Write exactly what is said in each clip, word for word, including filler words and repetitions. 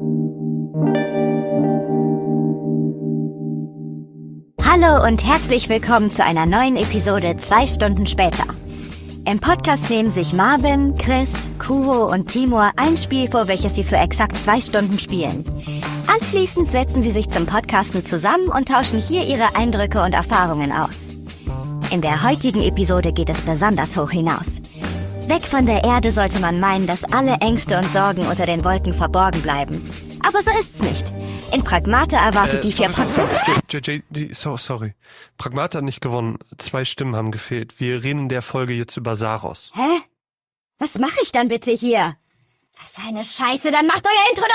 Hallo und herzlich willkommen zu einer neuen Episode zwei Stunden später. Im Podcast nehmen sich Marvin, Chris, Kuro und Timur ein Spiel vor, welches sie für exakt zwei Stunden spielen. Anschließend setzen sie sich zum Podcasten zusammen und tauschen hier ihre Eindrücke und Erfahrungen aus. In der heutigen Episode geht es besonders hoch hinaus. Weg von der Erde sollte man meinen, dass alle Ängste und Sorgen unter den Wolken verborgen bleiben. Aber so ist's nicht. In Pragmata erwartet äh, die vier sorry, Pod- sorry. J J D, so, sorry. Pragmata hat nicht gewonnen. Zwei Stimmen haben gefehlt. Wir reden in der Folge jetzt über Saros. Hä? Was mache ich dann bitte hier? Was eine Scheiße, dann macht euer Intro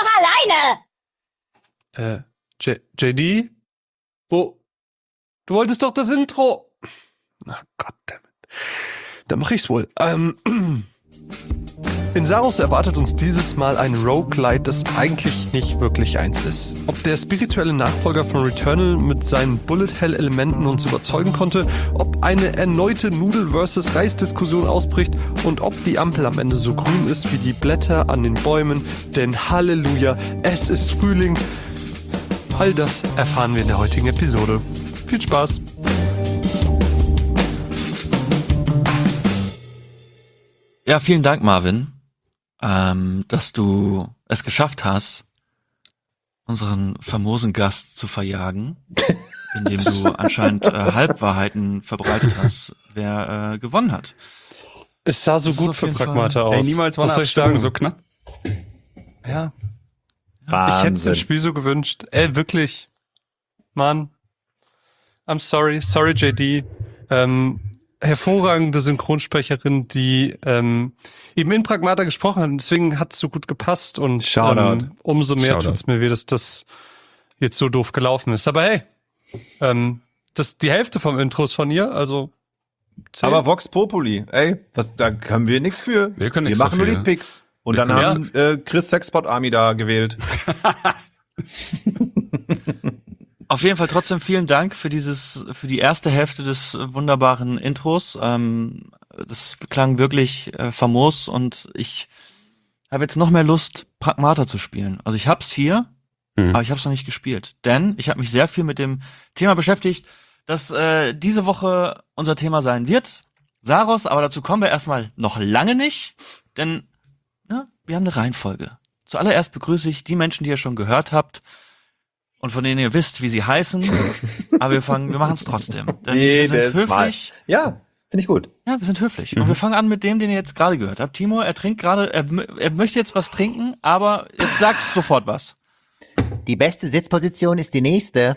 doch alleine! Äh, J JD? Wo? Du wolltest doch das Intro. Na, goddammit. Dann mach ich's wohl. Ähm, in Saros erwartet uns dieses Mal ein Roguelite, das eigentlich nicht wirklich eins ist. Ob der spirituelle Nachfolger von Returnal mit seinen Bullet-Hell-Elementen uns überzeugen konnte, ob eine erneute Nudel-versus-Reis-Diskussion ausbricht und ob die Ampel am Ende so grün ist wie die Blätter an den Bäumen, denn Halleluja, es ist Frühling. All das erfahren wir in der heutigen Episode. Viel Spaß! Ja, vielen Dank, Marvin, ähm, dass du es geschafft hast, unseren famosen Gast zu verjagen, indem du anscheinend äh, Halbwahrheiten verbreitet hast, wer äh, gewonnen hat. Es sah so Das ist gut auf für jeden Pragmata Fall- aus. Ey, niemals war Was eine soll ich Abstimmung sagen? so knapp. Ja. Ich Wahnsinn. hätte es im Spiel so gewünscht. Ey, wirklich. Mann. I'm sorry. Sorry, J D. Ähm, hervorragende Synchronsprecherin, die ähm, eben in Pragmata gesprochen hat. Und deswegen hat es so gut gepasst. Und Shoutout. ähm, umso mehr Shoutout. tut es mir weh, dass das jetzt so doof gelaufen ist. Aber hey, ähm, das die Hälfte vom Intro ist von ihr. Also zehn. Aber Vox Populi, ey, was, da können wir nichts für. Wir können Wir nichts machen nur dafür. die Picks. Und Wir dann können- haben äh, Chris Sexpot Army da gewählt. Auf jeden Fall trotzdem vielen Dank für dieses, für die erste Hälfte des äh, wunderbaren Intros. Ähm, das klang wirklich äh, famos und ich habe jetzt noch mehr Lust, Pragmata zu spielen. Also ich hab's hier, Mhm. aber ich hab's noch nicht gespielt. Denn ich habe mich sehr viel mit dem Thema beschäftigt, das äh, diese Woche unser Thema sein wird. Saros, aber dazu kommen wir erstmal noch lange nicht, denn ja, wir haben eine Reihenfolge. Zuallererst begrüße ich die Menschen, die ihr schon gehört habt und von denen ihr wisst, wie sie heißen, aber wir fangen, wir machen es trotzdem. Denn wir sind Jedes Mal. höflich. Ja, finde ich gut. Ja, wir sind höflich. Und wir fangen an mit dem, den ihr jetzt gerade gehört habt. Timo, er trinkt gerade, er, er möchte jetzt was trinken, aber er sagt sofort was. Die beste Sitzposition ist die nächste.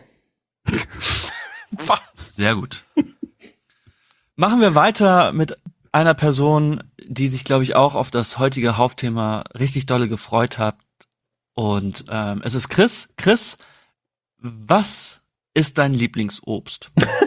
Sehr gut. Machen wir weiter mit einer Person, die sich, glaube ich, auch auf das heutige Hauptthema richtig dolle gefreut hat. Und ähm, es ist Chris. Chris, was ist dein Lieblingsobst?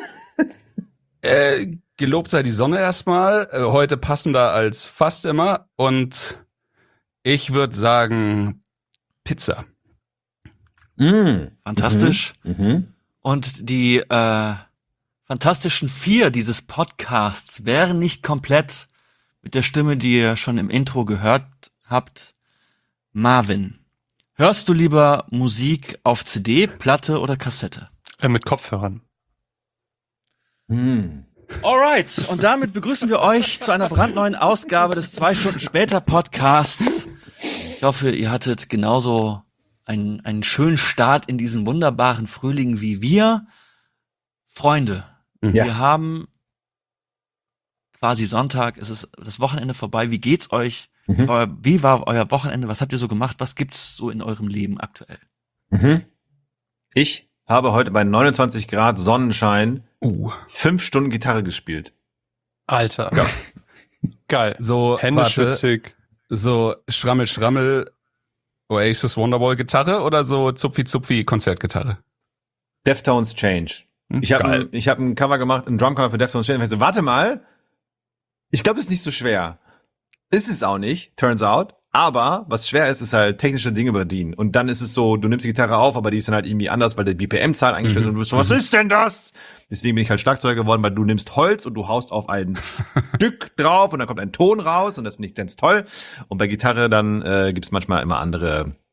Äh, gelobt sei die Sonne erstmal. Äh, heute passender als fast immer. Und ich würde sagen Pizza. Mm. Fantastisch. Mhm. Und die äh, fantastischen vier dieses Podcasts wären nicht komplett mit der Stimme, die ihr schon im Intro gehört habt. Marvin, hörst du lieber Musik auf C D, Platte oder Kassette? äh, mit Kopfhörern. Mm. Alright, und damit begrüßen wir euch zu einer brandneuen Ausgabe des zwei Stunden später Podcasts. Ich hoffe, ihr hattet genauso einen, einen schönen Start in diesen wunderbaren Frühling wie wir. Freunde, Ja. wir haben quasi Sonntag, es ist das Wochenende vorbei. Wie geht's euch? Mhm. Wie war- Wie war euer Wochenende? Was habt ihr so gemacht? Was gibt's so in eurem Leben aktuell? Mhm. Ich habe heute bei neunundzwanzig Grad Sonnenschein Uh. fünf Stunden Gitarre gespielt. Alter. Geil. So, Hände warte, schwitzig. so Schrammel, Schrammel Oasis Wonderwall Gitarre oder so Zupfi Zupfi Konzertgitarre? Deftones Change. Hm, Ich habe geil. ein, ich hab ein Cover gemacht, ein Drumcover für Deftones Change. Und ich so, warte mal, ich glaube, es ist nicht so schwer. Ist es auch nicht, turns out. Aber was schwer ist, ist halt technische Dinge bedienen. Und dann ist es so, du nimmst die Gitarre auf, aber die ist dann halt irgendwie anders, weil der B P M-Zahl eingestellt ist. Und du bist so, was ist denn das? Deswegen bin ich halt Schlagzeuger geworden, weil du nimmst Holz und du haust auf ein Stück drauf und dann kommt ein Ton raus und das finde ich ganz toll. Und bei Gitarre dann äh, gibt's manchmal immer andere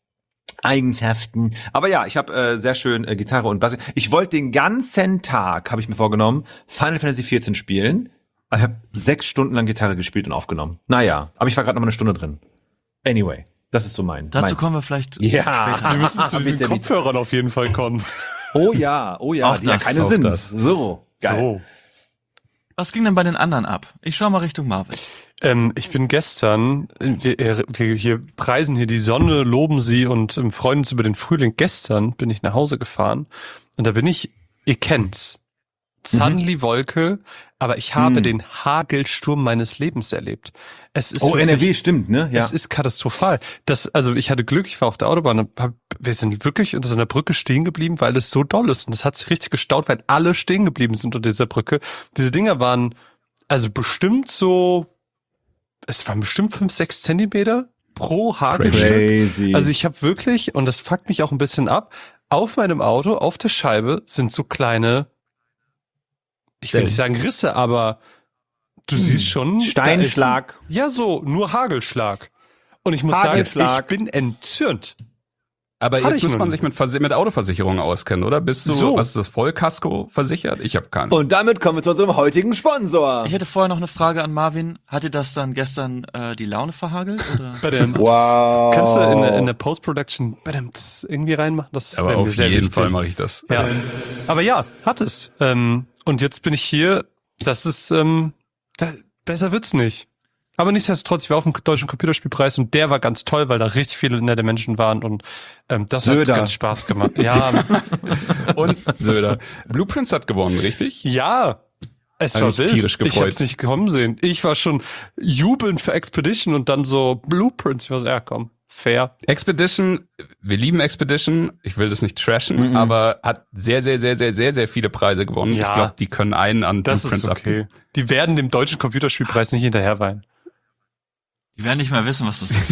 Eigenschaften. Aber ja, ich habe äh, sehr schön äh, Gitarre und Bass. Ich wollte den ganzen Tag, habe ich mir vorgenommen, Final Fantasy vierzehn spielen. Aber ich habe sechs Stunden lang Gitarre gespielt und aufgenommen. Naja, aber ich war gerade noch mal eine Stunde drin. Anyway, das ist so mein. Dazu mein. kommen wir vielleicht Ja, später. Wir müssen zu diesen Bitte, bitte. Kopfhörern auf jeden Fall kommen. Oh ja, oh ja, Auch die ja das, keine auch sind. das. So, geil. So. Was ging denn bei den anderen ab? Ich schau mal Richtung Marvel. Ähm, ich bin gestern, wir, wir hier preisen hier die Sonne, loben sie und ähm, freuen uns über den Frühling. Gestern bin ich nach Hause gefahren und da bin ich, ihr kennt's, suddenly Wolke, aber ich habe Mhm. den Hagelsturm meines Lebens erlebt. Es ist Oh, wirklich, N R W, stimmt, ne? Ja. Es ist katastrophal. Das, also ich hatte Glück, ich war auf der Autobahn und hab, wir sind wirklich unter so einer Brücke stehen geblieben, weil es so doll ist. Und das hat sich richtig gestaut, weil alle stehen geblieben sind unter dieser Brücke. Diese Dinger waren also bestimmt so, es waren bestimmt fünf, sechs Zentimeter pro Hagelstück. Crazy. Also ich habe wirklich, und das fuckt mich auch ein bisschen ab, auf meinem Auto, auf der Scheibe sind so kleine, ich will nicht sagen Risse, aber du siehst schon, da Steinschlag. Ist, ja, so, nur Hagelschlag. Und ich muss sagen, Hagelschlag. ich bin entzürnt. Aber Hatte jetzt ich muss noch man nie. sich mit, Versi- mit Autoversicherungen auskennen, oder? Bist du, So. was ist das, Vollkasko versichert? Ich habe keine. Und damit kommen wir zu unserem heutigen Sponsor. Ich hätte vorher noch eine Frage an Marvin. Hat dir das dann gestern äh, die Laune verhagelt? Oder? Badam. Wow. Kannst du in der, in der Post-Production badam, tss, irgendwie reinmachen? Das Aber wäre mir auf sehr jeden wichtig. Fall mache ich das. Ja. Aber ja, hat es. Ähm, und jetzt bin ich hier. Das ist, ähm, da, besser wird's nicht. Aber nichtsdestotrotz, ich war auf dem Deutschen Computerspielpreis und der war ganz toll, weil da richtig viele nette Menschen waren und ähm, das Söder. hat ganz Spaß gemacht. Ja, Und Söder. Blueprints hat gewonnen, richtig? ja. Es Hab war mich wild. tierisch Ich gefreut. hab's nicht kommen sehen. Ich war schon jubelnd für Expedition und dann so Blueprints. Ich war so, ja komm, fair. Expedition, wir lieben Expedition. Ich will das nicht trashen, Mhm. aber hat sehr, sehr, sehr, sehr, sehr, sehr viele Preise gewonnen. Ja. Ich glaube, die können einen an Das Blueprints ist okay. Die werden dem Deutschen Computerspielpreis nicht hinterherweinen. Die werden nicht mehr wissen, was das ist.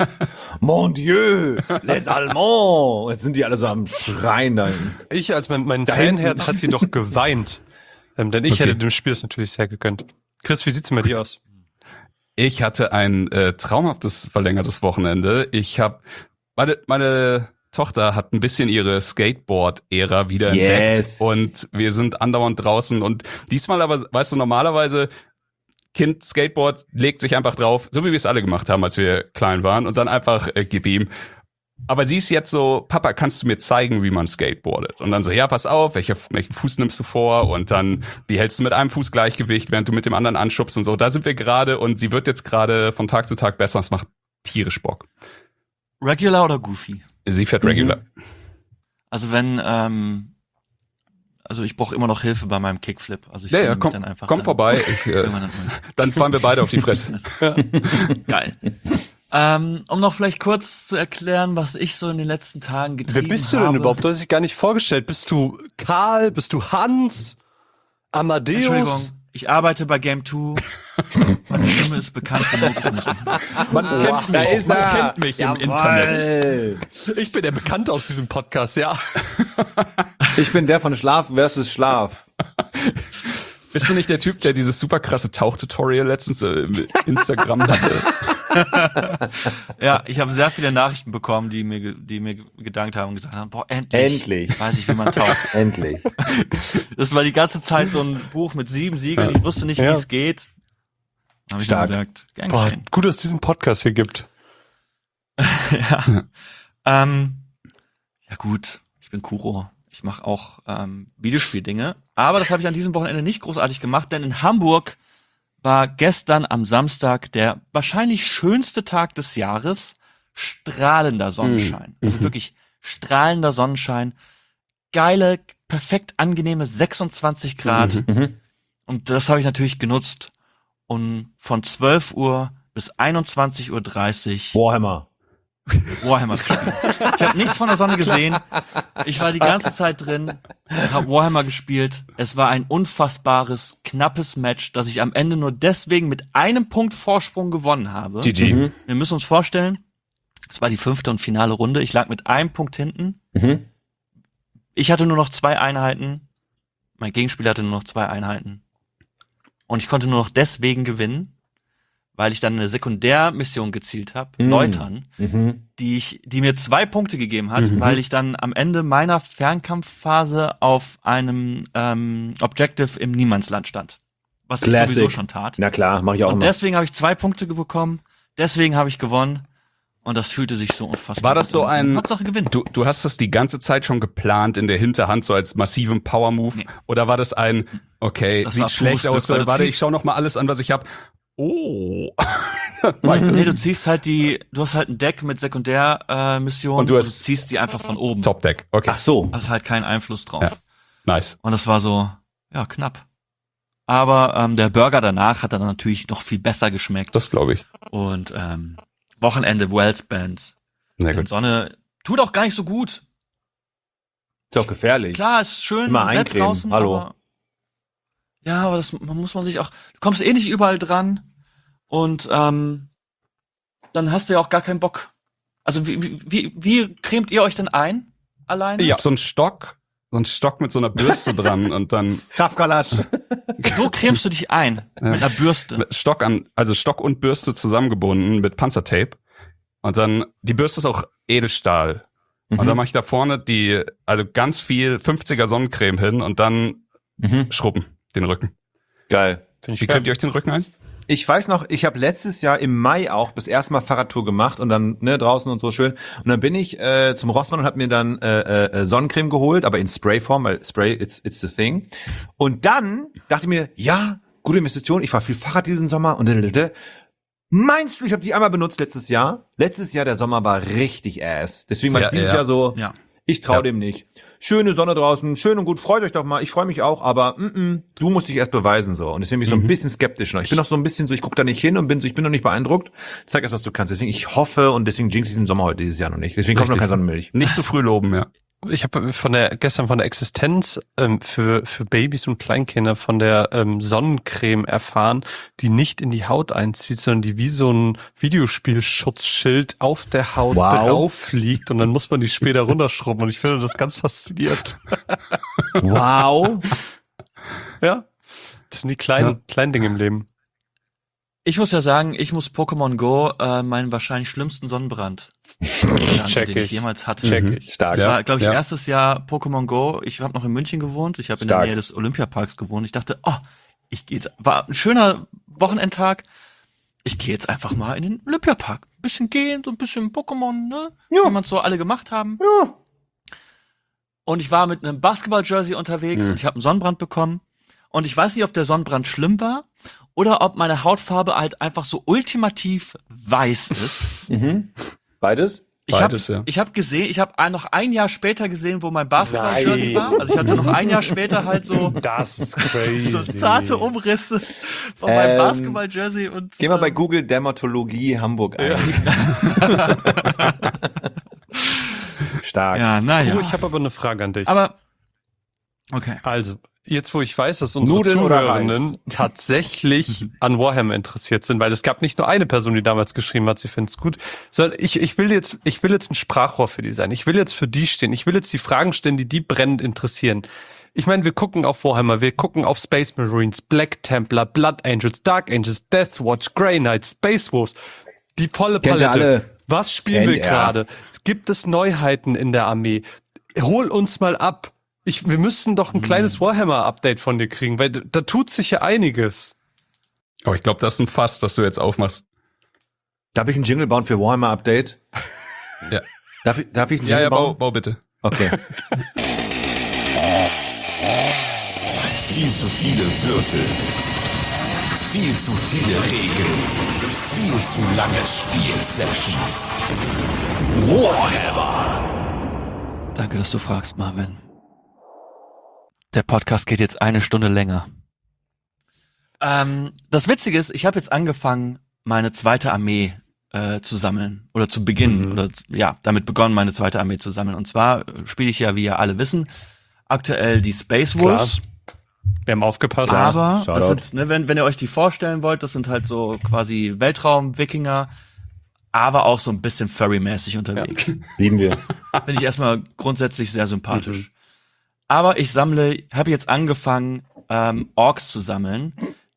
Mon Dieu, les Allemands. Jetzt sind die alle so am Schreien da. Ich als mein, mein Da Fanherz hat die doch geweint. Ähm, denn ich Okay. hätte dem Spiel das natürlich sehr gegönnt. Chris, wie sieht's denn bei dir aus? Ich hatte ein äh, traumhaftes verlängertes Wochenende. Ich habe meine meine Tochter hat ein bisschen ihre Skateboard-Ära wieder entdeckt Yes. und wir sind andauernd draußen und diesmal aber, weißt du, normalerweise Kind Skateboard legt sich einfach drauf, so wie wir es alle gemacht haben, als wir klein waren und dann einfach äh, gib ihm. Aber sie ist jetzt so, Papa, kannst du mir zeigen, wie man skateboardet? Und dann so, ja, pass auf, welche, welchen Fuß nimmst du vor? Und dann, wie hältst du mit einem Fuß Gleichgewicht, während du mit dem anderen anschubst und so. Da sind wir gerade und sie wird jetzt gerade von Tag zu Tag besser. Es macht tierisch Bock. Regular oder Goofy? Sie fährt regular. Also wenn, ähm, also ich brauche immer noch Hilfe bei meinem Kickflip. Also ich Ja, will ja, mich komm, dann einfach komm dann, vorbei. Ich, äh, irgendwann dann mal- dann fahren wir beide auf die Fresse. Geil. Ähm, um noch vielleicht kurz zu erklären, was ich so in den letzten Tagen getrieben Wer bist du habe. denn überhaupt? Du hast dich gar nicht vorgestellt. Bist du Karl? Bist du Hans? Amadeus? Entschuldigung, ich arbeite bei Game two. Meine Stimme ist bekannt genug. Ich muss mich- Man kennt Da mich, ist man er. kennt mich im Jawohl. Internet. Ich bin der Bekannte aus diesem Podcast, ja. Ich bin der von Schlaf versus Schlaf. Bist du nicht der Typ, der dieses super krasse Tauchtutorial letztens äh, im Instagram hatte? Ja, ich habe sehr viele Nachrichten bekommen, die mir, ge- die mir ge- gedankt haben und gesagt haben, boah, endlich, Endlich. weiß ich, wie man taucht. Endlich. Das war die ganze Zeit so ein Buch mit sieben Siegeln. Ich wusste nicht, wie Ja. es geht. Habe ich Stark. mir gesagt, gern Boah, geschehen. gut, dass es diesen Podcast hier gibt. Ja. Ähm, ja gut, ich bin Kuro. Ich mache auch ähm, Videospieldinge. Aber das habe ich an diesem Wochenende nicht großartig gemacht, denn in Hamburg war gestern am Samstag der wahrscheinlich schönste Tag des Jahres. Strahlender Sonnenschein. Also wirklich strahlender Sonnenschein. Geile, perfekt angenehme sechsundzwanzig Grad. Mhm. Und das habe ich natürlich genutzt, um von zwölf Uhr bis einundzwanzig Uhr dreißig Warhammer. Warhammer zu spielen. Ich habe nichts von der Sonne gesehen. Ich war die ganze Zeit drin, habe Warhammer gespielt. Es war ein unfassbares, knappes Match, das ich am Ende nur deswegen mit einem Punkt Vorsprung gewonnen habe. G G. Mhm. Wir müssen uns vorstellen, es war die fünfte und finale Runde. Ich lag mit einem Punkt hinten. Mhm. Ich hatte nur noch zwei Einheiten. Mein Gegenspieler hatte nur noch zwei Einheiten. Und ich konnte nur noch deswegen gewinnen, weil ich dann eine Sekundärmission gezielt habe, Mhm. Läutern, Mhm. die ich, die mir zwei Punkte gegeben hat, Mhm. weil ich dann am Ende meiner Fernkampfphase auf einem ähm, Objective im Niemandsland stand. Was Classic. ich sowieso schon tat. Na klar, mache ich auch Und immer. deswegen habe ich zwei Punkte bekommen, deswegen habe ich gewonnen. Und das fühlte sich so unfassbar War das gut so an. ein- Hauptsache gewinnen. Du, du hast das die ganze Zeit schon geplant in der Hinterhand, so als massiven Power-Move? Nee. Oder war das ein, okay, Das sieht war schlecht pures aus, Glück, weil du warte, ziehst- ich schau noch mal alles an, was ich hab. Oh. Nee, du ziehst halt die, du hast halt ein Deck mit Sekundärmissionen äh, Missionen Und du hast- ziehst die einfach von oben. Top-Deck, okay, Ach so. Hast halt keinen Einfluss drauf. Ja. nice. Und das war so, ja, knapp. Aber ähm, der Burger danach hat dann natürlich noch viel besser geschmeckt. Das glaube ich. Und ähm, Wochenende Wells Band Sehr in gut. Sonne tut auch gar nicht so gut. Ist doch gefährlich. Klar, ist schön Immer und nett eincremen, draußen, hallo. aber ja, aber das man muss man sich auch, du kommst eh nicht überall dran und ähm, dann hast du ja auch gar keinen Bock. Also wie, wie, wie, wie cremt ihr euch denn ein? Alleine? Ich hab so einen Stock, so einen Stock mit so einer Bürste dran und dann Kraftkalasch. So cremst du dich ein. Mit einer Bürste. mit Stock an, also Stock und Bürste zusammengebunden mit Panzertape. Und dann, die Bürste ist auch Edelstahl. Und Mhm. dann mache ich da vorne die, also ganz viel fünfziger Sonnencreme hin und dann Mhm. schrubben den Rücken. Geil. Finde Wie ich fair. cremt ihr euch den Rücken ein? Ich weiß noch, ich habe letztes Jahr im Mai auch das erste Mal Fahrradtour gemacht und dann ne draußen und so schön. Und dann bin ich äh, zum Rossmann und habe mir dann äh, äh, Sonnencreme geholt, aber in Sprayform, weil Spray it's it's the thing. Und dann dachte ich mir, ja, gute Investition. Ich fahr viel Fahrrad diesen Sommer und dadadada. Meinst du, ich habe die einmal benutzt letztes Jahr? Letztes Jahr der Sommer war richtig ass. Deswegen war Ja, ich dieses ja. Jahr so. Ja. Ich trau Ja. dem nicht. Schöne Sonne draußen, schön und gut, freut euch doch mal. Ich freue mich auch, aber mm, mm, du musst dich erst beweisen so. Und deswegen bin ich so ein bisschen skeptisch noch. Ich bin noch so ein bisschen so, ich guck da nicht hin und bin so, ich bin noch nicht beeindruckt. Zeig erst, was du kannst. Deswegen ich hoffe und deswegen jinx ich den Sommer heute dieses Jahr noch nicht. Deswegen kommt noch Richtig. keine Sonnenmilch. Nicht zu früh loben, ja. Ich habe von der gestern von der Existenz ähm, für für Babys und Kleinkinder von der ähm, Sonnencreme erfahren, die nicht in die Haut einzieht, sondern die wie so ein Videospielschutzschild auf der Haut Wow. drauf liegt und dann muss man die später runterschrubben und ich finde das ganz faszinierend. Wow. Ja, das sind die kleinen Ja. kleinen Dinge im Leben. Ich muss ja sagen, ich muss Pokémon Go äh, meinen wahrscheinlich schlimmsten Sonnenbrand, Check den ich ich. jemals hatte. Check Mhm. ich. Stark. Das Ja, war, glaube ich, ja. erstes Jahr Pokémon Go. Ich habe noch in München gewohnt. Ich habe in Stark. der Nähe des Olympiaparks gewohnt. Ich dachte, oh, ich gehe jetzt. War ein schöner Wochenendtag. Ich gehe jetzt einfach mal in den Olympiapark. Ein bisschen gehen, so ein bisschen Pokémon, ne? Ja. Wie man so alle gemacht haben. Ja. Und ich war mit einem Basketball-Jersey unterwegs Mhm. und ich habe einen Sonnenbrand bekommen. Und ich weiß nicht, ob der Sonnenbrand schlimm war oder ob meine Hautfarbe halt einfach so ultimativ weiß ist. Mhm. Beides? Ich habe Beides, ja. ich hab gesehen, ich habe noch ein Jahr später gesehen, wo mein Basketball-Jersey war. Also ich hatte noch ein Jahr später halt so, Das ist crazy. so zarte Umrisse von meinem Ähm, Basketball-Jersey. Und Geh mal bei ähm, Google Dermatologie Hamburg ein. Stark. Ja, naja. Oh, ich habe aber eine Frage an dich. Aber, okay. Also, jetzt wo ich weiß, dass unsere Nudeln oder Zuhörenden tatsächlich an Warhammer interessiert sind, weil es gab nicht nur eine Person, die damals geschrieben hat, sie findet es gut, sondern ich, ich will jetzt, ich will jetzt ein Sprachrohr für die sein. Ich will jetzt für die stehen. Ich will jetzt die Fragen stellen, die die brennend interessieren. Ich meine, wir gucken auf Warhammer, wir gucken auf Space Marines, Black Templar, Blood Angels, Dark Angels, Death Watch, Grey Knights, Space Wolves, die volle Kennt ihr Palette. alle? Was spielen Kennt wir er. gerade? Gibt es Neuheiten in der Armee? Hol uns mal ab. Ich, wir müssen doch ein kleines Warhammer-Update von dir kriegen, weil da, da tut sich ja einiges. Oh, ich glaube, das ist ein Fass, das du jetzt aufmachst. Darf ich einen Jingle bauen für Warhammer Update? Ja. Darf ich, darf ich einen Ja, Jingle ja, bau, bauen? bau bitte. Okay. Viel zu viele Würfel. Viel zu viele Regeln. Viel zu lange Spielsessions. Warhammer. Danke, dass du fragst, Marvin. Der Podcast geht jetzt eine Stunde länger. Ähm, das Witzige ist, ich habe jetzt angefangen, meine zweite Armee äh, zu sammeln oder zu beginnen Mhm. oder ja, damit begonnen, meine zweite Armee zu sammeln. Und zwar äh, spiele ich ja, wie ihr alle wissen, aktuell die Space Wolves. Wir haben aufgepasst. Aber das Shoutout. sind, ne, wenn, wenn ihr euch die vorstellen wollt, das sind halt so quasi Weltraum-Wikinger, aber auch so ein bisschen Furry-mäßig unterwegs. Lieben wir. Finde ich erstmal grundsätzlich sehr sympathisch. Mhm. Aber ich sammle, habe jetzt angefangen, ähm, Orks zu sammeln,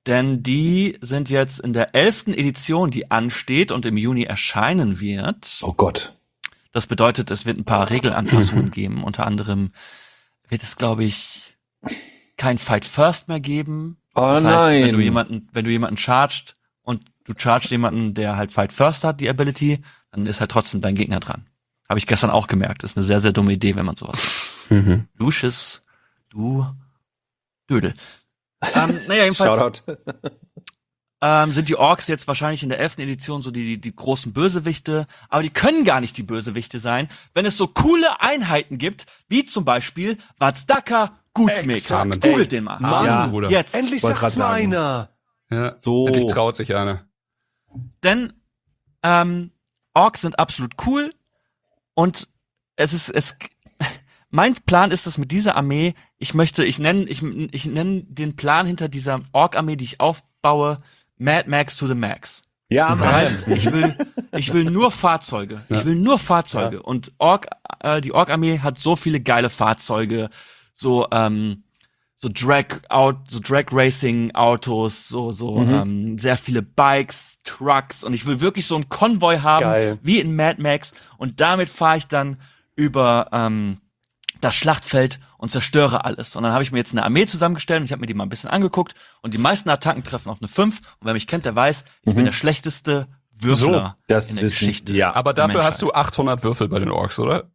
Denn die sind jetzt in der elften Edition, die ansteht und im Juni erscheinen wird. Oh Gott. Das bedeutet, es wird ein paar Regelanpassungen geben. Unter anderem wird es, glaube ich, kein Fight First mehr geben. Oh das heißt, nein. wenn du jemanden, wenn du jemanden charged und du charged jemanden, der halt Fight First hat, die Ability, dann ist halt trotzdem dein Gegner dran. Habe ich gestern auch gemerkt. Ist eine sehr, sehr dumme Idee, wenn man sowas macht. Mhm. Lucius, du Dödel. ähm, naja, jedenfalls Shoutout. ähm, sind die Orks jetzt wahrscheinlich in der elften Edition so die, die, die großen Bösewichte, aber die können gar nicht die Bösewichte sein, wenn es so coole Einheiten gibt, wie zum Beispiel Vazdaka Gutsmaker. Exakt. Googelt den mal. Mann, Ja. Bruder. Jetzt. Endlich Wollte sagt's grad mal sagen. einer. Ja, So. endlich traut sich einer. Denn ähm, Orks sind absolut cool und es ist es mein Plan ist es mit dieser Armee, ich möchte, ich nenne ich, ich nenne den Plan hinter dieser Ork-Armee, die ich aufbaue, Mad Max to the Max. Ja, Das Mann. heißt, ich will ich will nur Fahrzeuge. Ich will nur Fahrzeuge und Ork äh, die Ork-Armee hat so viele geile Fahrzeuge, so ähm so Drag out, so Drag Racing Autos, so so Mhm. ähm, sehr viele Bikes, Trucks und ich will wirklich so einen Konvoi haben, Geil. wie in Mad Max und damit fahre ich dann über ähm, das Schlachtfeld und zerstöre alles. Und dann habe ich mir jetzt eine Armee zusammengestellt und ich habe mir die mal ein bisschen angeguckt und die meisten Attacken treffen auf eine fünf und wer mich kennt, der weiß, ich bin der schlechteste Würfler das in der wissen- Geschichte. ja. Aber der dafür hast Menschheit. du achthundert Würfel bei den Orks, oder?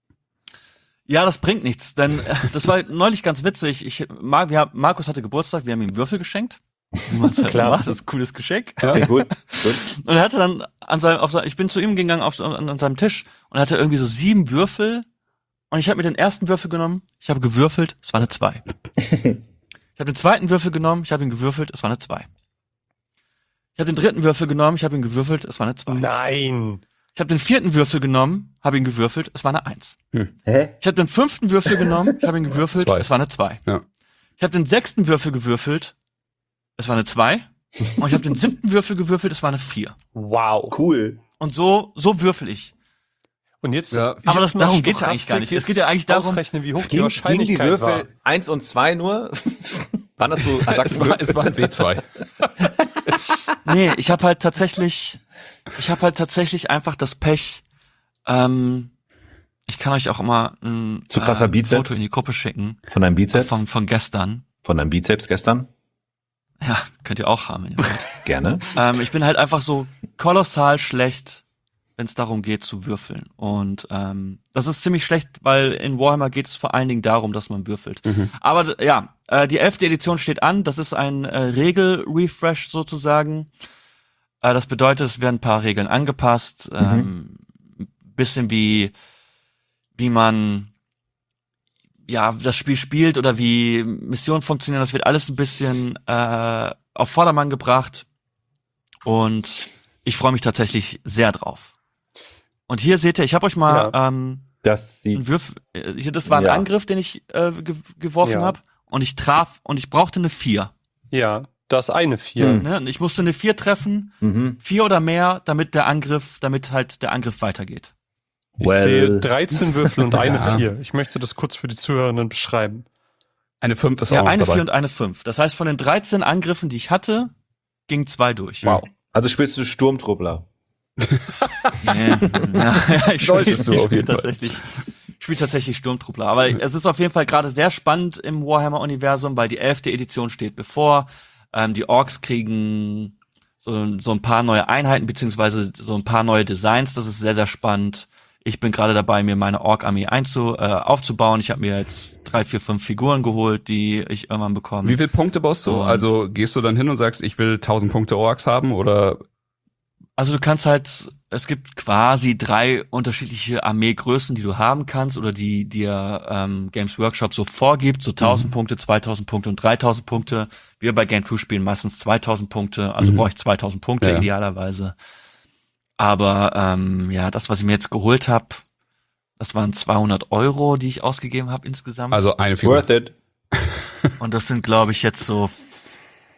Ja, das bringt nichts, denn äh, das war neulich ganz witzig. Ich, Mar wir haben, Markus hatte Geburtstag, wir haben ihm Würfel geschenkt. Wie man es halt so Klar. macht, das ist ein cooles Geschenk. Okay, gut. gut. Und er hatte dann an seinem, auf, sein- ich bin zu ihm gegangen auf, an, an seinem Tisch und er hatte irgendwie so sieben Würfel. Und ich habe mir den ersten Würfel genommen, ich habe gewürfelt, es war eine zwei. Ich habe den zweiten Würfel genommen, ich habe ihn gewürfelt, es war eine zwei. Ich habe den dritten Würfel genommen, ich habe ihn gewürfelt, es war eine zwei. Nein. Ich habe den vierten Würfel genommen, habe ihn gewürfelt, es war eine eins. Hä? Ich habe den fünften Würfel genommen, ich habe ihn gewürfelt, Zwei. es war eine zwei. Ja. Ich habe den sechsten Würfel gewürfelt, es war eine zwei. Und ich habe den siebten Würfel gewürfelt, es war eine vier. Wow. Cool. Und so, so würfel ich. Und jetzt, Ja. Aber das- jetzt mal darum geht's ja eigentlich Stochastik gar nicht. Es jetzt geht ja eigentlich darum- ausrechnen, wie hoch die Ging, ging Wahrscheinlichkeit die Würfel war. eins und zwei nur? Waren das so Es Attacken? war, es war ein W zwei. Nee, ich habe halt tatsächlich, ich habe halt tatsächlich einfach das Pech. Ähm, ich kann euch auch immer ein Zu krasser äh, Bizeps? Foto in die Gruppe schicken Von deinem Bizeps? von von gestern. Von deinem Bizeps gestern? Ja, könnt ihr auch haben. Wenn ihr wollt. Gerne. ähm, ich bin halt einfach so kolossal schlecht, wenn es darum geht zu würfeln. Und ähm, das ist ziemlich schlecht, weil in Warhammer geht es vor allen Dingen darum, dass man würfelt. Aber d- ja, äh, die elfte Edition steht an. Das ist ein äh, Regel-Refresh sozusagen. Äh, das bedeutet, es werden ein paar Regeln angepasst. Ähm, bisschen wie wie man ja das Spiel spielt oder wie Missionen funktionieren. Das wird alles ein bisschen äh, auf Vordermann gebracht. Und ich freue mich tatsächlich sehr drauf. Und hier seht ihr, ich habe euch mal ähm, Das einen sieht... Würf, äh, hier, das war ein Ja. Angriff, den ich äh, ge geworfen Ja. habe. Und ich traf und ich brauchte eine vier. Ja, das eine vier. Hm. Ne? Und ich musste eine vier treffen, Mhm. vier oder mehr, damit der Angriff, damit halt der Angriff weitergeht. Ich Well. sehe dreizehn Würfel und eine Ja. vier. Ich möchte das kurz für die Zuhörenden beschreiben. Eine fünf ist Ja, auch noch eine dabei. vier und eine fünf. Das heißt, von den dreizehn Angriffen, die ich hatte, gingen zwei durch. Wow. Also spielst du Sturmtruppler. Nee. ja, ja, ich Solltest spiel- du auf ich jeden spiel Fall. tatsächlich, ich spiele tatsächlich Sturmtruppler. Aber es ist auf jeden Fall gerade sehr spannend im Warhammer-Universum, weil die elfte Edition steht bevor. Ähm, die Orks kriegen so, so ein paar neue Einheiten, beziehungsweise so ein paar neue Designs. Das ist sehr, sehr spannend. Ich bin gerade dabei, mir meine Ork-Armee einzu, äh, aufzubauen. Ich habe mir jetzt drei, vier, fünf Figuren geholt, die ich irgendwann bekomme. Wie viele Punkte baust du? Und- Also gehst du dann hin und sagst, ich will tausend Punkte Orks haben oder? Also du kannst halt, es gibt quasi drei unterschiedliche Armeegrößen, die du haben kannst oder die dir ähm, Games Workshop so vorgibt, so tausend Punkte, zweitausend Punkte und dreitausend Punkte. Wir bei Game zwei spielen meistens zweitausend Punkte, also Mhm. brauche ich zweitausend Punkte Ja. idealerweise. Aber ähm, ja, das, was ich mir jetzt geholt habe, das waren zweihundert Euro, die ich ausgegeben habe insgesamt. Also eine Figur. Worth it. Und das sind, glaube ich, jetzt so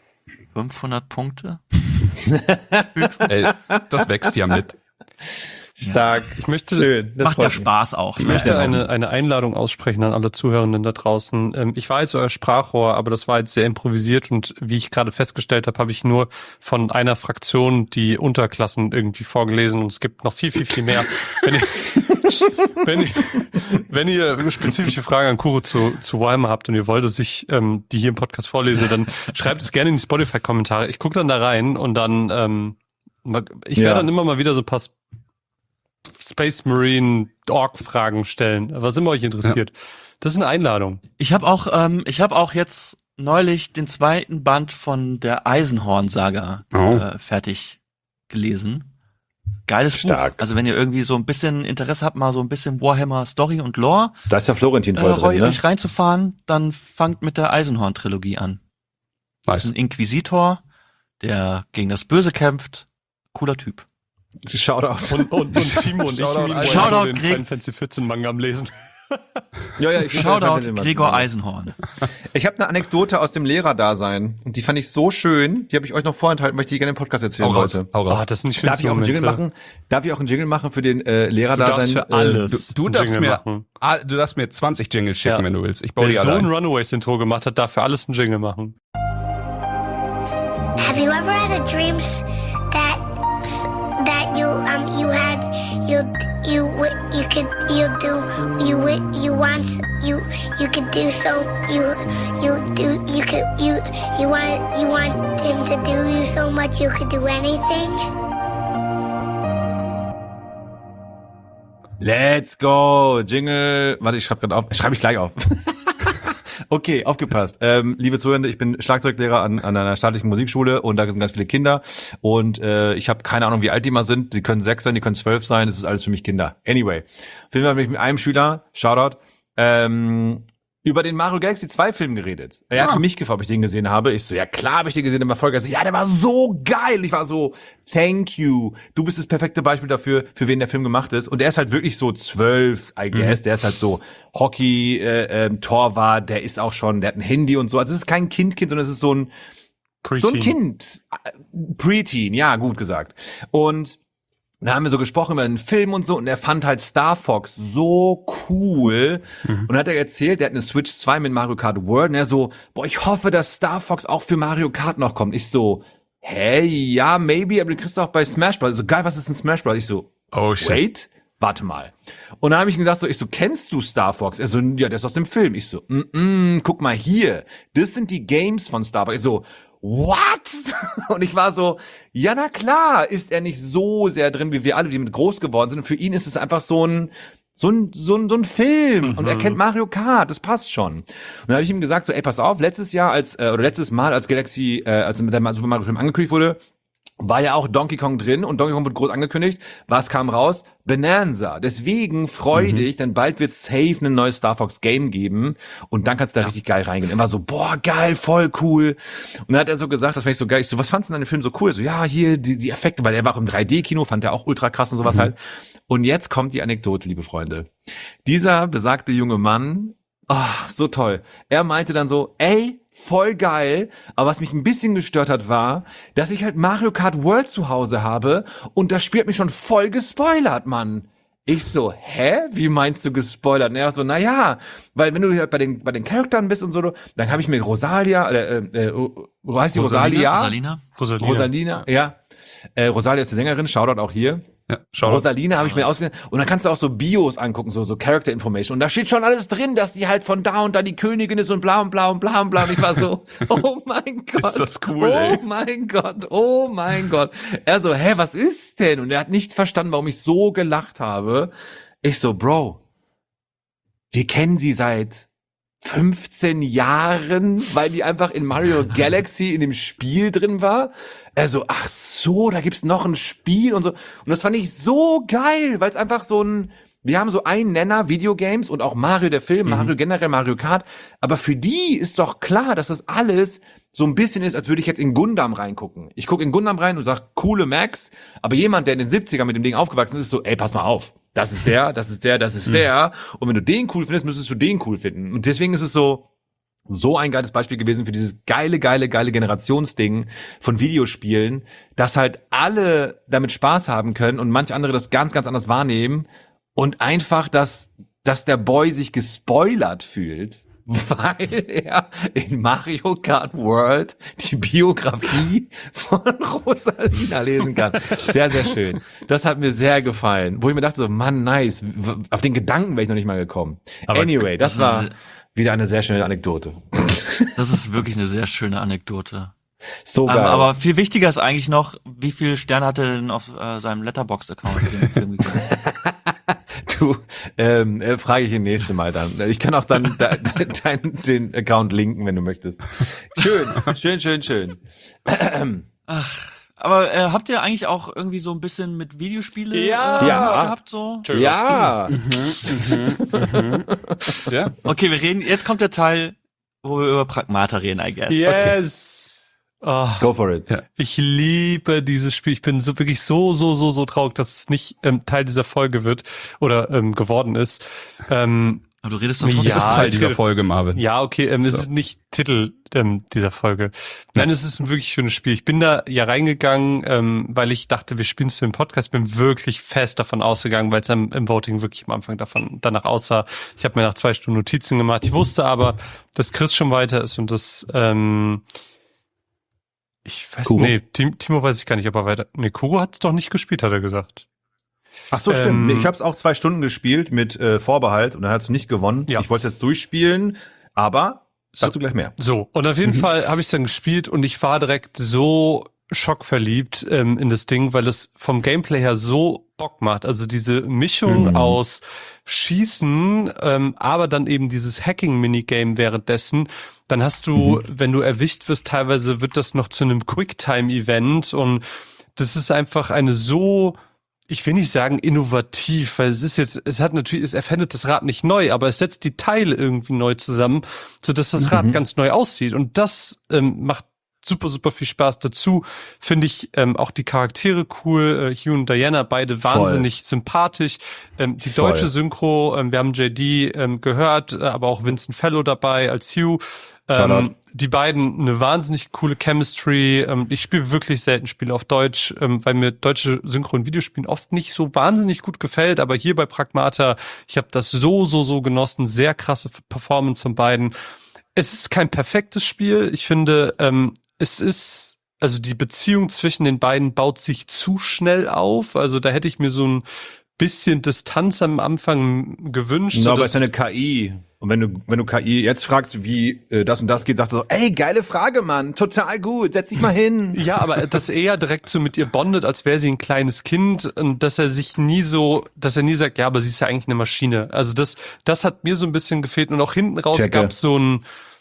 fünfhundert Punkte. Ey, das wächst ja mit. Stark. Ich möchte, Schön. Das Macht ja freut mich. Spaß auch. ich Ne? möchte Ja. eine, eine Einladung aussprechen an alle Zuhörenden da draußen. Ähm, ich war jetzt euer Sprachrohr, aber das war jetzt sehr improvisiert und wie ich gerade festgestellt habe, habe ich nur von einer Fraktion die Unterklassen irgendwie vorgelesen und es gibt noch viel, viel, viel mehr. wenn, ihr, wenn, ihr, wenn ihr spezifische Fragen an Kuro zu, zu Warhammer habt und ihr wollt, dass ich ähm, die hier im Podcast vorlese, dann schreibt es gerne in die Spotify-Kommentare. Ich gucke dann da rein und dann ähm, ich werde Ja. dann immer mal wieder so ein paar Space Marine Org Fragen stellen, was immer euch interessiert. Das ist eine Einladung. Ich habe auch, ähm, ich habe auch jetzt neulich den zweiten Band von der Eisenhorn-Saga Oh. äh, fertig gelesen. Geiles Stark. Buch. Also wenn ihr irgendwie so ein bisschen Interesse habt, mal so ein bisschen Warhammer Story und Lore Da ist ja Florentin äh, voll drin, ne? euch reinzufahren, dann fangt mit der Eisenhorn-Trilogie an. Das ist Nice. ein Inquisitor, der gegen das Böse kämpft. Cooler Typ. Shoutout. Und, und, und Timo und ich Shoutout, meanwhile Shoutout, so den Greg. Final Fantasy vierzehn Manga am Lesen. Ja, ja, ich Shoutout Gregor Eisenhorn. Ich habe eine Anekdote aus dem Lehrerdasein und die fand ich so schön, die habe ich euch noch vorenthalten, weil ich die gerne im Podcast erzählen Hau raus. wollte. Hau raus. Ah, das sind die Darf schönsten ich auch einen Momente. Jingle machen? Darf ich auch einen Jingle machen für den äh, Du Lehrerdasein? darfst für alles du, du einen darfst Jingle mir, machen. ah, du darfst mir zwanzig Jingles schicken, Ja. wenn du willst. Ich baue Wer die so alle ein ein. Runaways-Intro gemacht hat, darf für alles einen Jingle machen. Have you ever had a dream that that you um you had you you wi- you could you do you wi- you want you you could do so you you do you could you you want you want him to do you so much you could do anything? Let's go! Jingle. Warte, ich schreibe gerade auf. Schreibe ich gleich auf. Okay, aufgepasst. Ähm, liebe Zuhörende, ich bin Schlagzeuglehrer an, an einer staatlichen Musikschule und da sind ganz viele Kinder und äh, ich habe keine Ahnung, wie alt die mal sind. Die können sechs sein, die können zwölf sein. Das ist alles für mich Kinder. Anyway, auf jeden Fall habe ich mit einem Schüler, Shoutout, ähm, über den Mario Galaxy zwei Film geredet. Er hat mich gefragt, ob ich den gesehen habe. Ich so, ja klar habe ich den gesehen. Der war voll geil. Ja, der war so geil. Ich war so, thank you. Du bist das perfekte Beispiel dafür, für wen der Film gemacht ist. Und der ist halt wirklich so zwölf, I guess. Mhm. Der ist halt so Hockey, äh, ähm, Torwart. Der ist auch schon, der hat ein Handy und so. Also es ist kein Kind-Kind, sondern es ist so ein, so ein Kind. Preteen, ja, gut gesagt. Und da haben wir so gesprochen über einen Film und so und er fand halt Star Fox so cool. Mhm. Und dann hat er erzählt, der hat eine Switch zwei mit Mario Kart World und er so, boah, ich hoffe, dass Star Fox auch für Mario Kart noch kommt. Ich so, hey, ja, maybe, aber du kriegst auch bei Smash Bros. So, geil, was ist ein Smash Bros? Ich so, Oh shit. wait, warte mal. Und dann habe ich ihm gesagt, so, ich so, kennst du Star Fox? Er so, ja, der ist aus dem Film. Ich so, mm, mm, guck mal hier, das sind die Games von Star Fox. Ich so, what? Und ich war so, ja, na klar, ist er nicht so sehr drin, wie wir alle, die mit groß geworden sind. Und für ihn ist es einfach so ein, so ein, so ein, so ein Film. Mhm. Und er kennt Mario Kart, das passt schon. Und dann habe ich ihm gesagt, so, ey, pass auf, letztes Jahr als, äh, oder letztes Mal, als Galaxy, äh, als mit der Super Mario Film angekündigt wurde, war ja auch Donkey Kong drin und Donkey Kong wird groß angekündigt. Was kam raus? Bonanza. Deswegen freu mhm. dich, denn bald wird safe ein neues Star Fox Game geben und dann kannst du da ja. richtig geil reingehen. Immer so, boah, geil, voll cool. Und dann hat er so gesagt, das fand ich so geil. Ich so, was fandst du denn an dem Film so cool? So, ja, hier die, die Effekte, weil er war auch im drei D Kino, fand er auch ultra krass und sowas mhm. halt. Und jetzt kommt die Anekdote, liebe Freunde. Dieser besagte junge Mann, oh, so toll. Er meinte dann so, ey, voll geil, aber was mich ein bisschen gestört hat, war, dass ich halt Mario Kart World zu Hause habe und das Spiel hat mich schon voll gespoilert, Mann. Ich so, hä? Wie meinst du gespoilert? Und er so, na ja, weil wenn du halt bei den bei den Charakteren bist und so, dann habe ich mir Rosalia, äh, äh, wo heißt die Rosalia? Rosalina? Rosalina. Rosalina, ja. Äh, Rosalia ist die Sängerin, Shoutout auch hier. Ja, schau. Rosalina habe ich mir ausgedacht. Und dann kannst du auch so Bios angucken, so so Character Information. Und da steht schon alles drin, dass die halt von da und da die Königin ist und bla und bla und bla und bla. Und ich war so, oh mein Gott. Ist das cool, oh ey. Oh mein Gott, oh mein Gott. Er so, hä, was ist denn? Und er hat nicht verstanden, warum ich so gelacht habe. Ich so, Bro, wir kennen sie seit fünfzehn Jahren, weil die einfach in Mario Galaxy in dem Spiel drin war. Also, ach so, da gibt's noch ein Spiel und so. Und das fand ich so geil, weil es einfach so ein, wir haben so einen Nenner, Videogames und auch Mario der Film, mhm. Mario generell, Mario Kart. Aber für die ist doch klar, dass das alles so ein bisschen ist, als würde ich jetzt in Gundam reingucken. Ich gucke in Gundam rein und sag, coole Max. Aber jemand, der in den siebzigern mit dem Ding aufgewachsen ist, ist so, ey, pass mal auf. Das ist der, das ist der, das ist der. Und wenn du den cool findest, müsstest du den cool finden. Und deswegen ist es so, so ein geiles Beispiel gewesen für dieses geile, geile, geile Generationsding von Videospielen, dass halt alle damit Spaß haben können und manche andere das ganz, ganz anders wahrnehmen und einfach, dass, dass der Boy sich gespoilert fühlt, weil er in Mario Kart World die Biografie von Rosalina lesen kann. Sehr, sehr schön. Das hat mir sehr gefallen. Wo ich mir dachte so, Mann, nice. Auf den Gedanken wäre ich noch nicht mal gekommen. Aber anyway, das das war ist- wieder eine sehr schöne Anekdote. Das ist wirklich eine sehr schöne Anekdote. So geil. Ähm, aber viel wichtiger ist eigentlich noch, wie viele Sterne hat er denn auf äh, seinem Letterboxd-Account für den Film gegeben? Du, ähm, äh, frage ich ihn nächste Mal dann. Ich kann auch dann de, de, dein, den Account linken, wenn du möchtest. Schön, schön, schön, schön. Aber äh, habt ihr eigentlich auch irgendwie so ein bisschen mit Videospiele Ja. äh, Ja. gehabt so? Ja. Ja. Okay, wir reden, jetzt kommt der Teil, wo wir über Pragmata reden, I guess. Yes! Oh, Go for it. Ja. ich liebe dieses Spiel. Ich bin so wirklich so, so, so, so traurig, dass es nicht ähm, Teil dieser Folge wird oder ähm, geworden ist. Ähm, Aber du redest doch Ja, trotzdem. Das ist Teil ich dieser rede- Folge, Marvin. Ja, okay, ähm, es So. ist nicht Titel ähm, dieser Folge. Nein, es ist ein wirklich schönes Spiel. Ich bin da ja reingegangen, ähm, weil ich dachte, wir spielen es für den Podcast. Bin wirklich fest davon ausgegangen, weil es im, im Voting wirklich am Anfang davon danach aussah. Ich habe mir nach zwei Stunden Notizen gemacht. Ich wusste aber, dass Chris schon weiter ist und das ähm, ich weiß Kuro? nee, Tim, Timo weiß ich gar nicht, ob er weiter. Nee, Kuro hat es doch nicht gespielt, hat er gesagt. Ach so, stimmt. Ähm, Nee, ich habe es auch zwei Stunden gespielt mit äh, Vorbehalt und dann hast du nicht gewonnen. Ja. Ich wollte es jetzt durchspielen, aber dazu gleich mehr. So, und auf jeden Mhm. Fall habe ich es dann gespielt und ich war direkt so schockverliebt ähm, in das Ding, weil es vom Gameplay her so Bock macht. Also diese Mischung Mhm. aus Schießen, ähm, aber dann eben dieses Hacking-Minigame währenddessen. Dann hast du, wenn du erwischt wirst, teilweise wird das noch zu einem Quicktime-Event und das ist einfach eine so, ich will nicht sagen innovativ, weil es ist jetzt, es hat natürlich, es erfindet das Rad nicht neu, aber es setzt die Teile irgendwie neu zusammen, sodass das Rad Mhm. ganz neu aussieht. Und das ähm, macht super, super viel Spaß. Dazu finde ich ähm, auch die Charaktere cool. Äh, Hugh und Diana, beide Voll. wahnsinnig sympathisch. Ähm, die Voll. deutsche Synchro, ähm, wir haben J D ähm, gehört, äh, aber auch Vincent Fellow dabei als Hugh. Shoutout. Ähm, die beiden eine wahnsinnig coole Chemistry. Ähm, ich spiele wirklich selten Spiele auf Deutsch, ähm, weil mir deutsche Synchro in Videospielen oft nicht so wahnsinnig gut gefällt. Aber hier bei Pragmata, ich habe das so, so, so genossen. Sehr krasse Performance von beiden. Es ist kein perfektes Spiel. Ich finde, ähm, es ist, also die Beziehung zwischen den beiden baut sich zu schnell auf. Also da hätte ich mir so ein bisschen Distanz am Anfang gewünscht. No, aber es sodass- ist eine K I. Und wenn du, wenn du K I jetzt fragst, wie äh, das und das geht, sagst du so, ey, geile Frage, Mann, total gut, setz dich mal hin. Ja, aber dass er direkt so mit ihr bondet, als wäre sie ein kleines Kind und dass er sich nie so, dass er nie sagt, ja, aber sie ist ja eigentlich eine Maschine. Also das, das hat mir so ein bisschen gefehlt und auch hinten raus Checke. gab es so ein,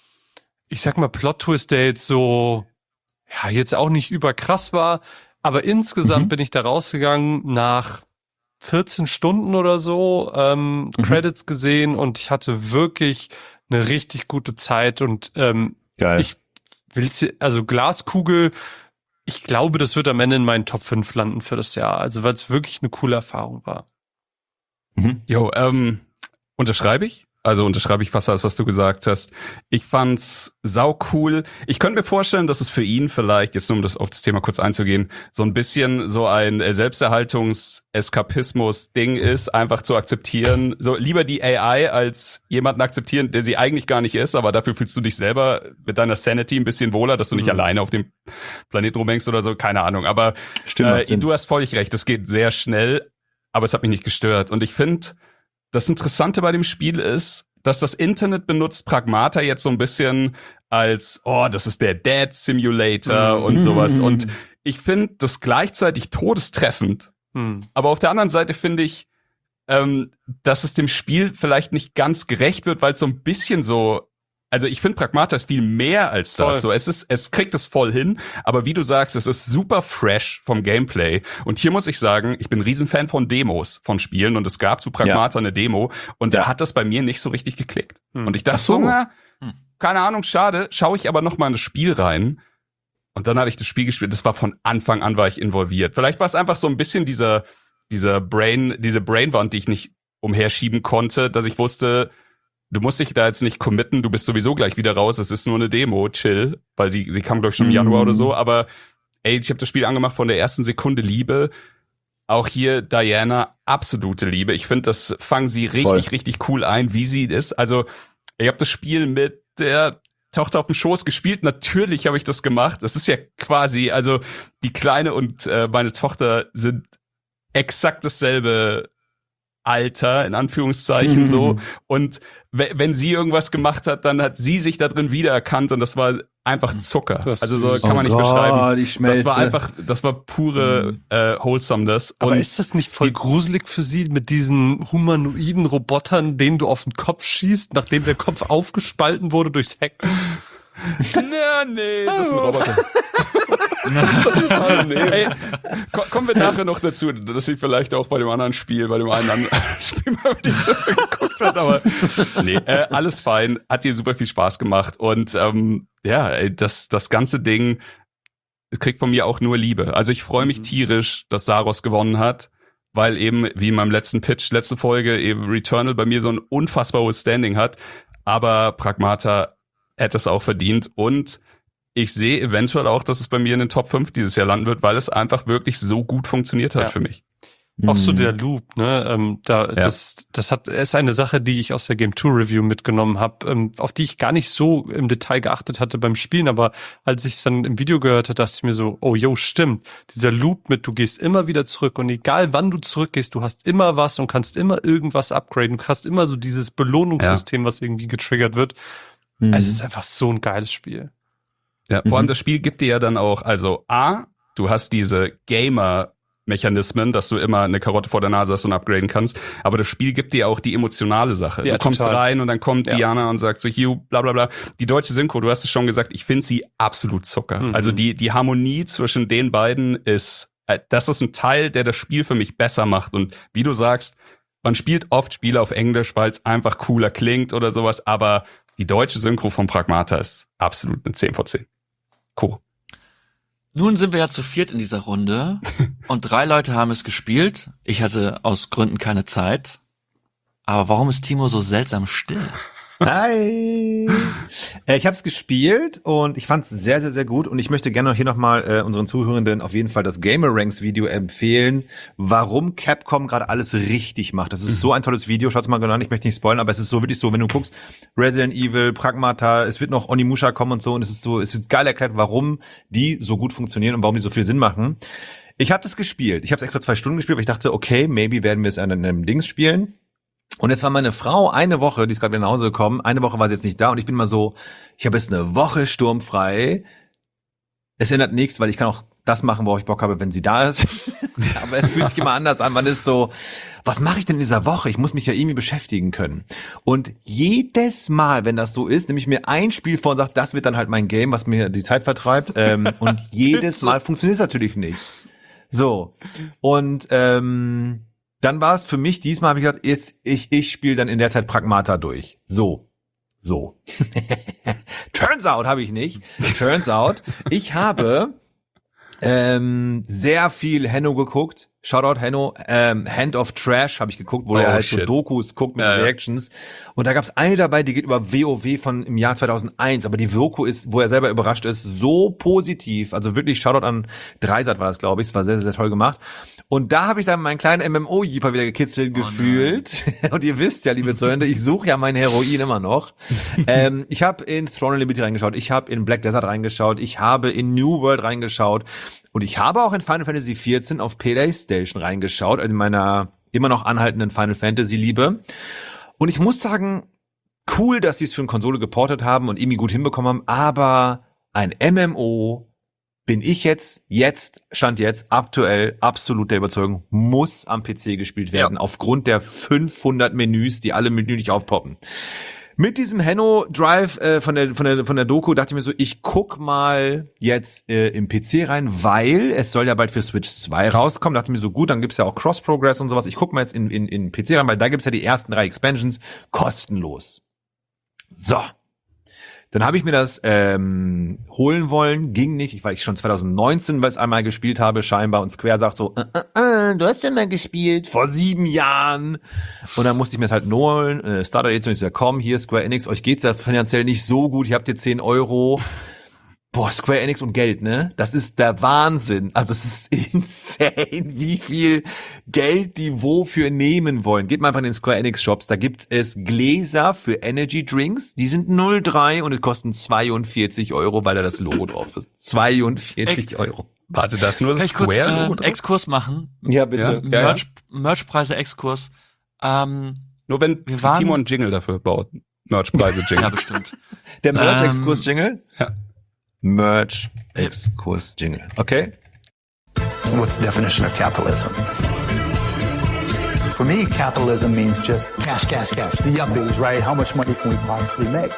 ich sag mal, Plot-Twist, der jetzt so, ja, jetzt auch nicht überkrass war, aber insgesamt Mhm. bin ich da rausgegangen nach vierzehn Stunden oder so, ähm, Mhm. Credits gesehen und ich hatte wirklich eine richtig gute Zeit und ähm, Geil. ich will's, also Glaskugel, ich glaube, das wird am Ende in meinen Top fünf landen für das Jahr. Also weil es wirklich eine coole Erfahrung war. Mhm. Jo, ähm, unterschreibe ich. Also unterschreibe ich fast alles, was du gesagt hast. Ich fand's sau cool. Ich könnte mir vorstellen, dass es für ihn vielleicht, jetzt nur um das auf das Thema kurz einzugehen, so ein bisschen so ein äh, Selbsterhaltungs-Eskapismus-Ding ist, einfach zu akzeptieren. So lieber die A I als jemanden akzeptieren, der sie eigentlich gar nicht ist, aber dafür fühlst du dich selber mit deiner Sanity ein bisschen wohler, dass du nicht Mhm. alleine auf dem Planeten rumhängst oder so, keine Ahnung. Aber Stimmt, macht äh, Sinn. du hast völlig recht, es geht sehr schnell, aber es hat mich nicht gestört. Und ich finde, das Interessante bei dem Spiel ist, dass das Internet benutzt Pragmata jetzt so ein bisschen als, oh, das ist der Dad Simulator Mhm. und sowas. Und ich finde das gleichzeitig todestreffend. Hm. Aber auf der anderen Seite finde ich, ähm, dass es dem Spiel vielleicht nicht ganz gerecht wird, weil es so ein bisschen so, also ich finde Pragmata ist viel mehr als das. Voll. So, es ist, es kriegt es voll hin, aber wie du sagst, es ist super fresh vom Gameplay. Und hier muss ich sagen, ich bin ein Riesenfan von Demos von Spielen und es gab zu Pragmata eine Demo und da hat das bei mir nicht so richtig geklickt. Hm. Und ich dachte Ach so. so, na, Hm. keine Ahnung, schade, schaue ich aber noch mal in das Spiel rein. Und dann habe ich das Spiel gespielt. Das war von Anfang an war ich involviert. Vielleicht war es einfach so ein bisschen dieser dieser Brain, diese Brainwand, die ich nicht umherschieben konnte, dass ich wusste, du musst dich da jetzt nicht committen, du bist sowieso gleich wieder raus, es ist nur eine Demo, chill, weil sie, sie kam, glaube ich, schon im Januar oder so, aber ey, ich habe das Spiel angemacht von der ersten Sekunde Liebe. Auch hier Diana, absolute Liebe. Ich finde, das fangen sie richtig, Voll. richtig cool ein, wie sie ist. Also, ich habe das Spiel mit der Tochter auf dem Schoß gespielt. Natürlich habe ich das gemacht. Das ist ja quasi, also die Kleine und äh, meine Tochter sind exakt dasselbe Alter, in Anführungszeichen mhm. so. Und w- wenn sie irgendwas gemacht hat, dann hat sie sich da drin wiedererkannt und das war einfach Zucker. Das also so kann man nicht oh beschreiben. Die das war einfach, das war pure mhm. äh, Wholesomeness. Aber und ist das nicht voll gruselig für sie mit diesen humanoiden Robotern, denen du auf den Kopf schießt, nachdem der Kopf aufgespalten wurde durchs Hacken? Na, nee, das ist ein Roboter. nee. Ey, ko- kommen wir nachher noch dazu, dass sie vielleicht auch bei dem anderen Spiel, bei dem einen anderen Spiel mal mit geguckt hat, aber nee, äh, alles fein, hat ihr super viel Spaß gemacht und ähm, ja, ey, das das ganze Ding kriegt von mir auch nur Liebe. Also ich freue mich mhm. tierisch, dass Saros gewonnen hat, weil eben, wie in meinem letzten Pitch, letzte Folge, eben Returnal bei mir so ein unfassbar hohes Standing hat, aber Pragmata hätte es auch verdient und ich sehe eventuell auch, dass es bei mir in den Top fünf dieses Jahr landen wird, weil es einfach wirklich so gut funktioniert hat ja. für mich. Auch so der Loop, ne? Ähm, da, ja. das, das hat, ist eine Sache, die ich aus der Game zwei Review mitgenommen habe, ähm, auf die ich gar nicht so im Detail geachtet hatte beim Spielen, aber als ich es dann im Video gehört habe, dachte ich mir so, oh yo, stimmt. Dieser Loop mit, du gehst immer wieder zurück und egal wann du zurückgehst, du hast immer was und kannst immer irgendwas upgraden. Du hast immer so dieses Belohnungssystem, ja. was irgendwie getriggert wird. Mhm. Also es ist einfach so ein geiles Spiel. Ja, vor allem mhm. das Spiel gibt dir ja dann auch, also A, du hast diese Gamer-Mechanismen, dass du immer eine Karotte vor der Nase hast und upgraden kannst, aber das Spiel gibt dir auch die emotionale Sache. Ja, du kommst total. rein und dann kommt ja. Diana und sagt so, Hugh, bla bla bla. Die deutsche Synchro, du hast es schon gesagt, ich finde sie absolut Zucker. Mhm. Also die die Harmonie zwischen den beiden ist, das ist ein Teil, der das Spiel für mich besser macht und wie du sagst, man spielt oft Spiele auf Englisch, weil es einfach cooler klingt oder sowas, aber die deutsche Synchro von Pragmata ist absolut eine zehn von zehn. Cool. Nun sind wir ja zu viert in dieser Runde und drei Leute haben es gespielt. Ich hatte aus Gründen keine Zeit. Aber warum ist Timo so seltsam still? Hi! Äh, ich habe es gespielt und ich fand es sehr, sehr, sehr gut und ich möchte gerne hier nochmal äh, unseren Zuhörenden auf jeden Fall das Gamer Ranks Video empfehlen, warum Capcom gerade alles richtig macht. Das ist mhm. so ein tolles Video, schaut's mal genau an, ich möchte nicht spoilern, aber es ist so wirklich so, wenn du guckst, Resident Evil, Pragmata, es wird noch Onimusha kommen und so und es ist so, es ist geil erklärt, warum die so gut funktionieren und warum die so viel Sinn machen. Ich habe das gespielt, ich habe es extra zwei Stunden gespielt, weil ich dachte, okay, maybe werden wir es an einem Dings spielen. Und jetzt war meine Frau eine Woche, die ist gerade wieder nach Hause gekommen, eine Woche war sie jetzt nicht da und ich bin mal so, ich habe jetzt eine Woche sturmfrei. Es ändert nichts, weil ich kann auch das machen, worauf ich Bock habe, wenn sie da ist. Aber es fühlt sich immer anders an. Man ist so, was mache ich denn in dieser Woche? Ich muss mich ja irgendwie beschäftigen können. Und jedes Mal, wenn das so ist, nehme ich mir ein Spiel vor und sage, das wird dann halt mein Game, was mir die Zeit vertreibt. Ähm, und jedes Mal funktioniert es natürlich nicht. So. Und ähm, dann war es für mich, diesmal habe ich gesagt, jetzt, ich, ich spiele dann in der Zeit Pragmata durch. So. So. Turns out habe ich nicht. Turns out, ich habe ähm, sehr viel Henno geguckt. Shoutout Henno. Ähm, Hand of Trash habe ich geguckt, wo oh, er halt shit. so Dokus guckt mit ja, Reactions. Und da gab es eine dabei, die geht über WoW von im Jahr zweitausendeins. Aber die Doku ist, wo er selber überrascht ist, so positiv. Also wirklich Shoutout an Dreisat war das, glaube ich. Es war sehr, sehr toll gemacht. Und da habe ich dann meinen kleinen M M O-Jeeper wieder gekitzelt oh, gefühlt. Nein. Und ihr wisst ja, liebe Zuhörer, ich suche ja mein Heroin immer noch. ähm, ich habe in Throne Unlimited reingeschaut, ich habe in Black Desert reingeschaut, ich habe in New World reingeschaut und ich habe auch in Final Fantasy vierzehn auf PlayStation reingeschaut, also in meiner immer noch anhaltenden Final Fantasy Liebe. Und ich muss sagen, cool, dass sie es für eine Konsole geportet haben und irgendwie gut hinbekommen haben, aber ein M M O bin ich jetzt, jetzt, Stand jetzt, aktuell absolut der Überzeugung, muss am P C gespielt werden, ja. aufgrund der fünfhundert Menüs, die alle menülich aufpoppen. Mit diesem Henno Drive äh, von der von der von der Doku dachte ich mir so, ich guck mal jetzt äh, im P C rein, weil es soll ja bald für Switch zwei rauskommen. Dachte mir so, gut, dann gibt's ja auch Cross Progress und sowas. Ich guck mal jetzt in in in P C rein, weil da gibt's ja die ersten drei Expansions kostenlos. So. Dann habe ich mir das ähm, holen wollen, ging nicht, weil ich schon zwanzig neunzehn weil es einmal gespielt habe scheinbar und Square sagt so, äh, äh, du hast ja mal gespielt. vor sieben Jahren. Und dann musste ich mir das halt nur holen. Äh, Starter Edition, ich so, ja, komm, hier Square Enix, euch geht's ja finanziell nicht so gut, ihr habt hier zehn Euro. Boah, Square Enix und Geld, ne? Das ist der Wahnsinn. Also es ist insane, wie viel Geld die wofür nehmen wollen. Geht mal einfach in den Square Enix Shops, da gibt es Gläser für Energy Drinks, die sind null Komma drei und die kosten zweiundvierzig Euro, weil da das Logo drauf ist. zweiundvierzig Echt? Euro. Warte, das nur Kann das ich kurz äh, Square-Logo einen drauf? Exkurs machen? Ja, bitte. Ja, ja. Merch, Merchpreise Exkurs. Ähm, Nur wenn Wir waren- Timo einen Jingle dafür baut. Merchpreise Jingle. ja, bestimmt. Der Ähm, Merch-Exkurs-Jingle? Ja. Merch-Exkurs-Jingle. Okay. What's the definition of capitalism? For me, capitalism means just cash, cash, cash. The yuppies, right? How much money can we possibly make?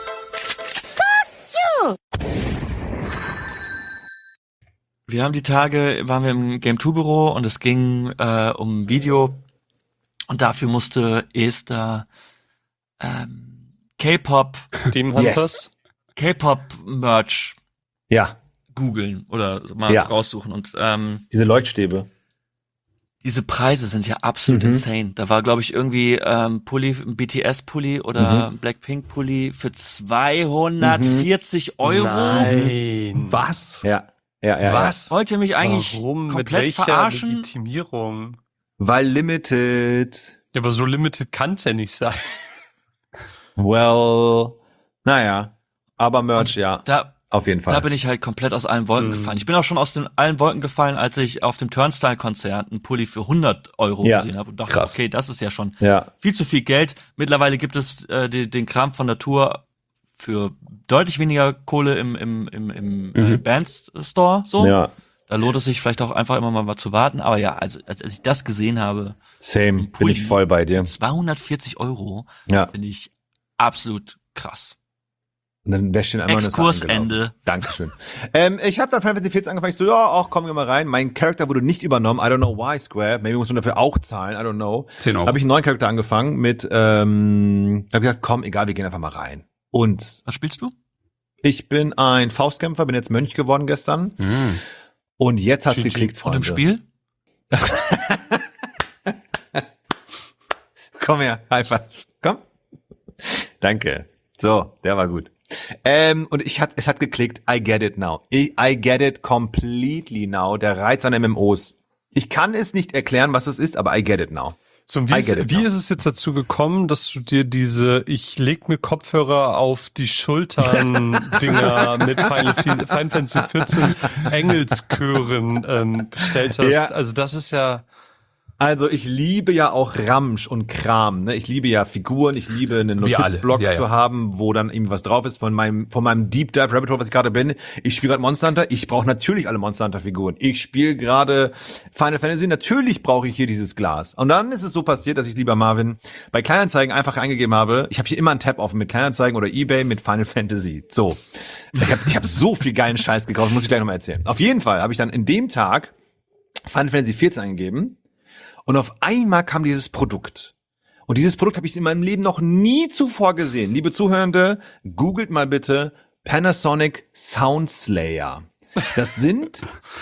Wir haben die Tage, waren wir im Game zwei Büro und es ging äh, um Video und dafür musste Esther ähm, K-Pop, Demon Hunters. K-Pop-Merch Ja, googeln oder mal Ja. raussuchen und ähm, diese Leuchtstäbe. diese Preise sind ja absolut Mhm. insane. Da war, glaube ich, irgendwie ähm, Pulli, ein B T S-Pulli oder ein Blackpink-Pulli für zweihundertvierzig Euro. Nein. Was? Ja, ja, ja. Was? Wollt ihr mich eigentlich Warum? Mit komplett welcher verarschen? Legitimierung? Ja. Weil limited. Ja, aber so limited kann's ja nicht sein. Well, naja. Aber Merch, ja. Da, Auf jeden Fall. da bin ich halt komplett aus allen Wolken Mhm. gefallen. Ich bin auch schon aus den allen Wolken gefallen, als ich auf dem Turnstile-Konzert einen Pulli für hundert Euro Ja. gesehen habe und dachte, Krass. okay, das ist ja schon ja. viel zu viel Geld. Mittlerweile gibt es äh, die, den Kram von der Tour für deutlich weniger Kohle im, im, im, im äh, Mhm. Bandstore. So. Ja. Da lohnt es sich vielleicht auch einfach immer mal zu warten. Aber ja, also als, als ich das gesehen habe, Same. Bin Pulli. ich voll bei dir. zweihundertvierzig Euro, Ja. finde ich absolut krass. Und dann wäscht den einmal Exkursende. Dankeschön. ähm, ich habe dann Final Fantasy vierzehn angefangen. Ich so, ja, auch kommen wir mal rein. Mein Charakter wurde nicht übernommen. I don't know why, Square. Maybe muss man dafür auch zahlen. I don't know. zehn Euro. Habe ich einen neuen Charakter angefangen mit, ähm, hab gesagt, komm, egal, wir gehen einfach mal rein. Und Was spielst du? ich bin ein Faustkämpfer, bin jetzt Mönch geworden gestern. Mhm. Und jetzt hat's G G. geklickt, Und Freunde. im Spiel? Komm her, High Five. Komm. Danke. So, der war gut. Ähm, und ich hat, es hat geklickt. I get it now. I, I get it completely now. Der Reiz an M M Os. Ich kann es nicht erklären, was es ist, aber I get it now. So, und wie, I ist, get it wie now. ist es jetzt dazu gekommen, dass du dir diese ich leg mir Kopfhörer auf die Schultern Dinger mit Final, Final Fantasy vierzehn Engelschören ähm, bestellt hast? Ja. Also das ist ja Also ich liebe ja auch Ramsch und Kram. Ne? Ich liebe ja Figuren. Ich liebe einen Wir alle. Notizblock Ja, ja. zu haben, wo dann irgendwie was drauf ist von meinem von meinem Deep Dive Rabbit Hole, was ich gerade bin. Ich spiele gerade Monster Hunter. Ich brauche natürlich alle Monster Hunter Figuren. Ich spiele gerade Final Fantasy. Natürlich brauche ich hier dieses Glas. Und dann ist es so passiert, dass ich, lieber Marvin, bei Kleinanzeigen einfach eingegeben habe. Ich habe hier immer einen Tab offen mit Kleinanzeigen oder eBay mit Final Fantasy. So, ich habe ich hab so viel geilen Scheiß gekauft. Muss ich gleich nochmal erzählen. Auf jeden Fall habe ich dann in dem Tag Final Fantasy vierzehn eingegeben. Und auf einmal kam dieses Produkt. Und dieses Produkt habe ich in meinem Leben noch nie zuvor gesehen. Liebe Zuhörende, googelt mal bitte Panasonic Sound Slayer. Das sind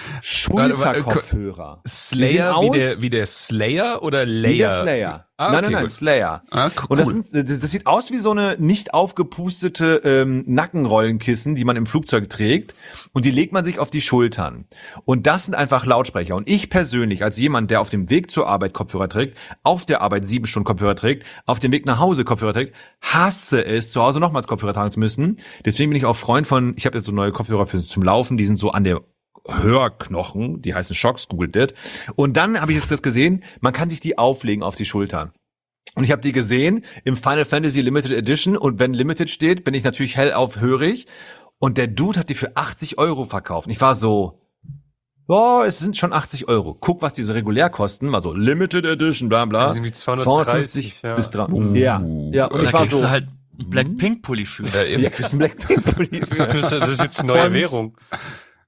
Schulterkopfhörer. Die sehen Slayer wie aus der, wie der Slayer oder wie Layer? der Slayer. Ah, nein, okay, nein, nein, gut. Slayer. Ah, cool. Und das, sind, das, das sieht aus wie so eine nicht aufgepustete ähm, Nackenrollenkissen, die man im Flugzeug trägt. Und die legt man sich auf die Schultern. Und das sind einfach Lautsprecher. Und ich persönlich, als jemand, der auf dem Weg zur Arbeit Kopfhörer trägt, auf der Arbeit sieben Stunden Kopfhörer trägt, auf dem Weg nach Hause Kopfhörer trägt, hasse es, zu Hause nochmals Kopfhörer tragen zu müssen. Deswegen bin ich auch Freund von, ich habe jetzt so neue Kopfhörer für, zum Laufen, die sind so an der Hörknochen, die heißen Shocks, googelt das. Und dann habe ich jetzt das gesehen, man kann sich die auflegen auf die Schultern. Und ich habe die gesehen im Final Fantasy Limited Edition und wenn Limited steht, bin ich natürlich hellauf hörig. Und der Dude hat die für achtzig Euro verkauft. Und ich war so, oh, es sind schon achtzig Euro. Guck, was diese regulär kosten. War so Limited Edition, bla bla. Also irgendwie zweihundertdreißig, zweihundertfünfzig ja. bis dran. Uh. Ja, ja. Und Da ich war kriegst so, du halt einen Blackpink-Pulli für. Ja, eben. ja, kriegst einen Blackpink-Pulli. Das ist, das ist jetzt eine neue Und- Währung.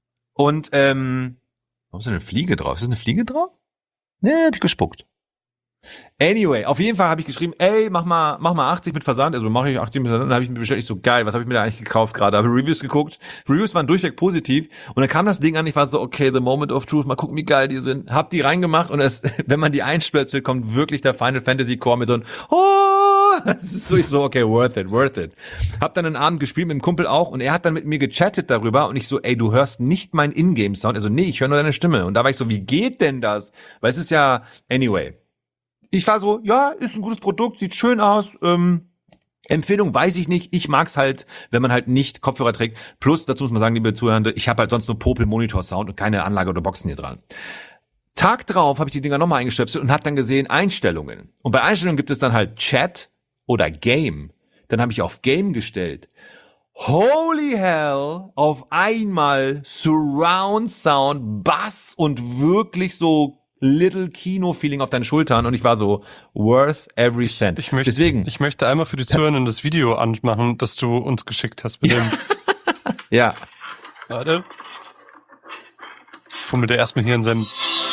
Und, ähm, warum ist da eine Fliege drauf? Ist das eine Fliege drauf? Nee, hab ich gespuckt. Anyway, auf jeden Fall habe ich geschrieben, ey, mach mal, mach mal achtzig mit Versand. Also mache ich achtzig mit Versand. Dann habe ich mir bestellt, ich so, geil, was habe ich mir da eigentlich gekauft gerade? Habe Reviews geguckt. Reviews waren durchweg positiv. Und dann kam das Ding an, ich war so, okay, the moment of truth, mal gucken, wie geil die sind. Hab die reingemacht und es, wenn man die einspielt, kommt wirklich der Final Fantasy Core mit so einem, oh, das ist so, ich so, okay, worth it, worth it. Hab dann einen Abend gespielt mit dem Kumpel auch und er hat dann mit mir gechattet darüber und ich so, ey, du hörst nicht meinen Ingame-Sound. Also, nee, ich höre nur deine Stimme. Und da war ich so, wie geht denn das? Weil es ist ja, anyway. Ich war so, ja, ist ein gutes Produkt, sieht schön aus, ähm, Empfehlung weiß ich nicht, ich mag's halt, wenn man halt nicht Kopfhörer trägt, plus, dazu muss man sagen, liebe Zuhörende, ich habe halt sonst nur Popel-Monitor-Sound und keine Anlage oder Boxen hier dran. Tag drauf habe ich die Dinger nochmal eingestöpselt und habe dann gesehen, Einstellungen. Und bei Einstellungen gibt es dann halt Chat oder Game. Dann habe ich auf Game gestellt. Holy hell, auf einmal Surround Sound, Bass und wirklich so Little Kino-Feeling auf deinen Schultern und ich war so, worth every cent. Ich möchte, Deswegen, ich möchte einmal für die Zuhörenden das Video anmachen, das du uns geschickt hast. Mit dem, ja. warte. Fummelt er erstmal hier in seinem...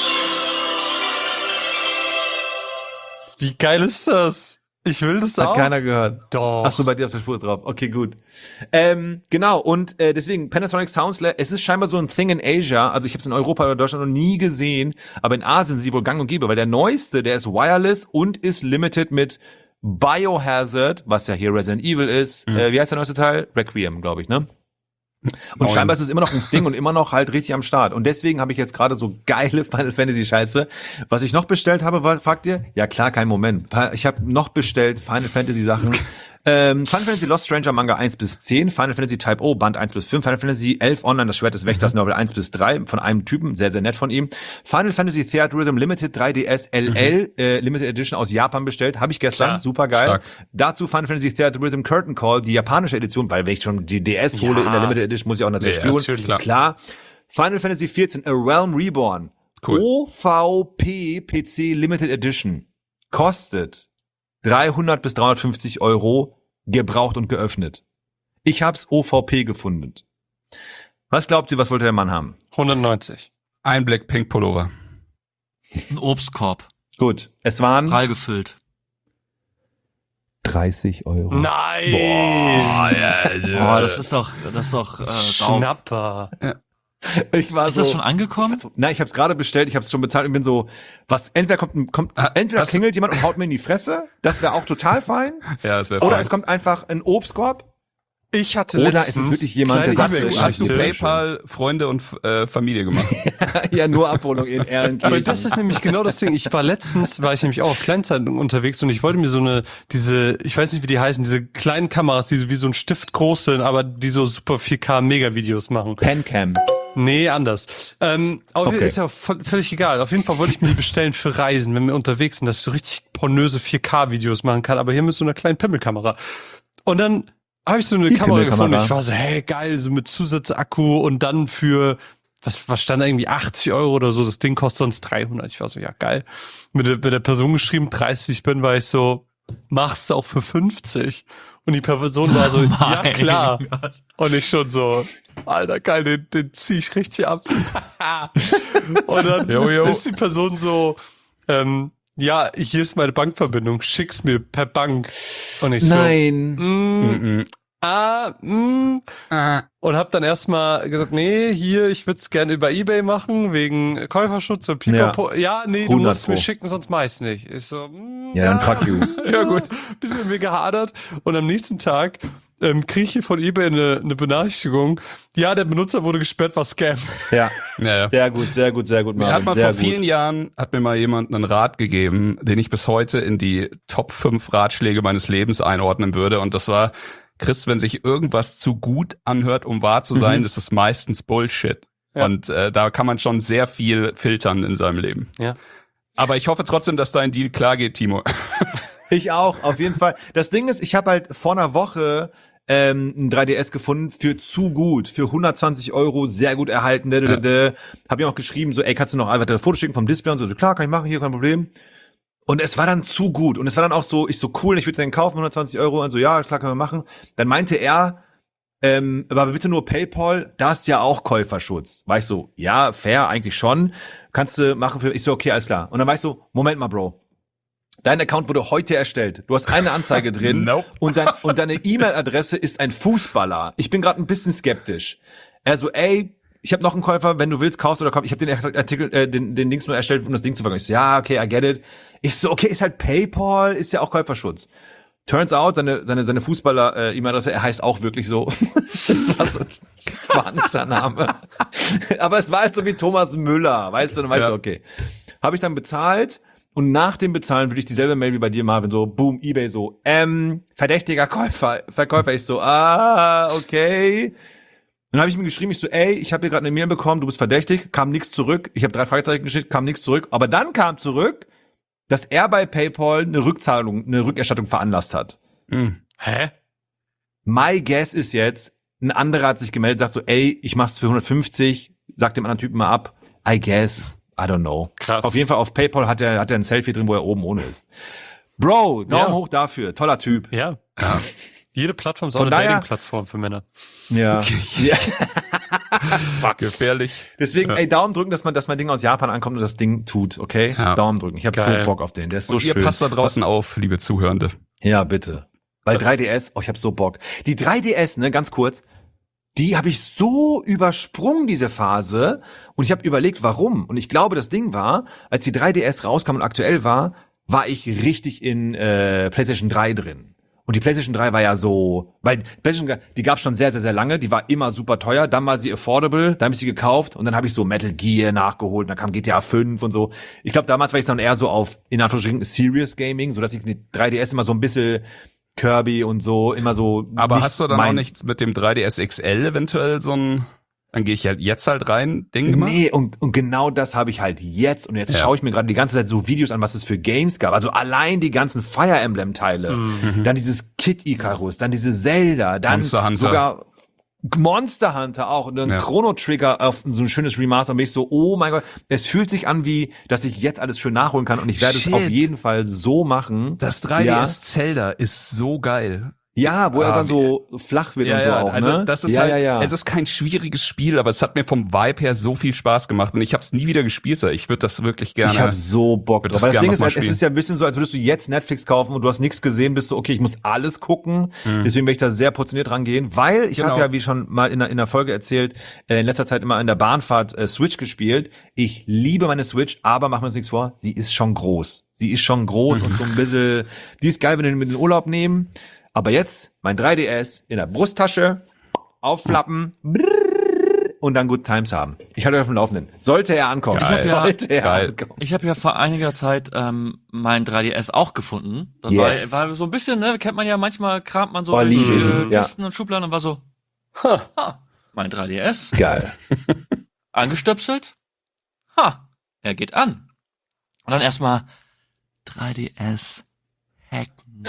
Wie geil ist das? Ich will das Hat auch. keiner gehört. Doch. Ach so, bei dir auf der Spur ist drauf. Okay, gut. Ähm, genau, und äh, deswegen, Panasonic Soundslab, es ist scheinbar so ein Thing in Asia, also ich habe es in Europa oder Deutschland noch nie gesehen, aber in Asien sind die wohl gang und gäbe, weil der neueste, der ist wireless und ist limited mit Biohazard, was ja hier Resident Evil ist. Mhm. Äh, wie heißt der neueste Teil? Requiem, glaube ich, ne? Und oh, scheinbar ist es immer noch ein Ding und immer noch halt richtig am Start. Und deswegen habe ich jetzt gerade so geile Final Fantasy Scheiße. Was ich noch bestellt habe, war, fragt ihr? Ja klar, kein Moment. Ich habe noch bestellt Final Fantasy Sachen. ähm, Final Fantasy Lost Stranger Manga eins bis zehn, Final Fantasy Type O Band eins bis fünf, Final Fantasy elf Online, das Schwert des Wächters, mhm. Novel eins bis drei von einem Typen, sehr, sehr nett von ihm. Final Fantasy Theatrhythm Limited drei D S L L, mhm. äh, Limited Edition aus Japan bestellt, habe ich gestern, klar. Super geil. Stark. Dazu Final Fantasy Theatrhythm Curtain Call, die japanische Edition, weil wenn ich schon die D S hole ja. in der Limited Edition, muss ich auch natürlich ja, spielen. Klar. klar. Final Fantasy vierzehn, A Realm Reborn, cool. O V P P C Limited Edition, kostet dreihundert bis dreihundertfünfzig Euro, gebraucht und geöffnet. Ich hab's O V P gefunden. Was glaubt ihr, was wollte der Mann haben? hundertneunzig. Ein Blackpink Pullover. Ein Obstkorb. Gut, es waren... Prall gefüllt. dreißig Euro. Nein! Boah, ja, ja. Oh, das ist doch, das ist doch, äh, Schnapper. Ja. Ich war ist so, das schon angekommen? So, nein, ich habe es gerade bestellt, ich habe es schon bezahlt und bin so, was, entweder kommt, kommt ah, entweder was? klingelt jemand und haut mir in die Fresse, das wäre auch total fein. Ja, das wäre Oder fein. Es kommt einfach ein Obstkorb. Ich hatte Oder letztens ist es wirklich jemand, der hast, sagt, du, hast du PayPal, Freunde und äh, Familie gemacht? Ja, nur Abholung in Ehrenkirchen. Aber das ist nämlich genau das Ding. Ich war letztens, war ich nämlich auch auf Kleinzeitung unterwegs und ich wollte mir so eine, diese, ich weiß nicht, wie die heißen, diese kleinen Kameras, die so wie so ein Stift groß sind, aber die so super vier K Mega-Videos machen. Pencam. Nee, anders. Ähm, aber okay. Ist ja voll, völlig egal. Auf jeden Fall wollte ich mir die bestellen für Reisen, wenn wir unterwegs sind, dass ich so richtig pornöse vier K Videos machen kann, aber hier mit so einer kleinen Pimmelkamera. Und dann habe ich so eine die Kamera gefunden. Ich war so, hey, geil, so mit Zusatzakku und dann für, was, was stand da irgendwie achtzig Euro oder so, das Ding kostet sonst dreihundert. Ich war so, ja, geil. Mit der, mit der Person geschrieben, dreißig ich bin, war ich so, mach's auch für fünfzig. Und die Person war so, oh ja, klar. Gott. Und ich schon so, Alter, geil, den, den zieh ich richtig ab. Und dann jo, jo. ist die Person so, ähm, ja, hier ist meine Bankverbindung, schick's mir per Bank. Und ich so, nein. Mm, ah, mm. ah. Und hab dann erstmal gesagt, nee, hier, ich würd's gerne über eBay machen, wegen Käuferschutz und Pipapo. Ja, ja nee, du musst mir schicken, sonst mach ich's nicht. Ich so, mm, ja, dann fuck you. Ja gut, bisschen mit mir gehadert. Und am nächsten Tag ähm, kriege ich hier von eBay eine, eine Benachrichtigung. Ja, der Benutzer wurde gesperrt, war Scam. Ja, ja, ja. Sehr gut, sehr gut, sehr gut. Mir hat mal sehr vor gut. vielen Jahren, hat mir mal jemand einen Rat gegeben, den ich bis heute in die Top fünf Ratschläge meines Lebens einordnen würde. Und das war, Chris, wenn sich irgendwas zu gut anhört, um wahr zu sein, mhm. ist es meistens Bullshit. Ja. Und äh, da kann man schon sehr viel filtern in seinem Leben. Ja. Aber ich hoffe trotzdem, dass dein Deal klar geht, Timo. Ich auch, auf jeden Fall. Das Ding ist, ich habe halt vor einer Woche ähm, ein drei D S gefunden für zu gut, für hundertzwanzig Euro, sehr gut erhalten. Ja. Hab ihm auch geschrieben, so, ey, kannst du noch einfach ein Foto schicken vom Display und so, so, klar, kann ich machen, hier, kein Problem. Und es war dann zu gut. Und es war dann auch so, ich so, cool, ich würde den kaufen, hundertzwanzig Euro. Und so, ja, klar, können wir machen. Dann meinte er, ähm, aber bitte nur PayPal, da ist ja auch Käuferschutz. War ich so, ja, fair, eigentlich schon. Kannst du machen für, ich so, okay, alles klar. Und dann war ich so, Moment mal, Bro. Dein Account wurde heute erstellt. Du hast eine Anzeige drin Nope. und, dein, und deine E-Mail-Adresse ist ein Fußballer. Ich bin gerade ein bisschen skeptisch. Er so, ey, ich habe noch einen Käufer, wenn du willst, kaufst oder kaufst. Ich habe den Artikel, äh, den, den Links nur erstellt, um das Ding zu verkaufen. Ich so, ja, okay, I get it. Ich so, okay, ist halt PayPal, ist ja auch Käuferschutz. Turns out, seine, seine, seine Fußballer-E-Mail-Adresse, er heißt auch wirklich so. Das war so ein spanischer Name. Aber es war halt so wie Thomas Müller, weißt du, dann weißt Ja. du, okay. Habe ich dann bezahlt und nach dem Bezahlen würde ich dieselbe Mail wie bei dir, Marvin, so, boom, eBay so, ähm, verdächtiger Käufer, Verkäufer. Ich so, ah, okay. Dann habe ich ihm geschrieben, ich so, ey, ich habe hier gerade eine Mail bekommen, du bist verdächtig, kam nichts zurück. Ich habe drei Fragezeichen geschickt, kam nichts zurück. Aber dann kam zurück, dass er bei PayPal eine Rückzahlung, eine Rückerstattung veranlasst hat. Mhm. Hä? My guess ist jetzt, ein anderer hat sich gemeldet, sagt so, ey, ich mach's für hundertfünfzig, sagt dem anderen Typen mal ab. I guess, I don't know. Krass. Auf jeden Fall auf PayPal hat er, hat er ein Selfie drin, wo er oben ohne ist. Bro, Daumen Ja. hoch dafür, toller Typ. Ja. Jede Plattform ist auch Von eine daher- Dating-Plattform für Männer. Ja. ja. Fuck, gefährlich. Deswegen, Ja. ey, Daumen drücken, dass man, dass mein Ding aus Japan ankommt und das Ding tut, okay? Ja. Daumen drücken. Ich habe so Geil. Bock auf den. Der ist so Und ihr schön. passt da draußen auf, liebe Zuhörende. Ja, bitte. Weil drei D S, oh, ich hab so Bock. Die drei D S, ne, ganz kurz, die habe ich so übersprungen, diese Phase. Und ich habe überlegt, warum. Und ich glaube, das Ding war, als die drei D S rauskam und aktuell war, war ich richtig in äh, PlayStation drei drin. Und die PlayStation drei war ja so, weil PlayStation drei, die gab's schon sehr, sehr, sehr lange, die war immer super teuer, dann war sie affordable, dann habe ich sie gekauft und dann habe ich so Metal Gear nachgeholt, dann kam G T A fünf und so. Ich glaube, damals war ich dann eher so auf, in Anführungsstrichen, Serious Gaming, so dass ich die drei D S immer so ein bisschen Kirby und so, immer so. Aber nicht hast du dann mein- auch nichts mit dem drei D S X L eventuell so ein, dann gehe ich halt jetzt halt rein, Ding gemacht? Nee, und, und genau das habe ich halt jetzt. Und jetzt Ja. schaue ich mir gerade die ganze Zeit so Videos an, was es für Games gab. Also allein die ganzen Fire Emblem-Teile. Dann dieses Kid Icarus, dann diese Zelda, dann Monster Hunter. sogar Monster Hunter auch. Und dann Ja. Chrono Trigger auf so ein schönes Remaster. Und bin ich so, oh mein Gott, es fühlt sich an wie, dass ich jetzt alles schön nachholen kann. Und ich werde Shit. es auf jeden Fall so machen. Das drei D S Ja. Zelda ist so geil. Ja, wo er Ah, dann so flach wird und so auch, also ne? das ist ja, halt, ja, ja. es ist kein schwieriges Spiel, aber es hat mir vom Vibe her so viel Spaß gemacht und ich habe es nie wieder gespielt. So. Ich würde das wirklich gerne. Ich habe so Bock würd drauf. das Weil das gerne Ding noch ist mal halt, es spielen. ist ja ein bisschen so, als würdest du jetzt Netflix kaufen und du hast nichts gesehen, bist du, okay, ich muss alles gucken. Deswegen werde ich da sehr portioniert rangehen, weil ich Genau. habe ja, wie schon mal in der, in der Folge erzählt, äh, in letzter Zeit immer in der Bahnfahrt äh, Switch gespielt. Ich liebe meine Switch, aber machen wir uns nichts vor, sie ist schon groß. Sie ist schon groß und so ein bisschen, die ist geil, wenn wir den mit in den Urlaub nehmen. Aber jetzt mein drei D S in der Brusttasche, aufflappen, brrrr, und dann Good Times haben. Ich halte euch auf dem Laufenden. Sollte er ankommen. Geil. Sollte er Geil. ankommen. Ich habe ja vor einiger Zeit ähm, mein drei D S auch gefunden. Das Yes. war, war so ein bisschen, ne, kennt man ja, manchmal kramt man so Oh, durch liebe. äh, Ja. Kisten und Schubladen und war so, ha, mein drei D S, Geil. angestöpselt, ha, er geht an. Und dann erstmal drei D S hacken.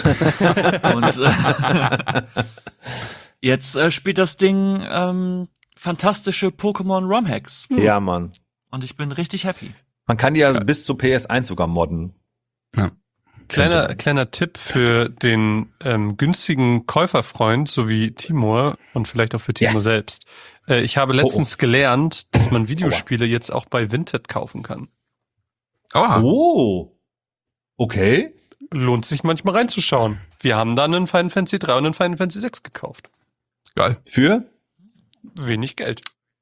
Und äh, jetzt äh, spielt das Ding ähm, fantastische Pokémon ROM-Hacks. Ja, Mann. Und ich bin richtig happy. Man kann die ja bis zu P S eins sogar modden. Kleiner, kleiner Tipp für den ähm, günstigen Käuferfreund, so wie Timur und vielleicht auch für Timur Yes. selbst. Äh, ich habe letztens gelernt, dass man Videospiele jetzt auch bei Vinted kaufen kann. Oha. Oh. Okay. Lohnt sich manchmal reinzuschauen. Wir haben dann einen Final Fantasy drei und einen Final Fantasy sechs gekauft. Geil. Für? Wenig Geld.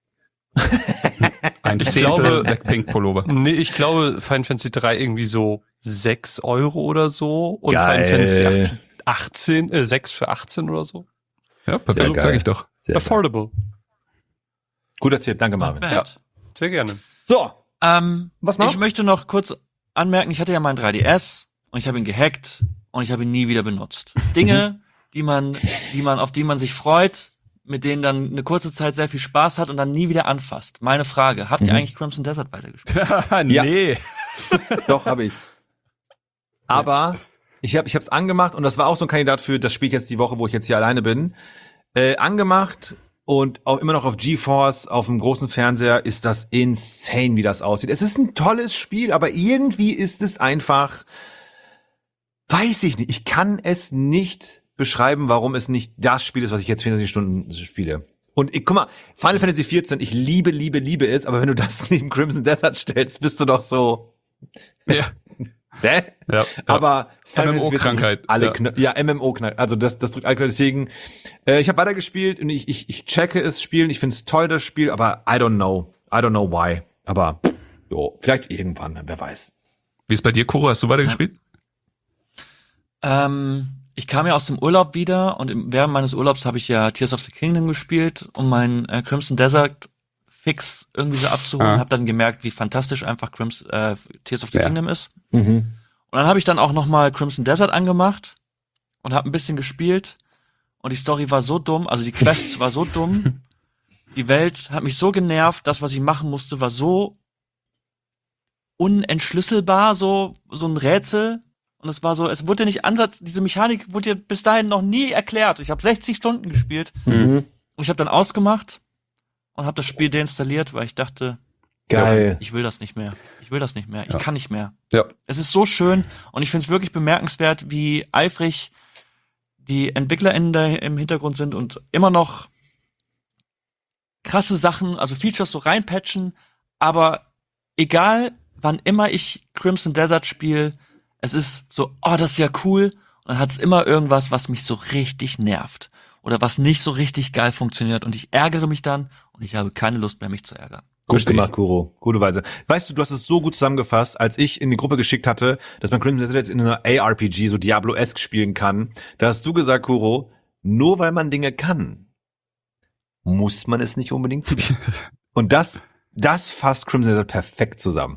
Ein Ich Zehntel glaube- Blackpink-Pullover. Nee, ich glaube Final Fantasy drei irgendwie so sechs Euro oder so und Geil. Final Fantasy achtzehn, äh, sechs für achtzehn oder so. Ja, Sehr perfekt, geil. sag ich doch. Sehr Affordable. Guter Tipp, danke Not Marvin. bad. Sehr gerne. So, Ähm, Was noch? Ich möchte noch kurz anmerken, ich hatte ja meinen drei D S und ich habe ihn gehackt und ich habe ihn nie wieder benutzt. Dinge, die man, die man, auf die man sich freut, mit denen dann eine kurze Zeit sehr viel Spaß hat und dann nie wieder anfasst. Meine Frage, habt ihr Mhm. eigentlich Crimson Desert weitergespielt? nee. doch, habe ich. Aber ich habe ich hab's angemacht und das war auch so ein Kandidat für das Spiel jetzt die Woche, wo ich jetzt hier alleine bin. Äh, angemacht und auch immer noch auf GeForce, auf dem großen Fernseher, ist das insane, wie das aussieht. Es ist ein tolles Spiel, aber irgendwie ist es einfach, weiß ich nicht, ich kann es nicht beschreiben, warum es nicht das Spiel ist, was ich jetzt vierundzwanzig Stunden spiele. Und ich, guck mal, Final Fantasy vierzehn, ich liebe, liebe, liebe es, aber wenn du das neben Crimson Desert stellst, bist du doch so, Ja. Hä? Ja, Aber M M O-Krankheit. Alle Ja. Knö- ja, M M O-Krankheit. Also das, das drückt alle Knöpfe. Deswegen, äh, ich habe weitergespielt und ich, ich, ich checke es spielen. Ich finde es toll, das Spiel, aber I don't know. I don't know why. Aber jo, vielleicht irgendwann, wer weiß. Wie ist bei dir, Kuro? Hast du weitergespielt? Ähm, ich kam ja aus dem Urlaub wieder und im, während meines Urlaubs habe ich ja Tears of the Kingdom gespielt, um meinen äh, Crimson Desert Fix irgendwie so abzuholen. Ah. Habe dann gemerkt, wie fantastisch einfach Crimson, äh, Tears of the Ja. Kingdom ist. Mhm. Und dann habe ich dann auch noch mal Crimson Desert angemacht und habe ein bisschen gespielt. Und die Story war so dumm, also die Quests war so dumm. Die Welt hat mich so genervt, das, was ich machen musste, war so unentschlüsselbar, so so ein Rätsel. Und es war so, es wurde ja nicht Ansatz, diese Mechanik wurde ja bis dahin noch nie erklärt. Ich habe sechzig Stunden gespielt Mhm. und ich habe dann ausgemacht und habe das Spiel deinstalliert, weil ich dachte, Geil. ich will das nicht mehr. Ich will das nicht mehr. Ich Ja. kann nicht mehr. Ja. Es ist so schön und ich finde es wirklich bemerkenswert, wie eifrig die EntwicklerInnen da im Hintergrund sind und immer noch krasse Sachen, also Features so reinpatchen, aber egal, wann immer ich Crimson Desert spiele, es ist so, oh, das ist ja cool, und dann hat es immer irgendwas, was mich so richtig nervt oder was nicht so richtig geil funktioniert und ich ärgere mich dann und ich habe keine Lust mehr, mich zu ärgern. Gut Versteh gemacht, ich. Kuro. Gute Weise. Weißt du, du hast es so gut zusammengefasst, als ich in die Gruppe geschickt hatte, dass man Crimson Desert jetzt in einer A R P G, so Diablo-esque spielen kann. Da hast du gesagt, Kuro, nur weil man Dinge kann, muss man es nicht unbedingt tun. Und das, das fasst Crimson Desert perfekt zusammen.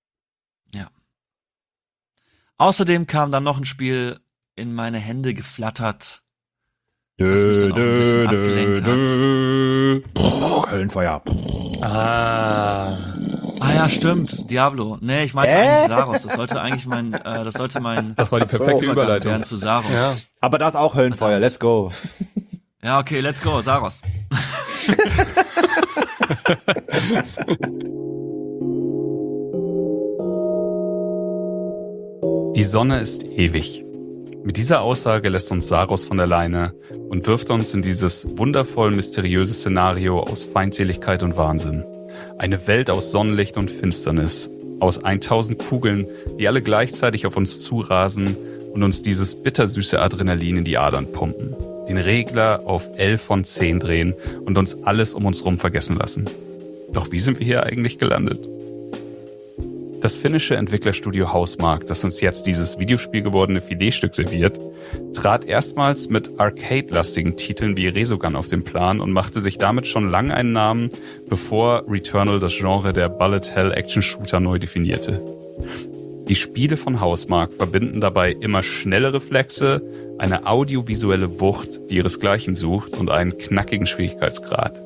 Außerdem kam dann noch ein Spiel in meine Hände geflattert, was mich dann auch ein bisschen abgelenkt hat. Boah, Höllenfeuer. Ah. Ah ja, stimmt, Diablo. Nee, ich meinte Äh? eigentlich Saros. Das sollte eigentlich mein, äh, das sollte mein Das war die Ach so. perfekte Übergang Überleitung. werden zu Saros. Ja. Aber da ist auch Höllenfeuer. Let's go. Ja, okay, let's go, Saros. Die Sonne ist ewig. Mit dieser Aussage lässt uns Saros von der Leine und wirft uns in dieses wundervoll mysteriöse Szenario aus Feindseligkeit und Wahnsinn. Eine Welt aus Sonnenlicht und Finsternis, aus tausend Kugeln, die alle gleichzeitig auf uns zurasen und uns dieses bittersüße Adrenalin in die Adern pumpen, den Regler auf elf von zehn drehen und uns alles um uns rum vergessen lassen. Doch wie sind wir hier eigentlich gelandet? Das finnische Entwicklerstudio Housemarque, das uns jetzt dieses Videospiel gewordene Filetstück serviert, trat erstmals mit arcade-lastigen Titeln wie Resogun auf den Plan und machte sich damit schon lange einen Namen, bevor Returnal das Genre der Bullet-Hell-Action-Shooter neu definierte. Die Spiele von Housemarque verbinden dabei immer schnelle Reflexe, eine audiovisuelle Wucht, die ihresgleichen sucht, und einen knackigen Schwierigkeitsgrad.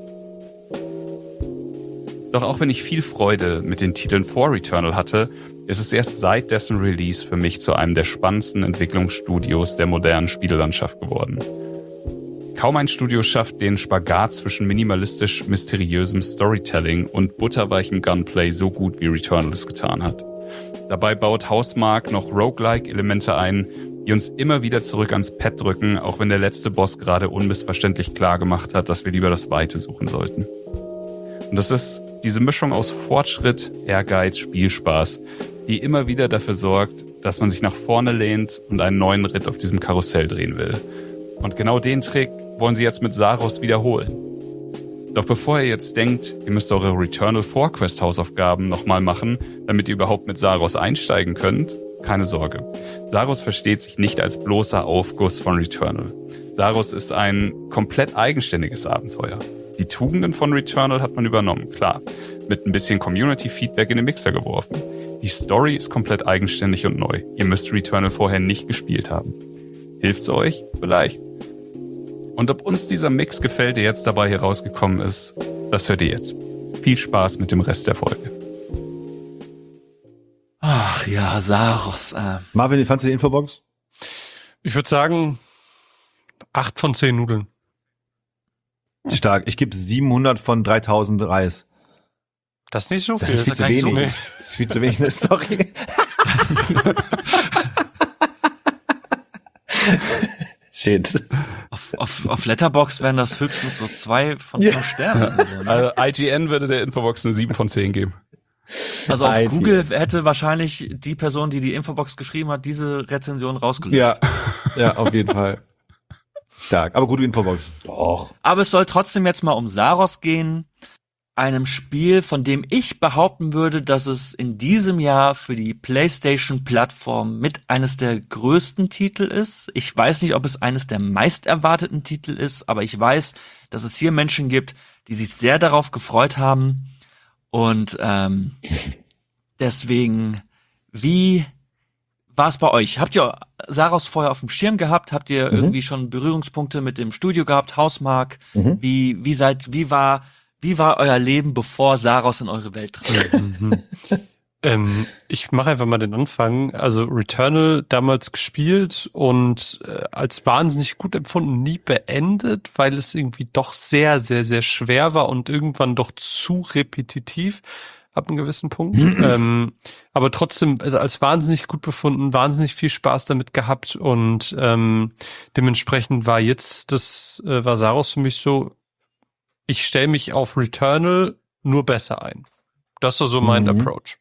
Doch auch wenn ich viel Freude mit den Titeln vor Returnal hatte, ist es erst seit dessen Release für mich zu einem der spannendsten Entwicklungsstudios der modernen Spielelandschaft geworden. Kaum ein Studio schafft den Spagat zwischen minimalistisch mysteriösem Storytelling und butterweichem Gunplay so gut wie Returnal es getan hat. Dabei baut Housemarque noch Roguelike-Elemente ein, die uns immer wieder zurück ans Pad drücken, auch wenn der letzte Boss gerade unmissverständlich klar gemacht hat, dass wir lieber das Weite suchen sollten. Und das ist diese Mischung aus Fortschritt, Ehrgeiz, Spielspaß, die immer wieder dafür sorgt, dass man sich nach vorne lehnt und einen neuen Ritt auf diesem Karussell drehen will. Und genau den Trick wollen sie jetzt mit Saros wiederholen. Doch bevor ihr jetzt denkt, ihr müsst eure Returnal four Quest Hausaufgaben nochmal machen, damit ihr überhaupt mit Saros einsteigen könnt, keine Sorge. Saros versteht sich nicht als bloßer Aufguss von Returnal. Saros ist ein komplett eigenständiges Abenteuer. Die Tugenden von Returnal hat man übernommen, klar, mit ein bisschen Community-Feedback in den Mixer geworfen. Die Story ist komplett eigenständig und neu. Ihr müsst Returnal vorher nicht gespielt haben. Hilft's euch? Vielleicht. Und ob uns dieser Mix gefällt, der jetzt dabei hier rausgekommen ist, das hört ihr jetzt. Viel Spaß mit dem Rest der Folge. Ach ja, Saros. Äh. Marvin, wie fandst du die Infobox? Ich würde sagen, acht von zehn Nudeln. Stark. Ich gebe siebenhundert von dreitausend Reis. Das ist nicht so viel. Das ist viel ist zu gar nicht wenig. so- nee. Das ist viel zu wenig. Sorry. Shit. Auf, auf, auf Letterboxd wären das höchstens so zwei von Ja. fünf Sternen. Oder so, ne? Also I G N würde der Infobox eine sieben von zehn geben. Also auf I Google hätte wahrscheinlich die Person, die die Infobox geschrieben hat, diese Rezension rausgelöscht. Ja, ja, auf jeden Fall. Stark, aber gute Infobox. Doch. Aber es soll trotzdem jetzt mal um Saros gehen, einem Spiel, von dem ich behaupten würde, dass es in diesem Jahr für die PlayStation-Plattform mit eines der größten Titel ist. Ich weiß nicht, ob es eines der meist erwarteten Titel ist, aber ich weiß, dass es hier Menschen gibt, die sich sehr darauf gefreut haben. Und ähm, deswegen, wie war es bei euch? Habt ihr Saros vorher auf dem Schirm gehabt? Habt ihr Mhm. irgendwie schon Berührungspunkte mit dem Studio gehabt, Hausmark? Mhm. Wie wie seid wie war wie war euer Leben, bevor Saros in eure Welt trat? Mhm. ähm, ich mache einfach mal den Anfang. Also Returnal damals gespielt und äh, als wahnsinnig gut empfunden, nie beendet, weil es irgendwie doch sehr, sehr, sehr schwer war und irgendwann doch zu repetitiv ab einem gewissen Punkt. ähm, aber trotzdem also als wahnsinnig gut befunden, wahnsinnig viel Spaß damit gehabt und ähm, dementsprechend war jetzt das, äh, war Saros für mich so, ich stelle mich auf Returnal nur besser ein. Das war so mein Mhm. Approach.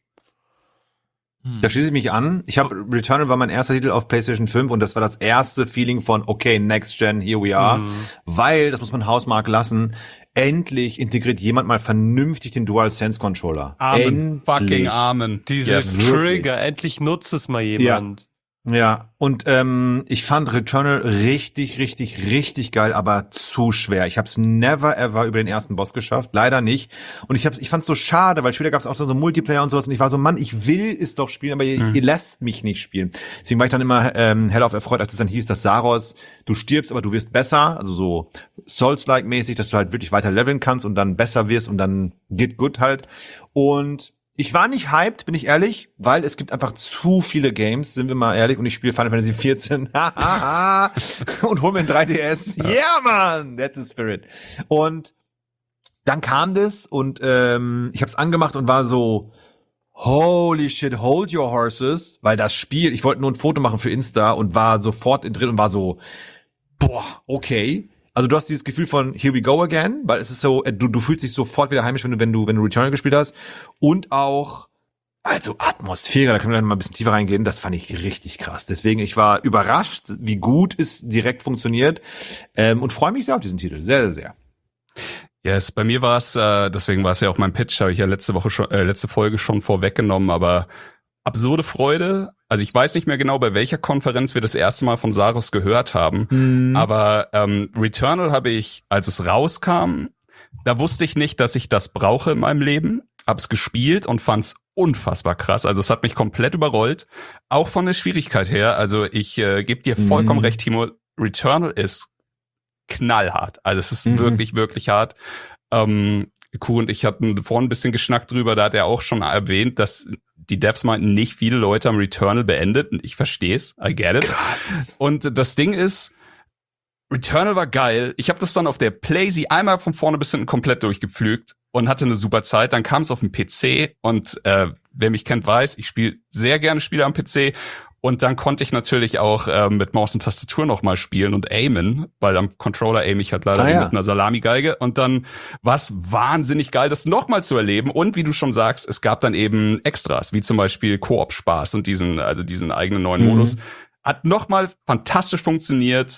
Da schließe ich mich an. Ich habe Returnal war mein erster Titel auf PlayStation fünf und das war das erste Feeling von okay, Next Gen, here we are. Mhm. Weil, das muss man Hausmark lassen, endlich integriert jemand mal vernünftig den DualSense Controller. Amen. Endlich. Fucking Amen. Diese Ja, Trigger, wirklich. endlich nutzt es mal jemand. Ja, und ähm, ich fand Returnal richtig, richtig, richtig geil, aber zu schwer. Ich habe es never ever über den ersten Boss geschafft, leider nicht. Und ich hab's, ich fand's so schade, weil später gab es auch so, so Multiplayer und sowas. Und ich war so, Mann, ich will es doch spielen, aber ihr, Mhm. ihr lasst mich nicht spielen. Deswegen war ich dann immer ähm, hellauf erfreut, als es dann hieß, dass Saros, du stirbst, aber du wirst besser. Also so Souls-like mäßig, dass du halt wirklich weiter leveln kannst und dann besser wirst und dann get good halt. Und ich war nicht hyped, bin ich ehrlich, weil es gibt einfach zu viele Games, sind wir mal ehrlich, und ich spiele Final Fantasy vierzehn und hol mir ein drei D S. Yeah, man, that's the spirit. Und dann kam das und ähm, ich habe es angemacht und war so, holy shit, hold your horses, weil das Spiel, ich wollte nur ein Foto machen für Insta und war sofort drin und war so, boah, okay. Also du hast dieses Gefühl von here we go again, weil es ist so, äh, du, du fühlst dich sofort wieder heimisch, wenn du, wenn du, wenn du Returnal gespielt hast. Und auch, also Atmosphäre, da können wir dann mal ein bisschen tiefer reingehen, das fand ich richtig krass. Deswegen, ich war überrascht, wie gut es direkt funktioniert ähm, und freue mich sehr auf diesen Titel. Sehr, sehr, sehr. Yes, bei mir war es, äh, deswegen war es ja auch mein Pitch, habe ich ja letzte Woche schon, äh, letzte Folge schon vorweggenommen, aber absurde Freude. Also ich weiß nicht mehr genau, bei welcher Konferenz wir das erste Mal von Saros gehört haben, Mhm. aber ähm, Returnal habe ich, als es rauskam, da wusste ich nicht, dass ich das brauche in meinem Leben. Hab's gespielt und fand's unfassbar krass. Also es hat mich komplett überrollt, auch von der Schwierigkeit her. Also ich äh, gebe dir vollkommen Mhm. recht, Timo. Returnal ist knallhart. Also es ist Mhm. wirklich, wirklich hart. Ähm, Kuh und ich hatten vorhin ein bisschen geschnackt drüber, da hat er auch schon erwähnt, dass die Devs meinten, nicht viele Leute haben Returnal beendet und ich versteh's, I get it. Krass. Und das Ding ist, Returnal war geil. Ich habe das dann auf der Playsee einmal von vorne bis hinten komplett durchgepflügt und hatte eine super Zeit. Dann kam es auf den P C und äh, wer mich kennt, weiß, ich spiele sehr gerne Spiele am P C. Und dann konnte ich natürlich auch äh, mit Maus und Tastatur noch mal spielen und aimen, weil am Controller aim ich halt leider Ah, eh ja. mit einer Salami-Geige. Und dann war es wahnsinnig geil, das noch mal zu erleben. Und wie du schon sagst, es gab dann eben Extras, wie zum Beispiel Koop-Spaß und diesen, also diesen eigenen neuen Mhm. Modus. Hat noch mal fantastisch funktioniert.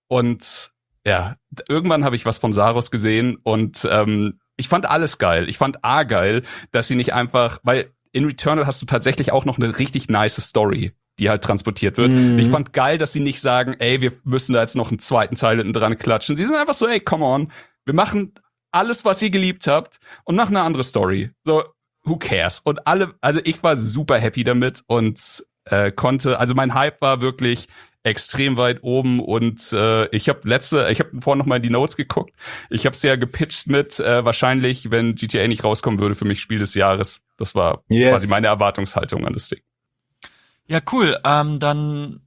Und ja, irgendwann habe ich was von Saros gesehen und ähm, ich fand alles geil. Ich fand A geil, dass sie nicht einfach, weil in Returnal hast du tatsächlich auch noch eine richtig nice Story, die halt transportiert wird. Mhm. Ich fand geil, dass sie nicht sagen, ey, wir müssen da jetzt noch einen zweiten Teil hinten dran klatschen. Sie sind einfach so, ey, come on, wir machen alles, was ihr geliebt habt und machen eine andere Story. So, who cares? Und alle, also ich war super happy damit und äh, konnte, also mein Hype war wirklich extrem weit oben und äh, ich habe letzte, ich habe vorhin noch mal in die Notes geguckt. Ich habe es ja gepitcht mit äh, wahrscheinlich, wenn G T A nicht rauskommen würde, für mich Spiel des Jahres. Das war Yes. quasi meine Erwartungshaltung an das Ding. Ja, cool. Ähm, dann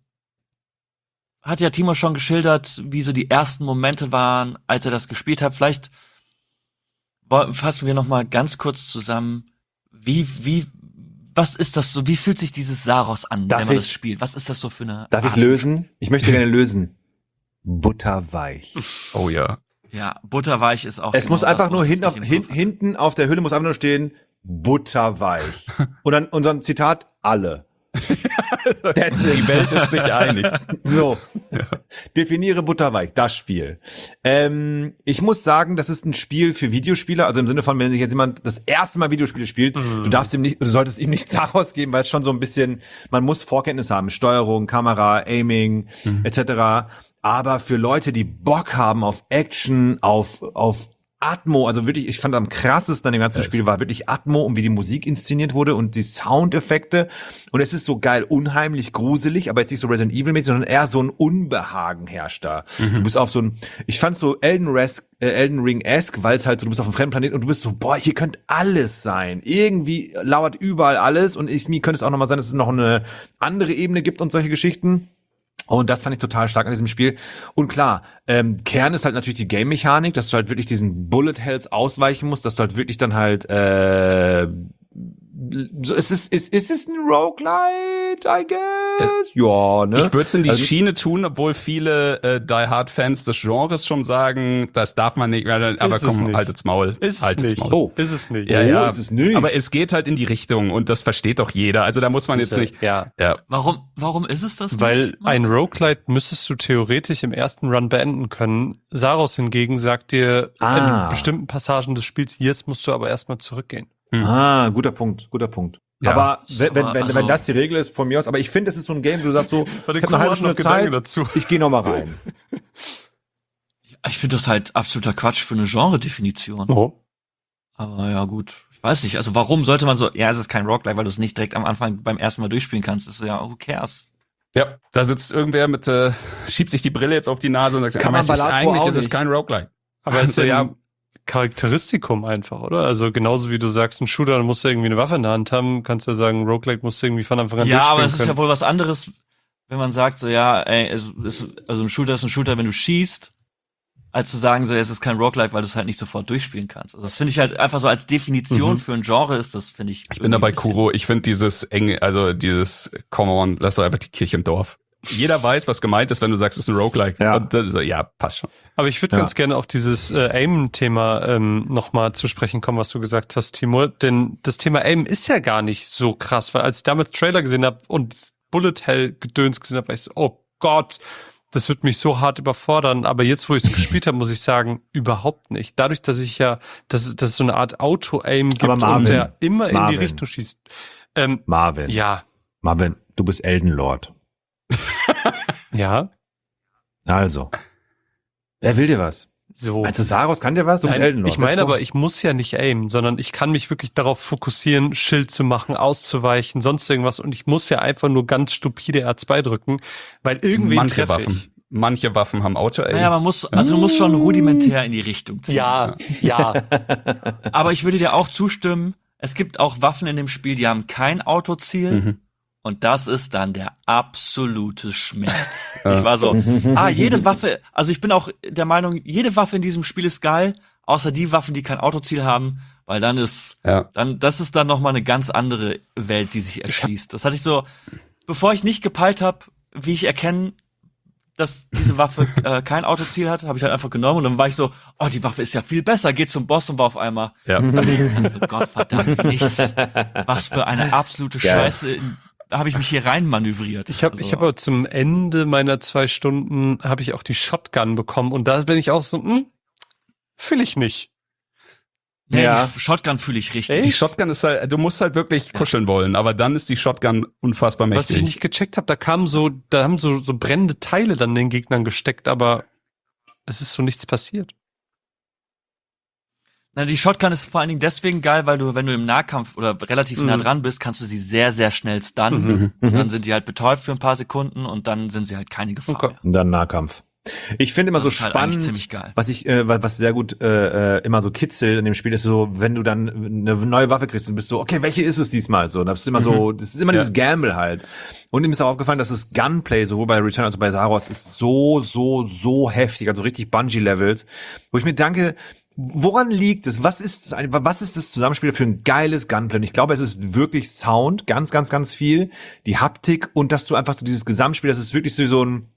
hat ja Timo schon geschildert, wie so die ersten Momente waren, als er das gespielt hat. Vielleicht wo- fassen wir noch mal ganz kurz zusammen, wie, wie, was ist das so, wie fühlt sich dieses Saros an, Darf wenn man ich- das spielt? Was ist das so für eine Darf ich Art? lösen? Ich möchte gerne lösen. Butterweich. Oh ja. Ja, butterweich ist auch. Es genau muss einfach das nur Wort, hinten das auf, ich im hin, Kopf hatte. hinten auf der Hülle muss einfach nur stehen, butterweich. Und dann unser Zitat, alle. Die Welt ist sich einig. So, ja. Definiere butterweich, das Spiel. Ähm, ich muss sagen, das ist ein Spiel für Videospieler, also im Sinne von, wenn sich jetzt jemand das erste Mal Videospiele spielt, mhm. du darfst ihm nicht, du solltest ihm nicht Saros geben, weil es schon so ein bisschen, man muss Vorkenntnisse haben, Steuerung, Kamera, Aiming, mhm. et cetera. Aber für Leute, die Bock haben auf Action, auf auf Atmo, also wirklich, ich fand am krassesten an dem ganzen yes. Spiel war wirklich Atmo und wie die Musik inszeniert wurde und die Soundeffekte. Und es ist so geil, unheimlich gruselig, aber jetzt nicht so Resident Evil-mäßig, sondern eher so ein Unbehagen herrscht da. Mhm. Du bist auf so ein, ich fand so Elden, Res, äh, Elden Ring-esque, weil es halt so, du bist auf einem fremden Planeten und du bist so, boah, hier könnte alles sein. Irgendwie lauert überall alles und ich, mir könnte es auch nochmal sein, dass es noch eine andere Ebene gibt und solche Geschichten. Und das fand ich total stark an diesem Spiel. Und klar, ähm, Kern ist halt natürlich die Game-Mechanik, dass du halt wirklich diesen Bullet-Hells ausweichen musst, dass du halt wirklich dann halt äh, so, ist es ist, ist es ein Roguelite, I guess? Ja, ne? Ich würde es in die also, Schiene tun, obwohl viele äh, Die Hard Fans des Genres schon sagen, das darf man nicht, aber komm, haltet's Maul. Ist haltet's es nicht. Maul. Oh, ist es nicht. Ja, oh, ja. ist es nicht. Aber es geht halt in die Richtung und das versteht doch jeder. Also da muss man jetzt nicht. Ja. ja. Warum, warum ist es das Weil nicht? ein Roguelite müsstest du theoretisch im ersten Run beenden können. Saros hingegen sagt dir Ah. in bestimmten Passagen des Spiels, jetzt musst du aber erstmal zurückgehen. Ah, guter Punkt, guter Punkt. Ja. Aber wenn, wenn, wenn, Also- wenn das die Regel ist, von mir aus, aber ich finde, es ist so ein Game, du sagst so, Warte, ich hab Kuh eine halbe hat noch Stunde Gedanken Zeit, dazu. ich gehe noch mal rein. Ich finde das halt absoluter Quatsch für eine Genre-Definition. Oh. Aber ja, gut. Ich weiß nicht. Also warum sollte man so, ja, es ist kein Roguelike, weil du es nicht direkt am Anfang beim ersten Mal durchspielen kannst. Das ist ja, who cares? Ja, da sitzt irgendwer mit, äh, schiebt sich die Brille jetzt auf die Nase und sagt, Kann aber man es ist Balatro eigentlich auch ist es nicht. kein Roguelike. Aber es ist ja ja, ein Charakteristikum einfach, oder? Also genauso wie du sagst, ein Shooter, dann musst du irgendwie eine Waffe in der Hand haben, kannst du ja sagen, Roguelike musst du irgendwie von Anfang an Ja, durchspielen aber es ist können. ja wohl was anderes, wenn man sagt, so, ja, ey, es ist, also ein Shooter ist ein Shooter, wenn du schießt, als zu sagen, so, es ist kein Roguelike, weil du es halt nicht sofort durchspielen kannst. Also das finde ich halt einfach so als Definition Mhm. für ein Genre ist das, finde ich. Ich bin dabei, Kuro. Ich finde dieses enge, also dieses, come on, lass doch einfach die Kirche im Dorf. Jeder weiß, was gemeint ist, wenn du sagst, es ist ein Roguelike. Ja. Und dann so, ja, passt schon. Aber ich würde Ja. ganz gerne auf dieses äh, Aim-Thema ähm, nochmal zu sprechen kommen, was du gesagt hast, Timur. Denn das Thema Aim ist ja gar nicht so krass, weil als ich damals Trailer gesehen habe und Bullet Hell Gedöns gesehen habe, war ich so, oh Gott, das wird mich so hart überfordern. Aber jetzt, wo ich es gespielt habe, muss ich sagen, überhaupt nicht. Dadurch, dass ich ja, dass, dass es so eine Art Auto-Aim gibt Aber Marvin, und der immer in Marvin. die Richtung schießt. Ähm, Marvin, ja, Marvin, du bist Elden Lord. ja, Also, wer will dir was? so. Also Saros kann dir was? Du bist Nein, Elden Lord. ich meine Let's go. aber, ich muss ja nicht aimen, sondern ich kann mich wirklich darauf fokussieren, Schild zu machen, auszuweichen, sonst irgendwas. Und ich muss ja einfach nur ganz stupide R zwei drücken, weil irgendwen Manche treffe Waffen. ich. Manche Waffen haben Auto-Aim. Naja, man muss, also du musst schon rudimentär in die Richtung ziehen. Ja, ja. Aber ich würde dir auch zustimmen, es gibt auch Waffen in dem Spiel, die haben kein Autoziel. Mhm. Und das ist dann der absolute Schmerz. Ich war so, ah, jede Waffe, also ich bin auch der Meinung, jede Waffe in diesem Spiel ist geil, außer die Waffen, die kein Autoziel haben, weil dann ist, Ja. dann, das ist dann nochmal eine ganz andere Welt, die sich erschließt. Das hatte ich so, bevor ich nicht gepeilt habe, wie ich erkenne, dass diese Waffe äh, kein Autoziel hat, habe ich halt einfach genommen und dann war ich so, oh, die Waffe ist ja viel besser, geht zum Boss und war auf einmal, Ja. oh Gott, verdammt nichts. Was für eine absolute Geil. Scheiße habe ich mich hier rein manövriert. Ich habe Also, ich hab aber zum Ende meiner zwei Stunden habe ich auch die Shotgun bekommen und da bin ich auch so, hm, fühle ich nicht. nee, Ja. die Shotgun fühle ich richtig. Echt? Die Shotgun ist halt, du musst halt wirklich kuscheln wollen, aber dann ist die Shotgun unfassbar Was mächtig. ich nicht gecheckt habe, da kamen so, da haben so, so brennende Teile dann den Gegnern gesteckt, aber es ist so nichts passiert. Na, die Shotgun ist vor allen Dingen deswegen geil, weil du, wenn du im Nahkampf oder relativ nah Mhm. dran bist, kannst du sie sehr, sehr schnell stunnen. Mhm. Und dann sind die halt betäubt für ein paar Sekunden und dann sind sie halt keine Gefahr Okay. mehr. Und dann Nahkampf. Ich finde immer Das so ist halt eigentlich spannend, ziemlich geil. was ich, äh, was was sehr gut äh, äh, immer so kitzelt in dem Spiel ist so, wenn du dann eine neue Waffe kriegst, dann bist du so, okay, welche ist es diesmal? So, und das ist immer so, das ist immer Ja. dieses Gamble halt. Und ihm ist auch aufgefallen, dass das Gunplay sowohl bei Return als auch bei Saros ist so, so, so heftig, also richtig Bungee-Levels, wo ich mir denke, woran liegt es? Was ist das, was ist das Zusammenspiel für ein geiles Gunplay? Und ich glaube, es ist wirklich Sound, ganz, ganz, ganz viel, die Haptik und dass du einfach so dieses Gesamtspiel, das ist wirklich so, so ein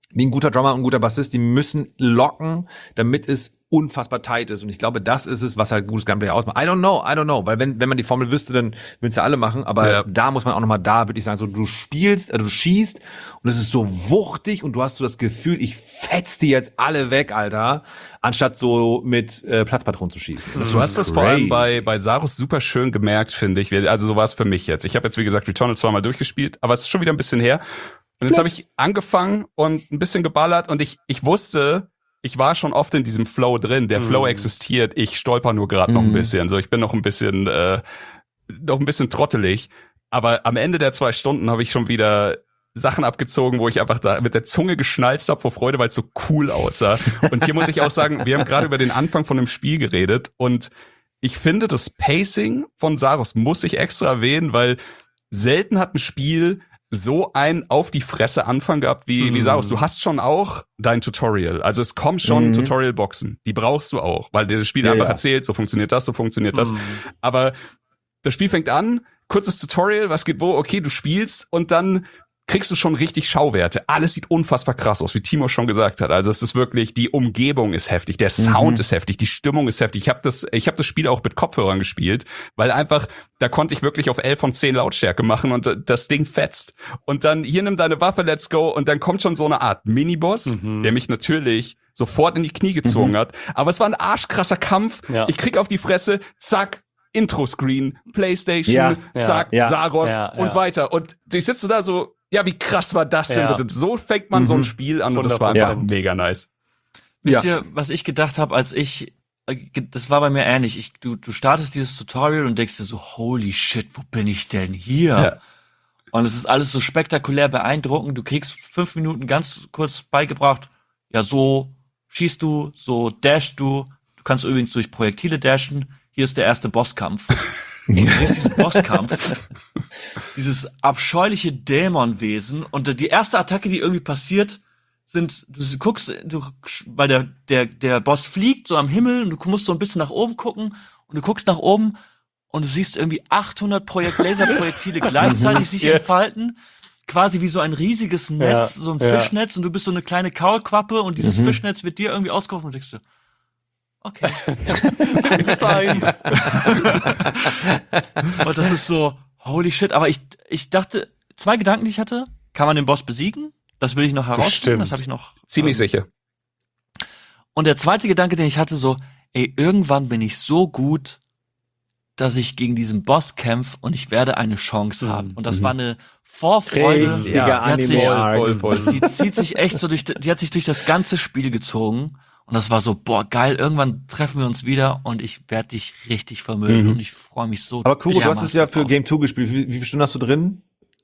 wie ein guter Drummer und ein guter Bassist, die müssen locken, damit es unfassbar tight ist. Und ich glaube, das ist es, was halt gutes Gunplay ausmacht. I don't know, I don't know. Weil wenn wenn man die Formel wüsste, dann würden es ja alle machen. Aber ja. da muss man auch nochmal da, würde ich sagen, so du spielst, also du schießt und es ist so wuchtig und du hast so das Gefühl, ich fetz die jetzt alle weg, Alter, anstatt so mit äh, Platzpatronen zu schießen. Das Du hast das vor allem crazy. bei bei Saros super schön gemerkt, finde ich. Also so war es für mich jetzt. Ich habe jetzt, wie gesagt, Returnal zweimal durchgespielt, aber es ist schon wieder ein bisschen her. Und jetzt habe ich angefangen und ein bisschen geballert und ich ich wusste, ich war schon oft in diesem Flow drin. Der Flow existiert. Ich stolper nur gerade noch ein bisschen. So, ich bin noch ein bisschen äh, noch ein bisschen trottelig. Aber am Ende der zwei Stunden habe ich schon wieder Sachen abgezogen, wo ich einfach da mit der Zunge geschnalzt habe vor Freude, weil es so cool aussah. Und hier muss ich auch sagen, wir haben gerade über den Anfang von dem Spiel geredet und ich finde, das Pacing von Saros muss ich extra erwähnen, weil selten hat ein Spiel so ein auf die Fresse Anfang gehabt wie, mm. wie Saros. Du hast schon auch dein Tutorial. Also es kommen schon mm. Tutorial-Boxen. Die brauchst du auch, weil dir das Spiel ja, einfach ja. erzählt, so funktioniert das, so funktioniert das. Mm. Aber das Spiel fängt an, kurzes Tutorial, was geht wo, okay, du spielst und dann kriegst du schon richtig Schauwerte. Alles sieht unfassbar krass aus, wie Timo schon gesagt hat. Also es ist wirklich, die Umgebung ist heftig, der Sound mhm. ist heftig, die Stimmung ist heftig. Ich habe das ich habe das Spiel auch mit Kopfhörern gespielt, weil einfach, da konnte ich wirklich auf elf von zehn Lautstärke machen und das Ding fetzt. Und dann, hier nimm deine Waffe, let's go. Und dann kommt schon so eine Art Miniboss, mhm. der mich natürlich sofort in die Knie gezwungen mhm. hat. Aber es war ein arschkrasser Kampf. Ja. Ich krieg auf die Fresse, zack, Intro-Screen, Playstation, ja, zack, ja, Saros ja, ja. und weiter. Und ich sitze da so, ja, wie krass war das denn? Ja. So fängt man mhm. so ein Spiel an und das war einfach ja. mega nice. Wisst Ja. ihr, was ich gedacht habe, als ich, das war bei mir ähnlich. Ich, du, du startest dieses Tutorial und denkst dir so, holy shit, wo bin ich denn hier? Ja. Und es ist alles so spektakulär beeindruckend. Du kriegst fünf Minuten ganz kurz beigebracht, ja, so schießt du, so dashst du. Du kannst übrigens durch Projektile dashen. Hier ist der erste Bosskampf. Und du siehst diesen Bosskampf, dieses abscheuliche Dämonwesen und die erste Attacke, die irgendwie passiert, sind, du guckst, du, weil der, der, der Boss fliegt so am Himmel und du musst so ein bisschen nach oben gucken und du guckst nach oben und du siehst irgendwie achthundert Projekt Laserprojektile gleichzeitig sich entfalten, quasi wie so ein riesiges Netz, ja, so ein ja. Fischnetz und du bist so eine kleine Kaulquappe und dieses mhm. Fischnetz wird dir irgendwie ausgeworfen und denkst du, okay. Fein. Und das ist so, holy shit. Aber ich, ich dachte, zwei Gedanken, die ich hatte. Kann man den Boss besiegen? Das will ich noch herausfinden. Das habe ich noch. Ziemlich ähm, sicher. Und der zweite Gedanke, den ich hatte, so, ey, irgendwann bin ich so gut, dass ich gegen diesen Boss kämpfe und ich werde eine Chance haben. Mhm. Und das war eine Vorfreude. Richtiger die, hat sich, voll, voll. die zieht sich echt so durch, die hat sich durch das ganze Spiel gezogen. Und das war so, boah, geil, irgendwann treffen wir uns wieder und ich werde dich richtig vermögen mhm. und ich freue mich so. Aber Kuro, du hast es ja für Game zwei gespielt. Wie, wie viele Stunden hast du drin?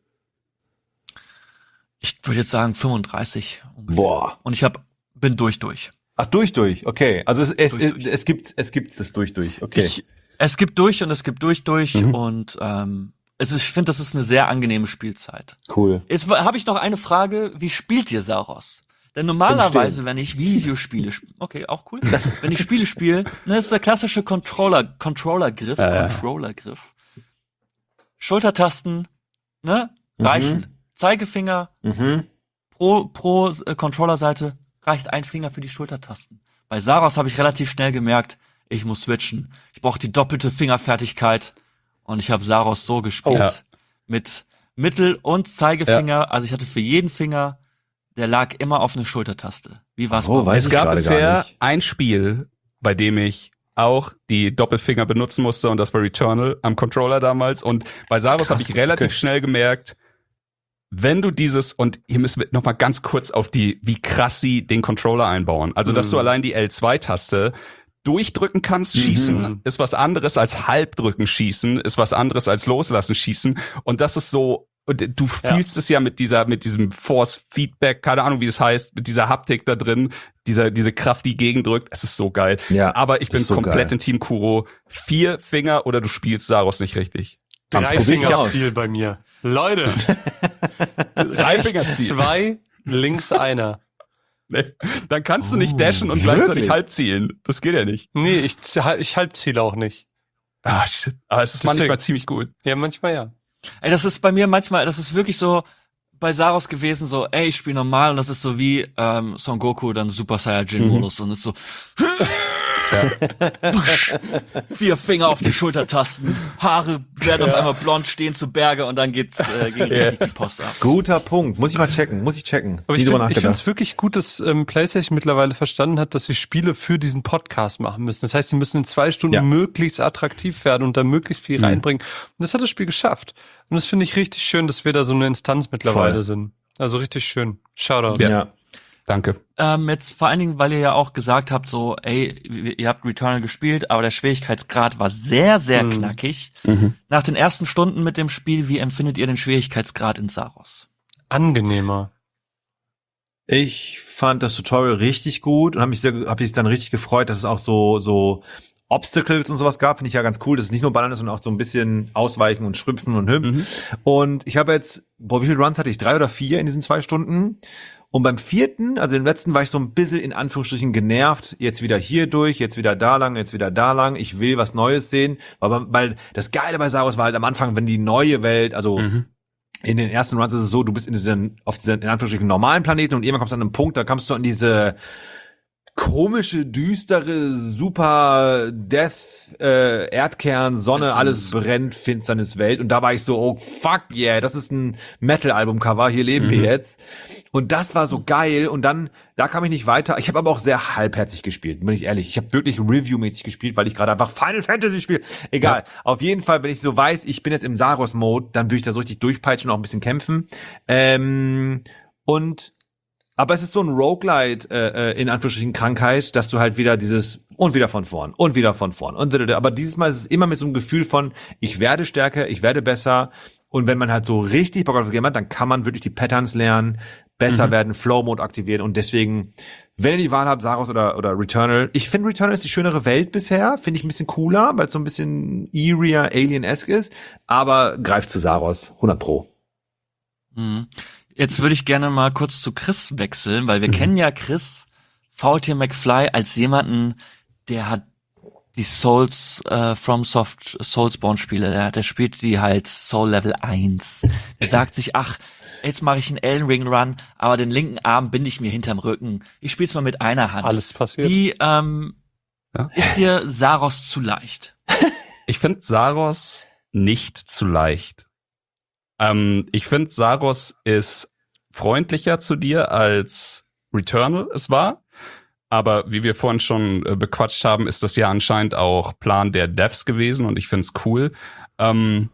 Ich würde jetzt sagen fünfunddreißig ungefähr. Boah. Und ich hab, bin durch, durch. Ach, durch, durch, okay. Also es, es, durch, es, durch. es gibt es gibt das durch, durch, okay. Ich, es gibt durch und es gibt durch, durch mhm. und ähm, es ist, ich finde, das ist eine sehr angenehme Spielzeit. Cool. Jetzt habe ich noch eine Frage, wie spielt ihr Saros? Denn normalerweise, wenn ich Videospiele spiele, okay, auch cool, wenn ich Spiele spiele, ne, ist der klassische Controller, Controller-Griff, äh. Controller-Griff. Schultertasten, ne, reichen. Mhm. Zeigefinger, mhm. pro, pro äh, Controller-Seite reicht ein Finger für die Schultertasten. Bei Saros habe ich relativ schnell gemerkt, ich muss switchen. Ich brauche die doppelte Fingerfertigkeit und ich habe Saros so gespielt. Oh, ja. Mit Mittel- und Zeigefinger, ja. Also ich hatte für jeden Finger, der lag immer auf einer Schultertaste. Wie war's? Oh, es gab bisher ein Spiel, bei dem ich auch die Doppelfinger benutzen musste und das war Returnal am Controller damals. Und bei Saros habe ich relativ okay. schnell gemerkt, wenn du dieses, und hier müssen wir noch mal ganz kurz auf die, wie krass sie den Controller einbauen. Also, dass mhm. du allein die L zwei Taste durchdrücken kannst, schießen, mhm. ist was anderes als halbdrücken, schießen, ist was anderes als loslassen, schießen. Und das ist so, und du fühlst ja. es ja mit dieser, mit diesem Force-Feedback, keine Ahnung, wie es heißt, mit dieser Haptik da drin, dieser, diese Kraft, die gegendrückt. Es ist so geil. Ja, aber ich bin so komplett geil. In Team Kuro. Vier Finger oder du spielst Saros nicht richtig. Drei Finger-Stil bei mir. Leute. Drei Finger-Stil. Zwei, links einer. Nee, dann kannst du nicht dashen und wirklich? Gleichzeitig halbzielen. Das geht ja nicht. Nee, ich, ich halbziele auch nicht. Ah, shit. Aber es ist Deswegen. manchmal ziemlich gut. Ja, manchmal ja. Ey, das ist bei mir manchmal, das ist wirklich so, bei Saros gewesen, so, ey, ich spiele normal und das ist so wie ähm, Son Goku, dann Super Saiyajin-Modus und ist so vier Finger auf die Schultertasten, Haare werden auf einmal blond, stehen zu Berge und dann geht's äh, gegen richtig die Post ab. Guter Punkt. Muss ich mal checken. Muss ich checken. Aber Nie ich drüber finde nachgedacht. es wirklich gut, dass ähm, PlayStation mittlerweile verstanden hat, dass sie Spiele für diesen Podcast machen müssen. Das heißt, sie müssen in zwei Stunden Ja. möglichst attraktiv werden und da möglichst viel Mhm. reinbringen. Und das hat das Spiel geschafft. Und das finde ich richtig schön, dass wir da so eine Instanz mittlerweile Voll. sind. Also richtig schön. Shoutout. Ja. Ja. Danke. Ähm, jetzt vor allen Dingen, weil ihr ja auch gesagt habt, so, ey, ihr habt Returnal gespielt, aber der Schwierigkeitsgrad war sehr, sehr Hm. knackig. Mhm. Nach den ersten Stunden mit dem Spiel, wie empfindet ihr den Schwierigkeitsgrad in Saros? Angenehmer. Ich fand das Tutorial richtig gut und habe mich sehr, habe mich dann richtig gefreut, dass es auch so so Obstacles und sowas gab. Finde ich ja ganz cool, dass es nicht nur Ballern ist, sondern auch so ein bisschen ausweichen und schrüpfen und hüpfen. Mhm. Und ich habe jetzt, boah, wie viele Runs hatte ich? Drei oder vier in diesen zwei Stunden? Und beim vierten, also im letzten, war ich so ein bisschen in Anführungsstrichen genervt. Jetzt wieder hier durch, jetzt wieder da lang, jetzt wieder da lang. Ich will was Neues sehen. Aber weil das Geile bei Saros war halt am Anfang, wenn die neue Welt, also Mhm. in den ersten Runs ist es so, du bist in diesen, auf diesen, in Anführungsstrichen, normalen Planeten und irgendwann kommst du an einen Punkt, da kommst du an diese komische, düstere, super Death, äh, Erdkern, Sonne, Finsternis. alles brennt, Finsternis Welt. Und da war ich so, oh fuck yeah, das ist ein Metal-Album-Cover, hier leben wir Mhm. jetzt. Und das war so geil. Und dann, da kam ich nicht weiter. Ich habe aber auch sehr halbherzig gespielt, bin ich ehrlich. Ich habe wirklich Review-mäßig gespielt, weil ich gerade einfach Final Fantasy spiele. Egal. Auf jeden Fall, wenn ich so weiß, ich bin jetzt im Saros-Mode, dann würde ich da so richtig durchpeitschen und auch ein bisschen kämpfen. Ähm, und aber es ist so ein Roguelite, äh, äh, in Anführungsstrichen Krankheit, dass du halt wieder dieses und wieder von vorn und wieder von vorn und aber dieses Mal ist es immer mit so einem Gefühl von, ich werde stärker, ich werde besser und wenn man halt so richtig Bock auf das Game hat, dann kann man wirklich die Patterns lernen, besser Mhm. werden, Flow-Mode aktivieren und deswegen, wenn ihr die Wahl habt, Saros oder, oder Returnal, ich finde Returnal ist die schönere Welt bisher, finde ich ein bisschen cooler, weil es so ein bisschen eerier, Alien-esque ist, aber greift zu Saros, hundert Pro. Mhm. Jetzt würde ich gerne mal kurz zu Chris wechseln, weil wir Mhm. kennen ja Chris V T McFly als jemanden, der hat die Souls, äh, FromSoft Soulsborne-Spiele, der, der spielt die halt Soul Level eins. Der sagt sich, ach, jetzt mache ich einen Elden Ring Run, aber den linken Arm binde ich mir hinterm Rücken. Ich spiel's mal mit einer Hand. Alles passiert. Wie ähm, Ja. ist dir Saros zu leicht? Ich finde Saros nicht zu leicht. Ähm, ich finde, Saros ist freundlicher zu dir als Returnal es war. Aber wie wir vorhin schon äh, bequatscht haben, ist das ja anscheinend auch Plan der Devs gewesen und ich find's cool. Ähm,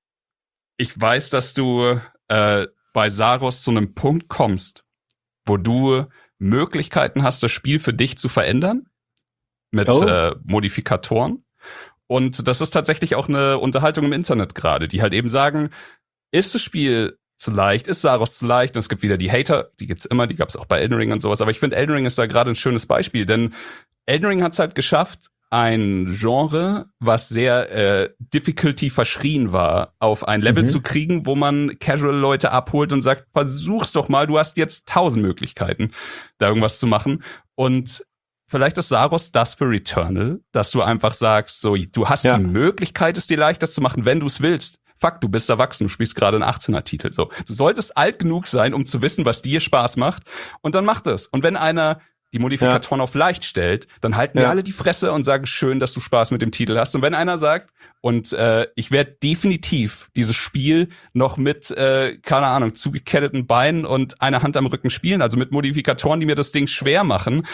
ich weiß, dass du äh, bei Saros zu einem Punkt kommst, wo du Möglichkeiten hast, das Spiel für dich zu verändern mit Oh. äh, Modifikatoren. Und das ist tatsächlich auch eine Unterhaltung im Internet gerade, die halt eben sagen, ist das Spiel zu leicht, ist Saros zu leicht? Und es gibt wieder die Hater, die gibt's immer, die gab's auch bei Elden Ring und sowas. Aber ich finde, Elden Ring ist da gerade ein schönes Beispiel, denn Elden Ring hat's halt geschafft, ein Genre, was sehr äh, Difficulty verschrien war, auf ein Level Mhm. zu kriegen, wo man Casual-Leute abholt und sagt, versuch's doch mal, du hast jetzt tausend Möglichkeiten, da irgendwas zu machen. Und vielleicht ist Saros das für Returnal, dass du einfach sagst, so, du hast Ja. die Möglichkeit, es dir leichter zu machen, wenn du es willst. Fuck, du bist erwachsen, du spielst gerade einen achtzehner-Titel. So, du solltest alt genug sein, um zu wissen, was dir Spaß macht. Und dann mach das. Und wenn einer die Modifikatoren auf leicht stellt, dann halten wir Ja. alle die Fresse und sagen, schön, dass du Spaß mit dem Titel hast. Und wenn einer sagt, und äh, ich werde definitiv dieses Spiel noch mit, äh, keine Ahnung, zugeketteten Beinen und einer Hand am Rücken spielen, also mit Modifikatoren, die mir das Ding schwer machen.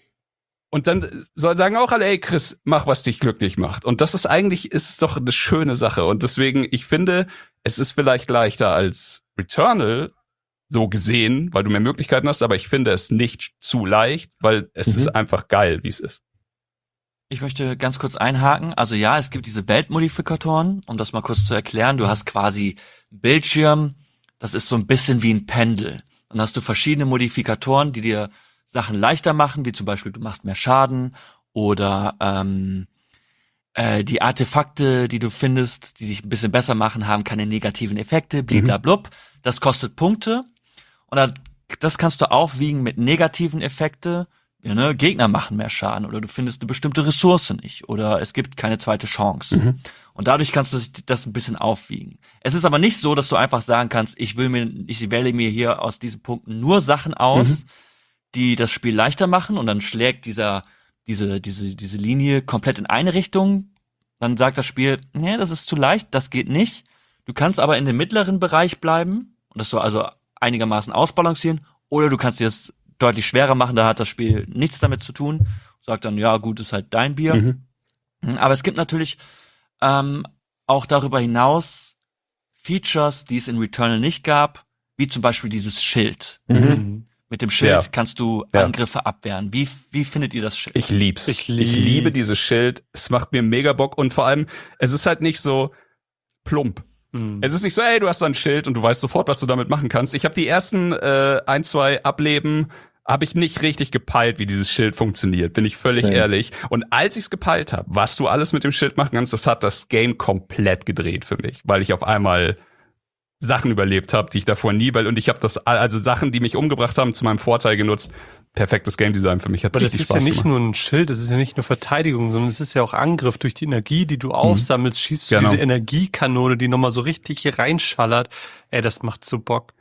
Und dann soll sagen auch alle, ey Chris, mach, was dich glücklich macht. Und das ist eigentlich, ist es doch eine schöne Sache. Und deswegen, ich finde, es ist vielleicht leichter als Returnal, so gesehen, weil du mehr Möglichkeiten hast, aber ich finde es nicht zu leicht, weil es Mhm. ist einfach geil, wie es ist. Ich möchte ganz kurz einhaken. Also ja, es gibt diese Weltmodifikatoren, um das mal kurz zu erklären. Du hast quasi einen Bildschirm, das ist so ein bisschen wie ein Pendel. Dann hast du verschiedene Modifikatoren, die dir Sachen leichter machen, wie zum Beispiel du machst mehr Schaden oder ähm, äh, die Artefakte, die du findest, die dich ein bisschen besser machen, haben keine negativen Effekte, bliblablub. Das kostet Punkte und das kannst du aufwiegen mit negativen Effekte, ja, ne, Gegner machen mehr Schaden oder du findest eine bestimmte Ressource nicht oder es gibt keine zweite Chance. Mhm. Und dadurch kannst du das ein bisschen aufwiegen. Es ist aber nicht so, dass du einfach sagen kannst, ich will mir, ich wähle mir hier aus diesen Punkten nur Sachen aus, mhm. die das Spiel leichter machen und dann schlägt dieser, diese, diese, diese Linie komplett in eine Richtung. Dann sagt das Spiel, nee, das ist zu leicht, das geht nicht. Du kannst aber in dem mittleren Bereich bleiben und das soll also einigermaßen ausbalancieren oder du kannst dir das deutlich schwerer machen, da hat das Spiel nichts damit zu tun. Sagt dann, ja gut, ist halt dein Bier. Mhm. Aber es gibt natürlich ähm, auch darüber hinaus Features, die es in Returnal nicht gab, wie zum Beispiel dieses Schild. Mhm. Mit dem Schild Ja. kannst du Ja. Angriffe abwehren. Wie, wie findet ihr das Schild? Ich lieb's. Ich Ich, lieb's. liebe dieses Schild. Es macht mir mega Bock und vor allem, es ist halt nicht so plump. Mhm. Es ist nicht so, ey, du hast da ein Schild und du weißt sofort, was du damit machen kannst. Ich habe die ersten äh, ein, zwei Ableben habe ich nicht richtig gepeilt, wie dieses Schild funktioniert, bin ich völlig Same. ehrlich. Und als ich es gepeilt habe, was du alles mit dem Schild machen kannst, das hat das Game komplett gedreht für mich, weil ich auf einmal Sachen überlebt habe, die ich davor nie, weil und ich habe das also Sachen, die mich umgebracht haben, zu meinem Vorteil genutzt. Perfektes Game Design für mich, hat Aber das richtig ist ja Spaß nicht gemacht. nur ein Schild, das ist ja nicht nur Verteidigung, sondern es ist ja auch Angriff. Durch die Energie, die du aufsammelst, schießt du Genau. diese Energiekanone, die nochmal so richtig hier reinschallert. Ey, das macht so Bock.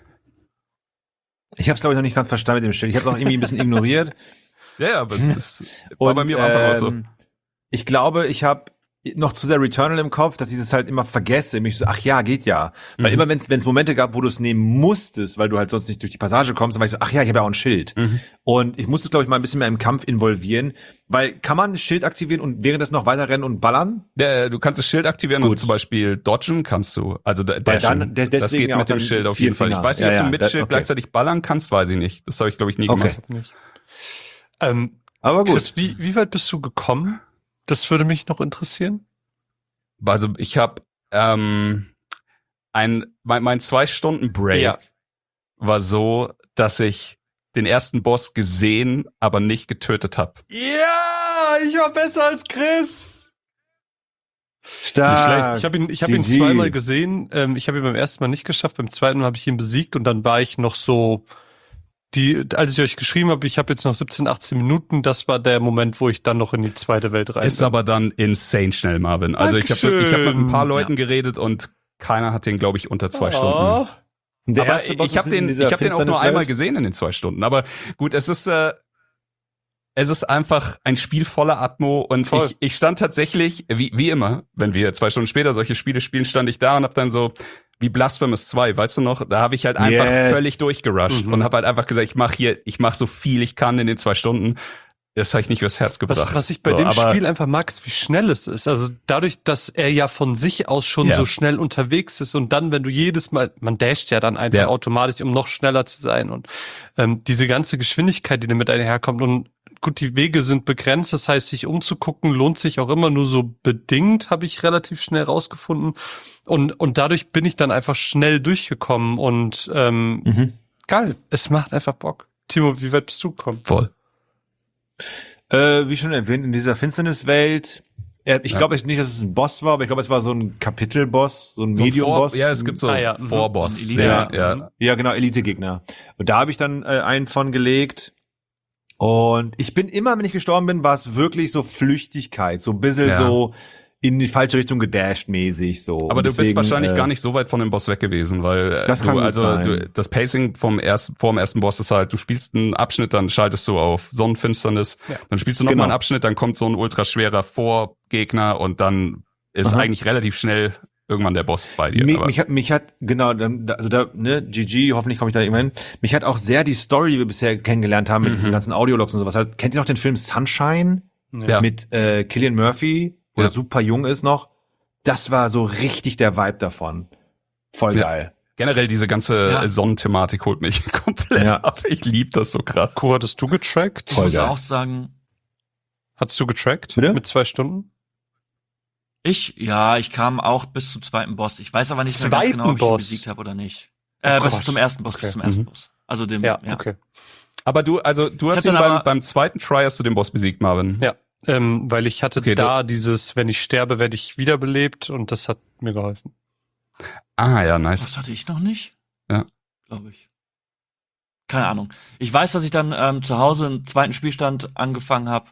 Ich habe es, glaube ich, noch nicht ganz verstanden mit dem Schild. Ich habe es auch irgendwie ein bisschen ignoriert. Ja, ja, aber es ist, war bei mir am Anfang auch so. ähm, Ich glaube, ich habe noch zu sehr Returnal im Kopf, dass ich das halt immer vergesse. Mich so, ach ja, geht ja. Weil Mhm. immer, wenn es Momente gab, wo du es nehmen musstest, weil du halt sonst nicht durch die Passage kommst, dann war ich so, ach ja, ich habe ja auch ein Schild. Mhm. Und ich musste, glaube ich, mal ein bisschen mehr im Kampf involvieren. Weil kann man ein Schild aktivieren und während das noch weiter rennen und ballern? Ja, du kannst das Schild aktivieren Gut. und zum Beispiel dodgen kannst du. Also da- Weil dashen. dann- de- das deswegen geht ja auch mit dem dann Schild auf vier jeden Fall. Ich Finger. weiß nicht, Ja, ob du ja, mit da- Schild okay. gleichzeitig ballern kannst, weiß ich nicht. Das habe ich, glaube ich, nie Okay. gemacht. Nicht. Ähm, Aber gut. Chris, wie, wie weit bist du gekommen? Das würde mich noch interessieren. Also ich habe ähm, ein mein, mein zwei Stunden Break war so, dass ich den ersten Boss gesehen, aber nicht getötet habe. Ja, ich war besser als Chris. Stark. Ich habe ihn, ich habe ihn G G. zweimal gesehen. Ähm, ich habe ihn beim ersten Mal nicht geschafft, beim zweiten Mal habe ich ihn besiegt und dann war ich noch so, die, als ich euch geschrieben habe, ich habe jetzt noch siebzehn, achtzehn Minuten, das war der Moment, wo ich dann noch in die zweite Welt rein Ist bin. aber dann insane schnell, Marvin. Also ich habe ich hab mit ein paar Dankeschön. Leuten geredet und keiner hat den, glaube ich, unter zwei Oh. Stunden. Und der Aber erste Boss ich habe ist in den, dieser ich hab den auch nur Finsterniswelt? einmal gesehen in den zwei Stunden. Aber gut, es ist, äh, es ist einfach ein Spiel voller Atmo und Voll. ich, ich stand tatsächlich, wie, wie immer, wenn wir zwei Stunden später solche Spiele spielen, stand ich da und hab dann so, wie Blasphemous zwei, weißt du noch? Da habe ich halt einfach Yes. völlig durchgerusht Mhm. und habe halt einfach gesagt, ich mache hier, ich mache so viel ich kann in den zwei Stunden. Das habe ich nicht übers Herz gebracht. Was, was ich bei so, dem aber Spiel einfach mag, ist, wie schnell es ist. Also dadurch, dass er ja von sich aus schon Ja. so schnell unterwegs ist und dann, wenn du jedes Mal, man dasht ja dann einfach Ja. automatisch, um noch schneller zu sein und ähm, diese ganze Geschwindigkeit, die damit einherkommt und gut, die Wege sind begrenzt, das heißt, sich umzugucken lohnt sich auch immer nur so bedingt, habe ich relativ schnell rausgefunden und und dadurch bin ich dann einfach schnell durchgekommen und ähm, Mhm. geil, es macht einfach Bock. Timo, wie weit bist du gekommen? voll. Äh, wie schon erwähnt, in dieser Finsterniswelt. Er, ich Ja. glaube nicht, dass es ein Boss war, aber ich glaube, es war so ein Kapitelboss, so ein So ein Medium-Boss. Vor, ja, es gibt so Ah, ja. Vorboss. Mhm. Elite. der, Ja. ja. Ja, genau, Elite-Gegner. Und da habe ich dann äh, einen von gelegt. Und ich bin immer, wenn ich gestorben bin, war es wirklich so Flüchtigkeit, so ein bisschen Ja. so in die falsche Richtung gedasht mäßig so. Aber Und du bist deswegen, wahrscheinlich äh, gar nicht so weit von dem Boss weg gewesen, weil äh, Das du, kann gut also sein. du, das Pacing vom ersten, vor dem ersten Boss ist halt, du spielst einen Abschnitt, dann schaltest du auf Sonnenfinsternis, Ja. dann spielst du noch Genau. mal einen Abschnitt, dann kommt so ein ultraschwerer Vorgegner und dann ist Aha. eigentlich relativ schnell irgendwann der Boss bei dir. Mich, Aber mich hat, mich hat, genau, dann, da- also da, ne, G G, hoffentlich komme ich da irgendwann hin. Mich hat auch sehr die Story, die wir bisher kennengelernt haben, mit Mhm. diesen ganzen Audiologs und sowas. Halt, kennt ihr noch den Film Sunshine? Ja. Mit äh, Cillian Murphy, wo Ja. er super jung ist noch? Das war so richtig der Vibe davon. Voll Ja. geil. generell diese ganze Ja. äh, Sonnenthematik holt mich komplett Ja. ab. Ich lieb das so krass. Kur, hattest du getrackt? Ich Voll muss geil. auch sagen, Hattest du getrackt? Bitte? Mit zwei Stunden? ich, ja, ich kam auch bis zum zweiten Boss. Ich weiß aber nicht mehr ganz Zweiten genau, ob ich ihn Boss? besiegt habe oder nicht. Oh Äh, Gott. bis zum ersten Boss, Okay. bis zum ersten Mhm. Boss. Also dem, Ja, ja. okay. Aber du, also du Ich hast hab ihn dann beim, aber- beim zweiten Try hast du den Boss besiegt, Marvin. Ja, ähm, weil ich hatte Okay, da dieses, wenn ich sterbe, werde ich wiederbelebt und das hat mir geholfen. Ah ja, nice. Das hatte ich noch nicht. Ja. Glaube ich. keine Ahnung. Ich weiß, dass ich dann ähm, zu Hause einen zweiten Spielstand angefangen habe,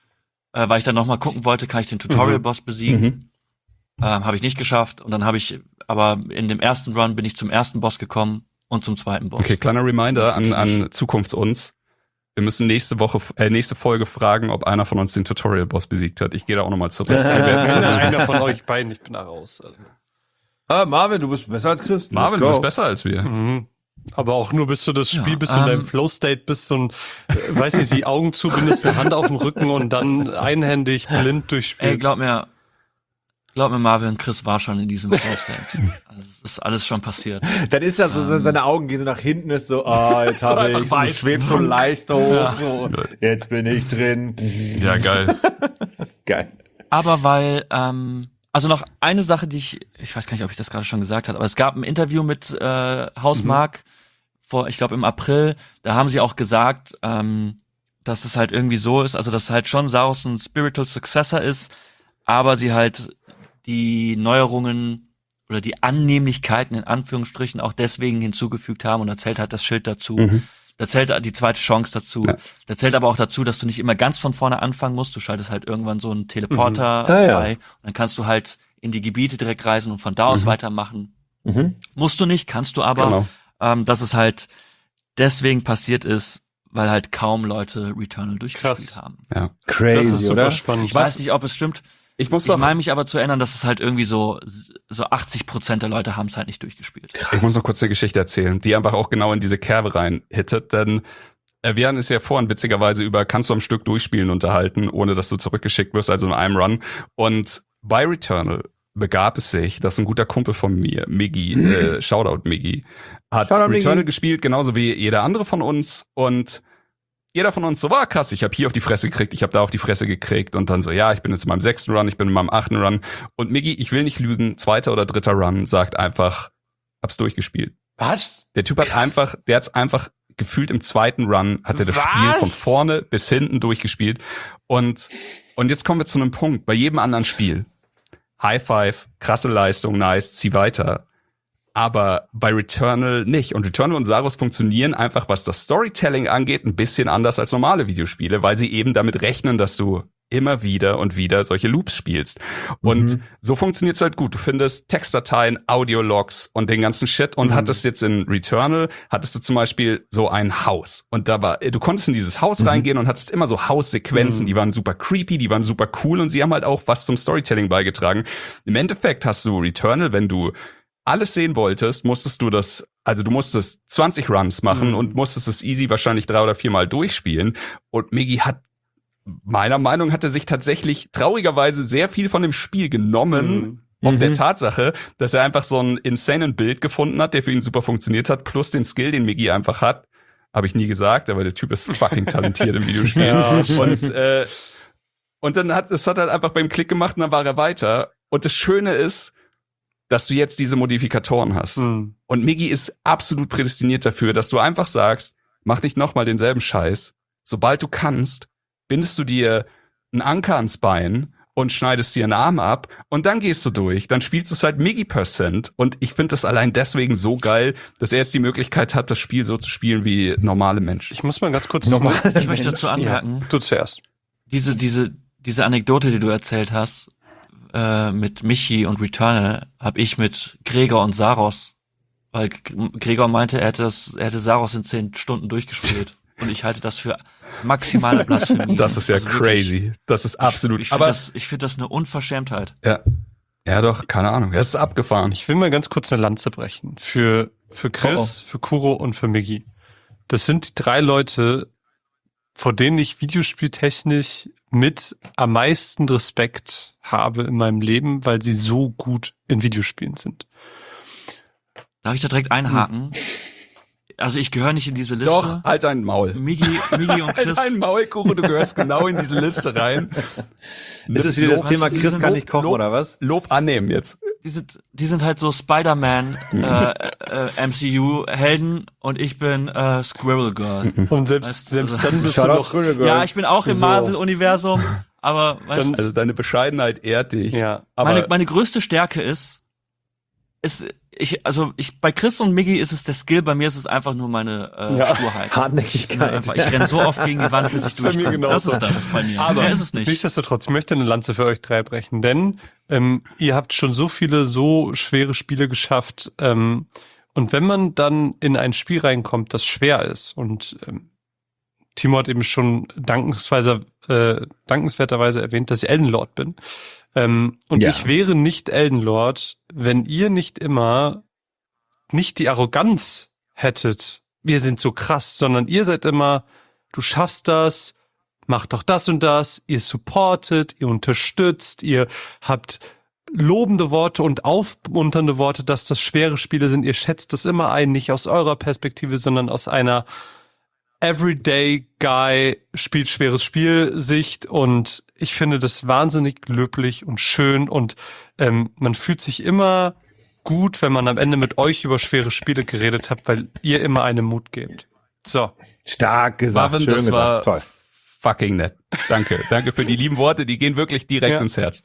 äh, weil ich dann nochmal gucken wollte, kann ich den Tutorial-Boss besiegen. Mhm. Ähm, habe ich nicht geschafft. Und dann habe ich, aber in dem ersten Run bin ich zum ersten Boss gekommen und zum zweiten Boss. Okay, kleiner Reminder an, an Zukunfts-uns. Wir müssen nächste Woche, äh, nächste Folge fragen, ob einer von uns den Tutorial-Boss besiegt hat. Ich gehe da auch nochmal zurück. Also einer von euch beiden, ich bin da raus. Also. Ah, Marvin, du bist besser als Chris. Marvin, du bist besser als wir. Mhm. Aber auch nur bis du das Spiel, Ja, bis du in ähm, deinem Flow-State bist und, äh, weiß nicht, die Augen zubindest, eine Hand auf dem Rücken und dann einhändig blind durchspielst. Ey, glaub mir, glaub mir, Marvin, Chris war schon in diesem Flow-State. Also, es ist alles schon passiert. Dann ist das so, so, seine Augen gehen so nach hinten, ist so, ah, jetzt habe einfach ich, so, weiß. schwebt so leicht so hoch, so, jetzt bin ich drin. Ja, geil. Geil. Aber weil, ähm, also noch eine Sache, die ich, ich weiß gar nicht, ob ich das gerade schon gesagt habe, aber es gab ein Interview mit äh, Hausmark vor, ich glaube im April, da haben sie auch gesagt, ähm, dass es halt irgendwie so ist, also dass halt schon Saros ein Spiritual Successor ist, aber sie halt die Neuerungen oder die Annehmlichkeiten in Anführungsstrichen auch deswegen hinzugefügt haben und da zählt halt das Schild dazu. Mhm. Da zählt die zweite Chance dazu. Ja. Da zählt aber auch dazu, dass du nicht immer ganz von vorne anfangen musst. Du schaltest halt irgendwann so einen Teleporter Mhm. Ah, ja. frei. Und dann kannst du halt in die Gebiete direkt reisen und von da aus Mhm. weitermachen. Mhm. Musst du nicht, kannst du aber. Genau. Ähm, dass es halt deswegen passiert ist, weil halt kaum Leute Returnal durchgespielt Krass. haben. Ja. Crazy, Das ist super oder? spannend. Ich weiß nicht, ob es stimmt. Ich muss Ich doch, meine mich aber zu erinnern, dass es halt irgendwie so so achtzig Prozent der Leute haben es halt nicht durchgespielt. ich muss noch kurz eine Geschichte erzählen, die einfach auch genau in diese Kerbe rein hittet, denn äh, wir hatten es ja vorhin witzigerweise über kannst du am Stück durchspielen unterhalten, ohne dass du zurückgeschickt wirst, also in einem Run. Und bei Returnal begab es sich, dass ein guter Kumpel von mir, Miggy, äh, Shoutout Miggy, hat Shoutout, Returnal Miggy. gespielt, genauso wie jeder andere von uns und jeder von uns so, war krass, ich habe hier auf die Fresse gekriegt, ich habe da auf die Fresse gekriegt und dann so, ja, ich bin jetzt in meinem sechsten Run, ich bin in meinem achten Run und Miggy, ich will nicht lügen, zweiter oder dritter Run, sagt einfach, hab's durchgespielt. Was? Der Typ hat einfach, der hat's einfach gefühlt im zweiten Run, hat er das Was? Spiel von vorne bis hinten durchgespielt und und jetzt kommen wir zu einem Punkt, bei jedem anderen Spiel, High Five, krasse Leistung, nice, zieh weiter. Aber bei Returnal nicht. Und Returnal und Saros funktionieren einfach, was das Storytelling angeht, ein bisschen anders als normale Videospiele, weil sie eben damit rechnen, dass du immer wieder und wieder solche Loops spielst. Und Mhm. so funktioniert's halt gut. Du findest Textdateien, Audiologs und den ganzen Shit und Mhm. hattest jetzt in Returnal, hattest du zum Beispiel so ein Haus. Und da war, du konntest in dieses Haus Mhm. reingehen und hattest immer so Haussequenzen, Mhm. die waren super creepy, die waren super cool und sie haben halt auch was zum Storytelling beigetragen. Im Endeffekt hast du Returnal, wenn du alles sehen wolltest, musstest du das, also du musstest zwanzig Runs machen Mhm. und musstest es easy wahrscheinlich drei oder viermal durchspielen. Und Miggy hat, meiner Meinung nach, hat er sich tatsächlich traurigerweise sehr viel von dem Spiel genommen, Mhm. um Mhm. der Tatsache, dass er einfach so einen insanen Bild gefunden hat, der für ihn super funktioniert hat, plus den Skill, den Miggy einfach hat. Habe ich nie gesagt, aber der Typ ist fucking talentiert im Videospiel. Ja, und, äh, und dann hat es hat halt einfach beim Klick gemacht und dann war er weiter. Und das Schöne ist, dass du jetzt diese Modifikatoren hast. Mhm. Und Miggy ist absolut prädestiniert dafür, dass du einfach sagst, mach nicht nochmal denselben Scheiß. Sobald du kannst, bindest du dir einen Anker ans Bein und schneidest dir einen Arm ab und dann gehst du durch. Dann spielst du es halt Miggy-Percent. Und ich finde das allein deswegen so geil, dass er jetzt die Möglichkeit hat, das Spiel so zu spielen wie normale Menschen. Ich muss mal ganz kurz Normal. Ich möchte dazu anmerken, Du zuerst. diese, diese, diese Anekdote, die du erzählt hast, äh, mit Michi und Returnal, habe ich mit Gregor und Saros, weil G- Gregor meinte, er hätte das, er hätte Saros in zehn Stunden durchgespielt. Und ich halte das für maximale Blasphemie. Das ist ja Also wirklich, crazy. Das ist absolut. Ich, ich finde aber das, ich finde das eine Unverschämtheit. ja, ja doch, keine Ahnung. Er ist abgefahren. Ich will mal ganz kurz eine Lanze brechen. Für, für Chris, für Kuro und für Miggy. Das sind die drei Leute, vor denen ich videospieltechnisch mit am meisten Respekt habe in meinem Leben, weil sie so gut in Videospielen sind. Darf ich da direkt einhaken? Also ich gehöre nicht in diese Liste. Doch, halt dein Maul. Migi, Migi und Halt Chris. dein Maul, Kuro, du gehörst genau in diese Liste rein. Ist es wieder das Was- Thema, die Chris sind kann so- nicht kochen, Lob- oder was? Lob annehmen jetzt. Die sind, die sind halt so Spider-Man äh, äh, M C U-Helden und ich bin äh, Squirrel Girl. Und selbst, Weißt du, selbst also- dann bist du Shoutout noch, Squirrel Girl. Ja, ich bin auch im So. Marvel-Universum, aber weißt Dann- du, Also deine Bescheidenheit ehrt dich. Ja. Aber meine, meine größte Stärke ist, es, ich, also ich, bei Chris und Miggy ist es der Skill, bei mir ist es einfach nur meine äh, Ja. Sturheit. Hartnäckigkeit. Einfach, ich renn so oft gegen die Wand, bis ich bei mir durchkomme. Das genauso. ist das bei mir. Aber Mehr ist es nicht. nichtsdestotrotz, ich möchte eine Lanze für euch drei brechen, denn ähm, ihr habt schon so viele so schwere Spiele geschafft. Ähm, und wenn man dann in ein Spiel reinkommt, das schwer ist, und ähm, Timo hat eben schon dankensweise, äh, dankenswerterweise erwähnt, dass ich Eldenlord bin. Ähm, und Ja. ich wäre nicht Eldenlord, wenn ihr nicht immer nicht die Arroganz hättet, wir sind so krass, sondern ihr seid immer, du schaffst das, macht doch das und das, ihr supportet, ihr unterstützt, ihr habt lobende Worte und aufmunternde Worte, dass das schwere Spiele sind. Ihr schätzt das immer ein, nicht aus eurer Perspektive, sondern aus einer Everyday Guy spielt schweres Spiel Sicht, und ich finde das wahnsinnig löblich und schön, und ähm, man fühlt sich immer gut, wenn man am Ende mit euch über schwere Spiele geredet hat, weil ihr immer einen Mut gebt. So. Stark gesagt, Marvin, schön das gesagt. war Toll. fucking nett. Danke. Danke für die lieben Worte, die gehen wirklich direkt Ja. ins Herz.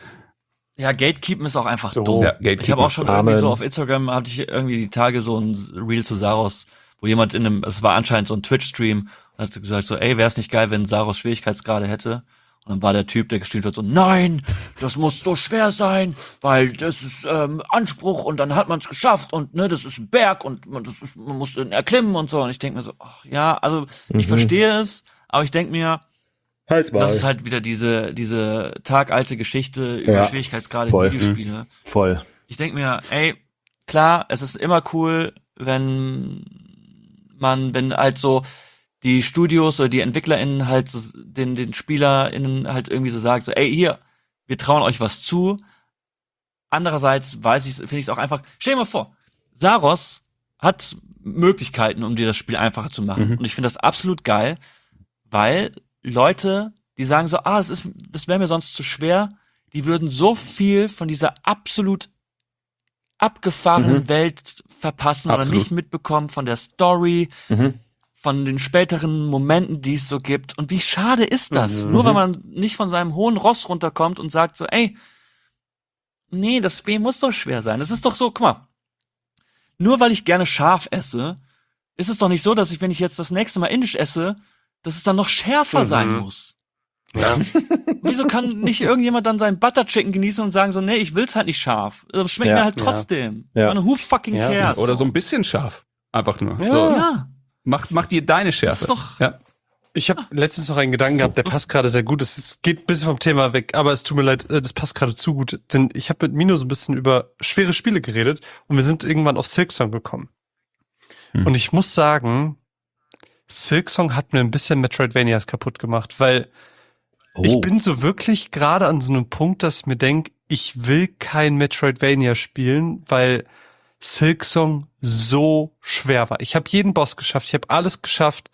Ja, Gatekeepen ist auch einfach So. dumm. Ja, Gatekeepen ich habe auch ist schon Amen. irgendwie so auf Instagram, hatte ich irgendwie die Tage so ein Reel zu Saros, wo jemand in einem, es war anscheinend so ein Twitch-Stream, und hat gesagt so, ey, wäre es nicht geil, wenn Saros Schwierigkeitsgrade hätte? Und dann war der Typ, der gestreamt hat, so, nein, das muss so schwer sein, weil das ist ähm, Anspruch, und dann hat man es geschafft, und ne, das ist ein Berg, und man, das ist, man muss ihn erklimmen und so. Und ich denke mir so, ach ja, also ich Mhm. verstehe es, aber ich denke mir, Halt's das ist halt wieder diese diese tagalte Geschichte über Ja, Schwierigkeitsgrade voll. in Videospiele. Voll. Ich denke mir, ey, klar, es ist immer cool, wenn man, wenn halt so die Studios oder die EntwicklerInnen halt so den, den SpielerInnen halt irgendwie so sagt, so, ey, hier, wir trauen euch was zu. Andererseits weiß ich, finde ich es auch einfach, stell dir mal vor, Saros hat Möglichkeiten, um dir das Spiel einfacher zu machen. Mhm. Und ich finde das absolut geil, weil Leute, die sagen so, ah, das ist, das wäre mir sonst zu schwer, die würden so viel von dieser absolut abgefahrenen Mhm. Welt verpassen oder Absolut. nicht mitbekommen, von der Story, Mhm. von den späteren Momenten, die es so gibt. Und wie schade ist das? Mhm. Nur weil man nicht von seinem hohen Ross runterkommt und sagt so, ey, nee, das Spiel muss so schwer sein. Das ist doch so, guck mal, nur weil ich gerne scharf esse, ist es doch nicht so, dass ich, wenn ich jetzt das nächste Mal indisch esse, dass es dann noch schärfer Mhm. sein muss. Ja. Wieso kann nicht irgendjemand dann seinen Butter Chicken genießen und sagen so, nee, ich will's halt nicht scharf. Das schmeckt Ja. mir halt Ja. trotzdem. Ja. Ich meine, who fucking Ja. cares? Oder so ein bisschen scharf. Einfach nur. Ja. So. Ja, Mach, mach dir deine das Schärfe. ist doch, Ja. Ich habe letztens noch einen Gedanken gehabt, der passt gerade sehr gut. Es ist- geht ein bisschen vom Thema weg, aber es tut mir leid, äh, das passt gerade zu gut. Denn ich habe mit Mino so ein bisschen über schwere Spiele geredet, und wir sind irgendwann auf Silksong gekommen. Hm. Und ich muss sagen, Silksong hat mir ein bisschen Metroidvanias kaputt gemacht, weil Oh. ich bin so wirklich gerade an so einem Punkt, dass ich mir denke, ich will kein Metroidvania spielen, weil Silksong so schwer war. Ich habe jeden Boss geschafft, ich habe alles geschafft,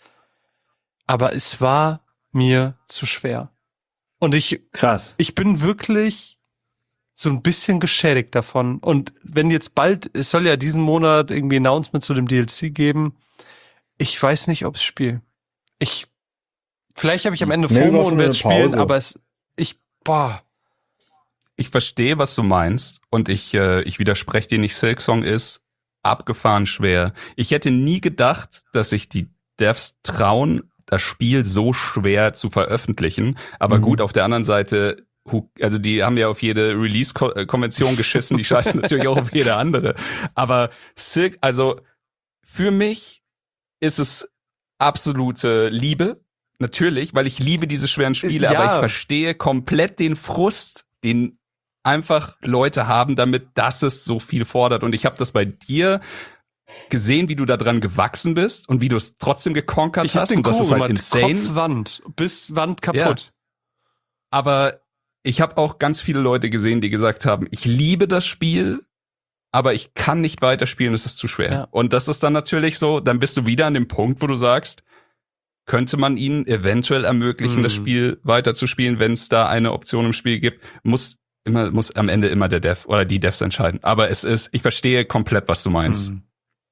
aber es war mir zu schwer. Und ich, Krass. ich bin wirklich so ein bisschen geschädigt davon. Und wenn jetzt bald, es soll ja diesen Monat irgendwie ein Announcement zu dem D L C geben, ich weiß nicht, ob ich spiele. Ich, vielleicht habe ich am Ende Nee, FOMO mach und nur werde eine spielen, Pause. aber es, ich, boah. Ich verstehe, was du meinst, und ich, äh, ich widerspreche dir nicht. Silksong ist abgefahren schwer. Ich hätte nie gedacht, dass sich die Devs trauen, das Spiel so schwer zu veröffentlichen. Aber Mhm. gut, auf der anderen Seite, who- also die haben ja auf jede Release-Konvention geschissen, die scheißen natürlich auch auf jede andere. Aber Silk, also für mich ist es absolute Liebe, natürlich, weil ich liebe diese schweren Spiele, Ja. aber ich verstehe komplett den Frust, den einfach Leute haben damit, dass es so viel fordert. Und ich habe das bei dir gesehen, wie du da dran gewachsen bist und wie du es trotzdem gekonkert Ich habe hast. den Und das Kuh ist halt gemacht, insane. Kopf, Wand, bis Wand kaputt. Aber ich habe auch ganz viele Leute gesehen, die gesagt haben, ich liebe das Spiel, aber ich kann nicht weiterspielen, es ist zu schwer. Ja. Und das ist dann natürlich so, dann bist du wieder an dem Punkt, wo du sagst, könnte man ihnen eventuell ermöglichen, Mhm. das Spiel weiterzuspielen, wenn es da eine Option im Spiel gibt, muss immer, muss am Ende immer der Dev oder die Devs entscheiden. Aber es ist, ich verstehe komplett, was du meinst. Hm.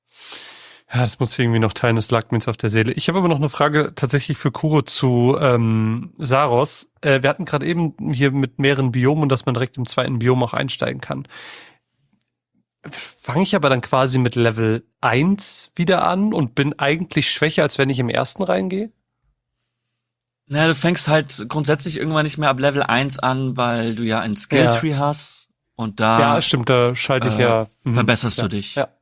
Ja, das muss ich irgendwie noch teilen, das lag mir jetzt auf der Seele. Ich habe aber noch eine Frage tatsächlich für Kuro zu ähm, Saros. Äh, wir hatten gerade eben hier mit mehreren Biomen und dass man direkt im zweiten Biom auch einsteigen kann. fange ich aber dann quasi mit Level eins wieder an und bin eigentlich schwächer, als wenn ich im ersten reingehe? Naja, du fängst halt grundsätzlich irgendwann nicht mehr ab Level eins an, weil du ja ein Skilltree ja. hast und da ja, stimmt, da schalte ich äh, ja verbesserst ja, du dich. Ja.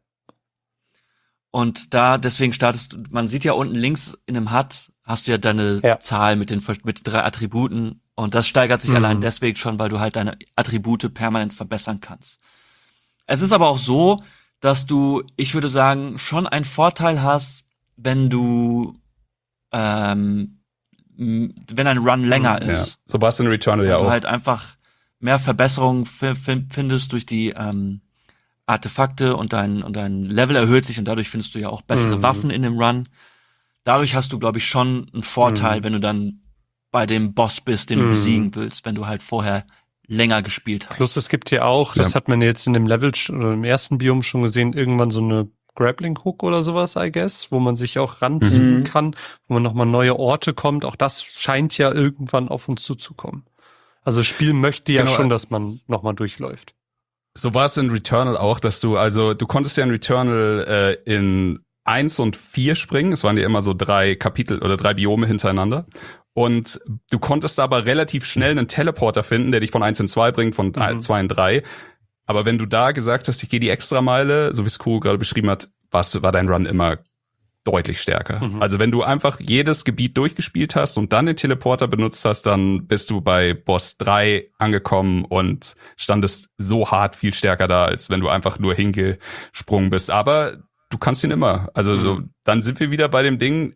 Und da deswegen startest du, man sieht ja unten links in dem H U D hast du ja deine ja. Zahl mit den mit drei Attributen und das steigert sich mhm. allein deswegen schon, weil du halt deine Attribute permanent verbessern kannst. Es ist aber auch so, dass du, ich würde sagen, schon einen Vorteil hast, wenn du ähm, wenn ein Run länger ja. ist. So war es in Returnal ja auch. Du halt einfach mehr Verbesserungen f- f- findest durch die ähm, Artefakte und dein und dein Level erhöht sich und dadurch findest du ja auch bessere mhm. Waffen in dem Run. Dadurch hast du, glaube ich, schon einen Vorteil, mhm. wenn du dann bei dem Boss bist, den du mhm. besiegen willst, wenn du halt vorher länger gespielt hast. Plus es gibt ja auch, ja. das hat man jetzt in dem Level oder im ersten Biom schon gesehen, irgendwann so eine Grappling Hook oder sowas, I guess, wo man sich auch ranziehen mhm. kann, wo man nochmal neue Orte kommt. Auch das scheint ja irgendwann auf uns zuzukommen. Also das Spiel möchte ja genau. schon, dass man nochmal durchläuft. So war es in Returnal auch, dass du, also du konntest ja in Returnal äh, in eins und vier springen. Es waren ja immer so drei Kapitel oder drei Biome hintereinander. Und du konntest aber relativ schnell einen Teleporter finden, der dich von eins in zwei bringt, von mhm. zwei in drei. Aber wenn du da gesagt hast, ich gehe die Extrameile, so wie es Kuro gerade beschrieben hat, warst, war dein Run immer deutlich stärker. Mhm. Also wenn du einfach jedes Gebiet durchgespielt hast und dann den Teleporter benutzt hast, dann bist du bei Boss drei angekommen und standest so hart viel stärker da, als wenn du einfach nur hingesprungen bist. Aber du kannst ihn immer. Also mhm. so, dann sind wir wieder bei dem Ding,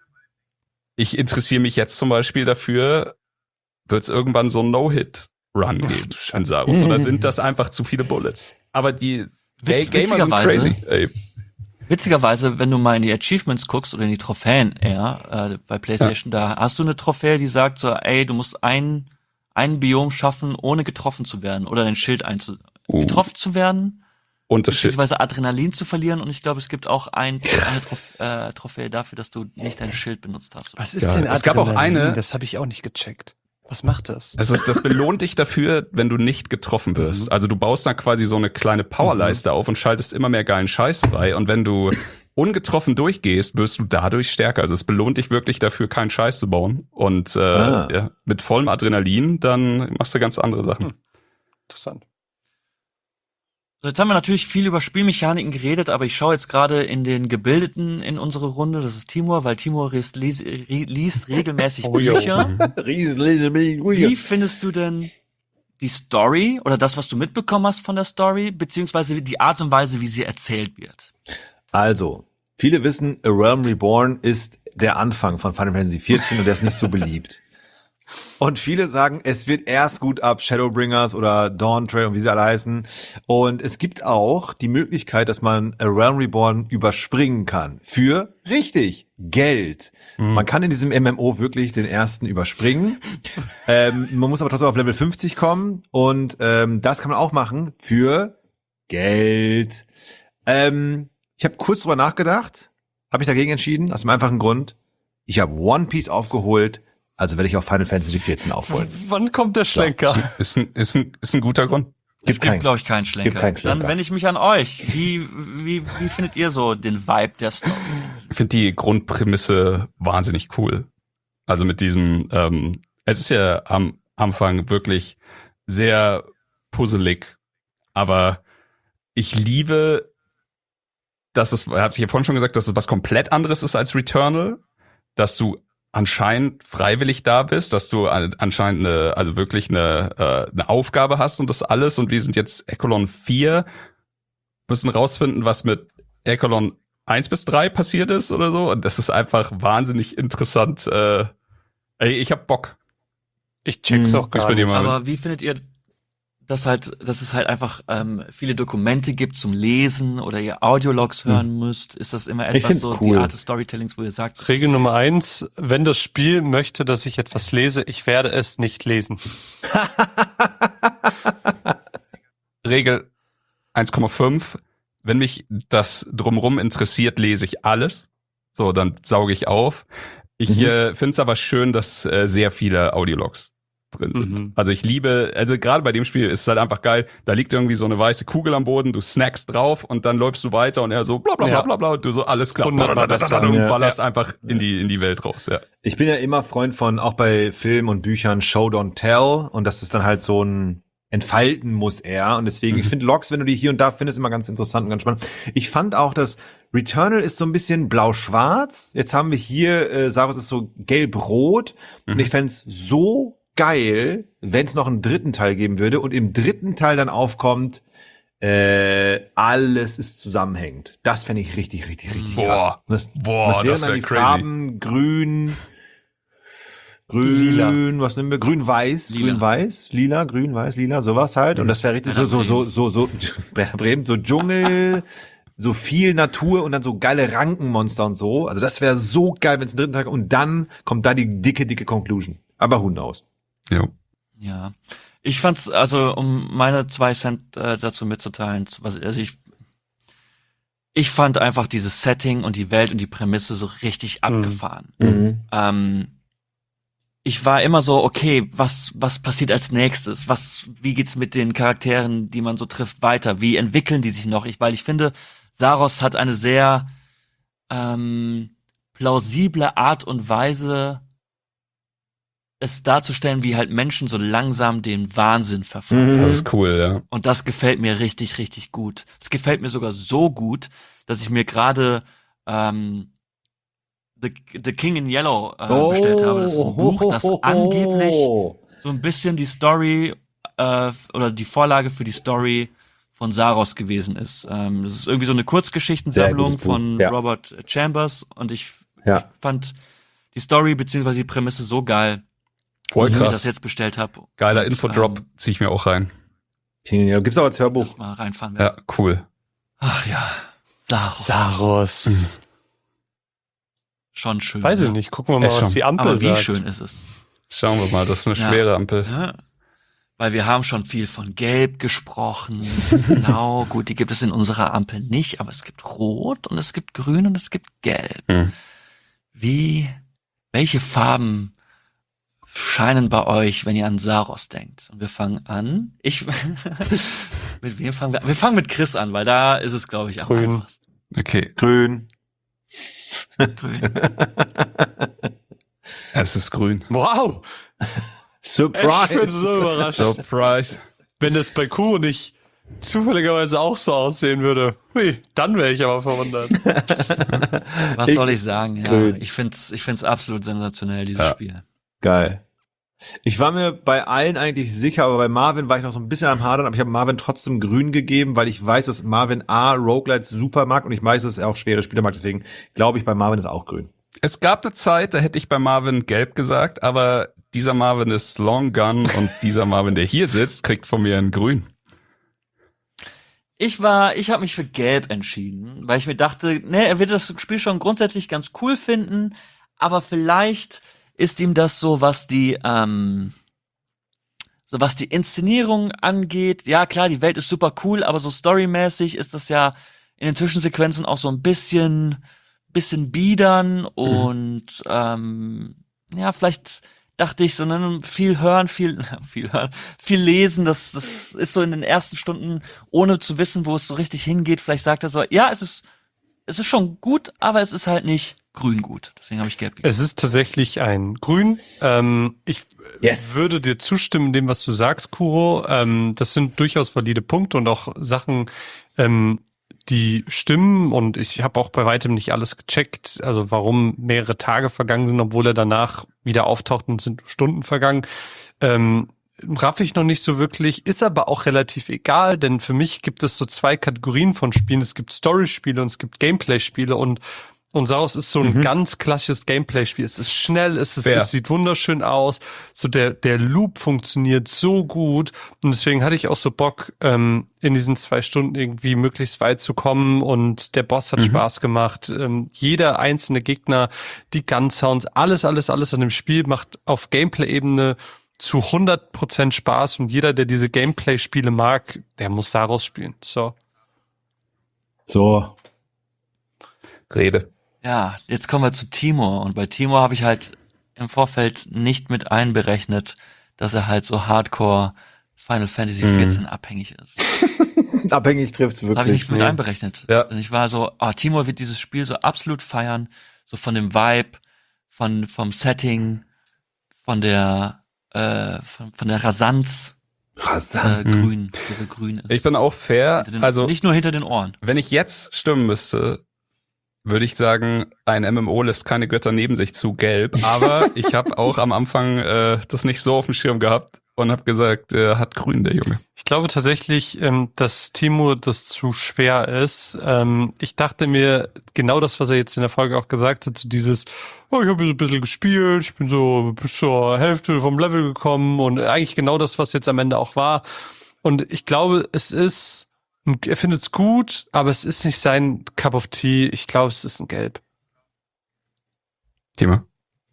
ich interessiere mich jetzt zum Beispiel dafür, wird es irgendwann so ein No-Hit-Run geben in Saros? Oder sind das einfach zu viele Bullets? Aber die Witz, Gamer sind crazy. Ey. Witzigerweise, wenn du mal in die Achievements guckst oder in die Trophäen eher äh, bei PlayStation, ja. da hast du eine Trophäe, die sagt so, ey, du musst ein, ein Biom schaffen, ohne getroffen zu werden oder dein Schild einzu... Uh. Getroffen zu werden, und das beziehungsweise Adrenalin zu verlieren und ich glaube, es gibt auch ein, eine Trof- äh, Trophäe dafür, dass du nicht dein Schild benutzt hast. Was ist ja, denn Adrenalin? Es gab auch eine, das habe ich auch nicht gecheckt. Was macht das? Also das belohnt dich dafür, wenn du nicht getroffen wirst. Mhm. Also du baust dann quasi so eine kleine Powerleiste mhm. auf und schaltest immer mehr geilen Scheiß frei. Und wenn du ungetroffen durchgehst, wirst du dadurch stärker. Also es belohnt dich wirklich dafür, keinen Scheiß zu bauen. Und äh, ah. ja, mit vollem Adrenalin, dann machst du ganz andere Sachen. Hm. Interessant. Jetzt haben wir natürlich viel über Spielmechaniken geredet, aber ich schaue jetzt gerade in den Gebildeten in unsere Runde. Das ist Timur, weil Timur liest, liest, liest regelmäßig oh, Bücher. Wie findest du denn die Story oder das, was du mitbekommen hast von der Story, beziehungsweise die Art und Weise, wie sie erzählt wird? Also, viele wissen, A Realm Reborn ist der Anfang von Final Fantasy vierzehn und der ist nicht so beliebt. Und viele sagen, es wird erst gut ab Shadowbringers oder Dawntrail und wie sie alle heißen. Und es gibt auch die Möglichkeit, dass man A Realm Reborn überspringen kann. Für, richtig, Geld. Mhm. Man kann in diesem M M O wirklich den ersten überspringen. ähm, man muss aber trotzdem auf Level fünfzig kommen. Und ähm, das kann man auch machen für Geld. Ähm, ich habe kurz drüber nachgedacht, habe mich dagegen entschieden, aus dem einfachen Grund, ich habe One Piece aufgeholt. Also werde ich auf Final Fantasy vierzehn aufholen. Wann kommt der Schlenker? Ja, ist, ein, ist, ein, ist ein guter Grund. Es gibt, glaube ich, keinen Schlenker. keinen Schlenker. Dann wende ich mich an euch. Wie, wie, wie findet ihr so den Vibe der Story? Ich finde die Grundprämisse wahnsinnig cool. Also mit diesem, ähm, es ist ja am Anfang wirklich sehr puzzelig, aber ich liebe, dass es, hatte ich ja vorhin schon gesagt, dass es was komplett anderes ist als Returnal, dass du anscheinend freiwillig da bist, dass du anscheinend eine, also wirklich eine, äh, eine Aufgabe hast und das alles. Und wir sind jetzt Echelon vier, müssen rausfinden, was mit Echelon eins bis drei passiert ist oder so. Und das ist einfach wahnsinnig interessant. Äh, ey, ich hab Bock. Ich check's hm, auch gar nicht. Aber wie findet ihr dass halt, dass es halt einfach ähm, viele Dokumente gibt zum Lesen oder ihr Audiologs hören hm. müsst? Ist das immer etwas so cool. Die Art des Storytellings, wo ihr sagt? Regel Nummer eins, wenn das Spiel möchte, dass ich etwas lese, ich werde es nicht lesen. Regel eins Komma fünf, wenn mich das drumrum interessiert, lese ich alles. So, dann sauge ich auf. Ich mhm. äh, finde es aber schön, dass äh, sehr viele Audiologs drin sind. Mhm. Also ich liebe, also gerade bei dem Spiel ist es halt einfach geil, da liegt irgendwie so eine weiße Kugel am Boden, du snackst drauf und dann läufst du weiter und er so bla bla bla Ja. bla bla und du so, alles klar, Hundertmal besser. und Ja. ballerst einfach in die in die Welt raus, ja. Ich bin ja immer Freund von, auch bei Filmen und Büchern, Show, Don't Tell. Und das ist dann halt so ein Entfalten muss er. Und deswegen, Mhm. ich finde Logs, wenn du die hier und da findest, immer ganz interessant und ganz spannend. Ich fand auch, dass Returnal ist so ein bisschen blau-schwarz. Jetzt haben wir hier, äh, Saros ist so gelb-rot. Mhm. Und ich fände es so geil, wenn es noch einen dritten Teil geben würde und im dritten Teil dann aufkommt, äh, alles ist zusammenhängend. Das fände ich richtig, richtig, richtig Boah. krass. Und Das, Boah, und das wären das dann wär die crazy. Farben grün, grün, Lila. was nehmen wir? Grün-Weiß, Lila. Grün-Weiß, lila, Grün-Weiß, lila, sowas halt. Und das wäre richtig so, so, so, so, so, Bremen, so Dschungel, so viel Natur und dann so geile Rankenmonster und so. Also das wäre so geil, wenn es einen dritten Tag und dann kommt da die dicke, dicke Conclusion. Aber who knows? Jo. Ja. Ich fand's, also um meine zwei Cent äh, dazu mitzuteilen, was, also ich ich fand einfach dieses Setting und die Welt und die Prämisse so richtig abgefahren. Ähm, ich war immer so, okay, was was passiert als nächstes? Was, wie geht's mit den Charakteren, die man so trifft, weiter? Wie entwickeln die sich noch? Ich, weil ich finde, Saros hat eine sehr ähm, plausible Art und Weise, es darzustellen, wie halt Menschen so langsam den Wahnsinn verfallen. Das ist cool, ja. Und das gefällt mir richtig, richtig gut. Es gefällt mir sogar so gut, dass ich mir gerade ähm, The, The King in Yellow äh, bestellt habe. Das ist ein Buch, das angeblich so ein bisschen die Story äh, oder die Vorlage für die Story von Saros gewesen ist. Ähm, das ist irgendwie so eine Sehr Kurzgeschichtensammlung gutes Buch, von ja. Robert Chambers und ich, Ja. ich fand die Story beziehungsweise die Prämisse so geil, Voll dass ich mir das krass. jetzt bestellt habe. Geiler Und, Infodrop, ähm, zieh ich mir auch rein. Gibt's auch als Hörbuch. das mal reinfahren werde. Ja, cool. Ach ja, Saros. Saros. Schon schön. Weiß ich ne? nicht. Gucken wir mal, Ja, was schon. die Ampel Aber wie sagt. schön ist es? Schauen wir mal, das ist eine Ja. schwere Ampel. Ne? Weil wir haben schon viel von Gelb gesprochen. Genau, gut, die gibt es in unserer Ampel nicht, aber es gibt Rot und es gibt Grün und es gibt Gelb. Hm. Wie, welche Farben scheinen bei euch, wenn ihr an Saros denkt? Und wir fangen an. Ich, mit wem fangen wir an? Wir fangen mit Chris an, weil da ist es, glaube ich, am Grün. einfachsten. Okay, Grün. Grün. es ist grün. Wow! Ich bin Surprise. so überrascht. Surprise. Wenn das bei Kuh nicht zufälligerweise auch so aussehen würde, hui, dann wäre ich aber verwundert. Was Ich- soll ich sagen? Ja, Grün. ich find's, ich find's absolut sensationell, dieses Ja. Spiel. Geil. Ich war mir bei allen eigentlich sicher, aber bei Marvin war ich noch so ein bisschen am Hadern, aber ich habe Marvin trotzdem grün gegeben, weil ich weiß, dass Marvin A. Roguelites super mag und ich weiß, dass er auch schwere Spiele mag, deswegen glaube ich, bei Marvin ist auch grün. Es gab eine Zeit, da hätte ich bei Marvin gelb gesagt, aber dieser Marvin ist long gone und dieser Marvin, der hier sitzt, kriegt von mir ein grün. Ich war, ich habe mich für Gelb entschieden, weil ich mir dachte, ne, er wird das Spiel schon grundsätzlich ganz cool finden, aber vielleicht ist ihm das so, was die, ähm, so was die Inszenierung angeht. Ja, klar, die Welt ist super cool, aber so storymäßig ist das ja in den Zwischensequenzen auch so ein bisschen, bisschen biedern und ähm, ja, vielleicht dachte ich so, ne, viel hören, viel, viel hören, viel lesen, das, das ist so in den ersten Stunden, ohne zu wissen, wo es so richtig hingeht. Vielleicht sagt er so, ja, es ist, es ist schon gut, aber es ist halt nicht grün gut. Deswegen habe ich gelb gegeben. Es ist tatsächlich ein Grün. Ähm, ich Yes. würde dir zustimmen, dem, was du sagst, Kuro. Ähm, das sind durchaus valide Punkte und auch Sachen, ähm, die stimmen. Und ich habe auch bei weitem nicht alles gecheckt. Also warum mehrere Tage vergangen sind, obwohl er danach wieder auftaucht und sind Stunden vergangen. Ähm, raff ich noch nicht so wirklich, ist aber auch relativ egal, denn für mich gibt es so zwei Kategorien von Spielen. Es gibt Story-Spiele und es gibt Gameplay-Spiele und Und Saros ist so ein Mhm. ganz klassisches Gameplay-Spiel. Es ist schnell, es, ist, Fair. es sieht wunderschön aus. So der der Loop funktioniert so gut. Und deswegen hatte ich auch so Bock, ähm, in diesen zwei Stunden irgendwie möglichst weit zu kommen. Und der Boss hat Mhm. Spaß gemacht. Ähm, jeder einzelne Gegner, die Gun-Sounds, alles, alles, alles an dem Spiel macht auf Gameplay-Ebene zu hundert Prozent Spaß. Und jeder, der diese Gameplay-Spiele mag, der muss Saros spielen. So. So. Rede. Ja, jetzt kommen wir zu Timur. Und bei Timur habe ich halt im Vorfeld nicht mit einberechnet, dass er halt so hardcore Final Fantasy vierzehn abhängig ist. Abhängig trifft's Das habe ich wirklich. nicht mit nee. einberechnet. Ja. Und ich war so, oh, Timur wird dieses Spiel so absolut feiern, so von dem Vibe, von vom Setting, von der äh, von, von der Rasanz, Rasant. äh, grün, ihre grün ist. Ich bin auch fair. Hinter den, Also, nicht nur hinter den Ohren. wenn ich jetzt stimmen müsste, würde ich sagen, ein M M O lässt keine Götter neben sich zu gelb. Aber ich habe auch am Anfang äh, das nicht so auf dem Schirm gehabt und habe gesagt, er hat grün, der Junge. Ich glaube tatsächlich, ähm, dass Timo das zu schwer ist. Ähm, ich dachte mir, genau das, was er jetzt in der Folge auch gesagt hat, so dieses, oh, ich habe so ein bisschen gespielt, ich bin so bis zur Hälfte vom Level gekommen und eigentlich genau das, was jetzt am Ende auch war. Und ich glaube, es ist, er findet es gut, aber es ist nicht sein Cup of Tea. Ich glaube, es ist ein Gelb. Timo?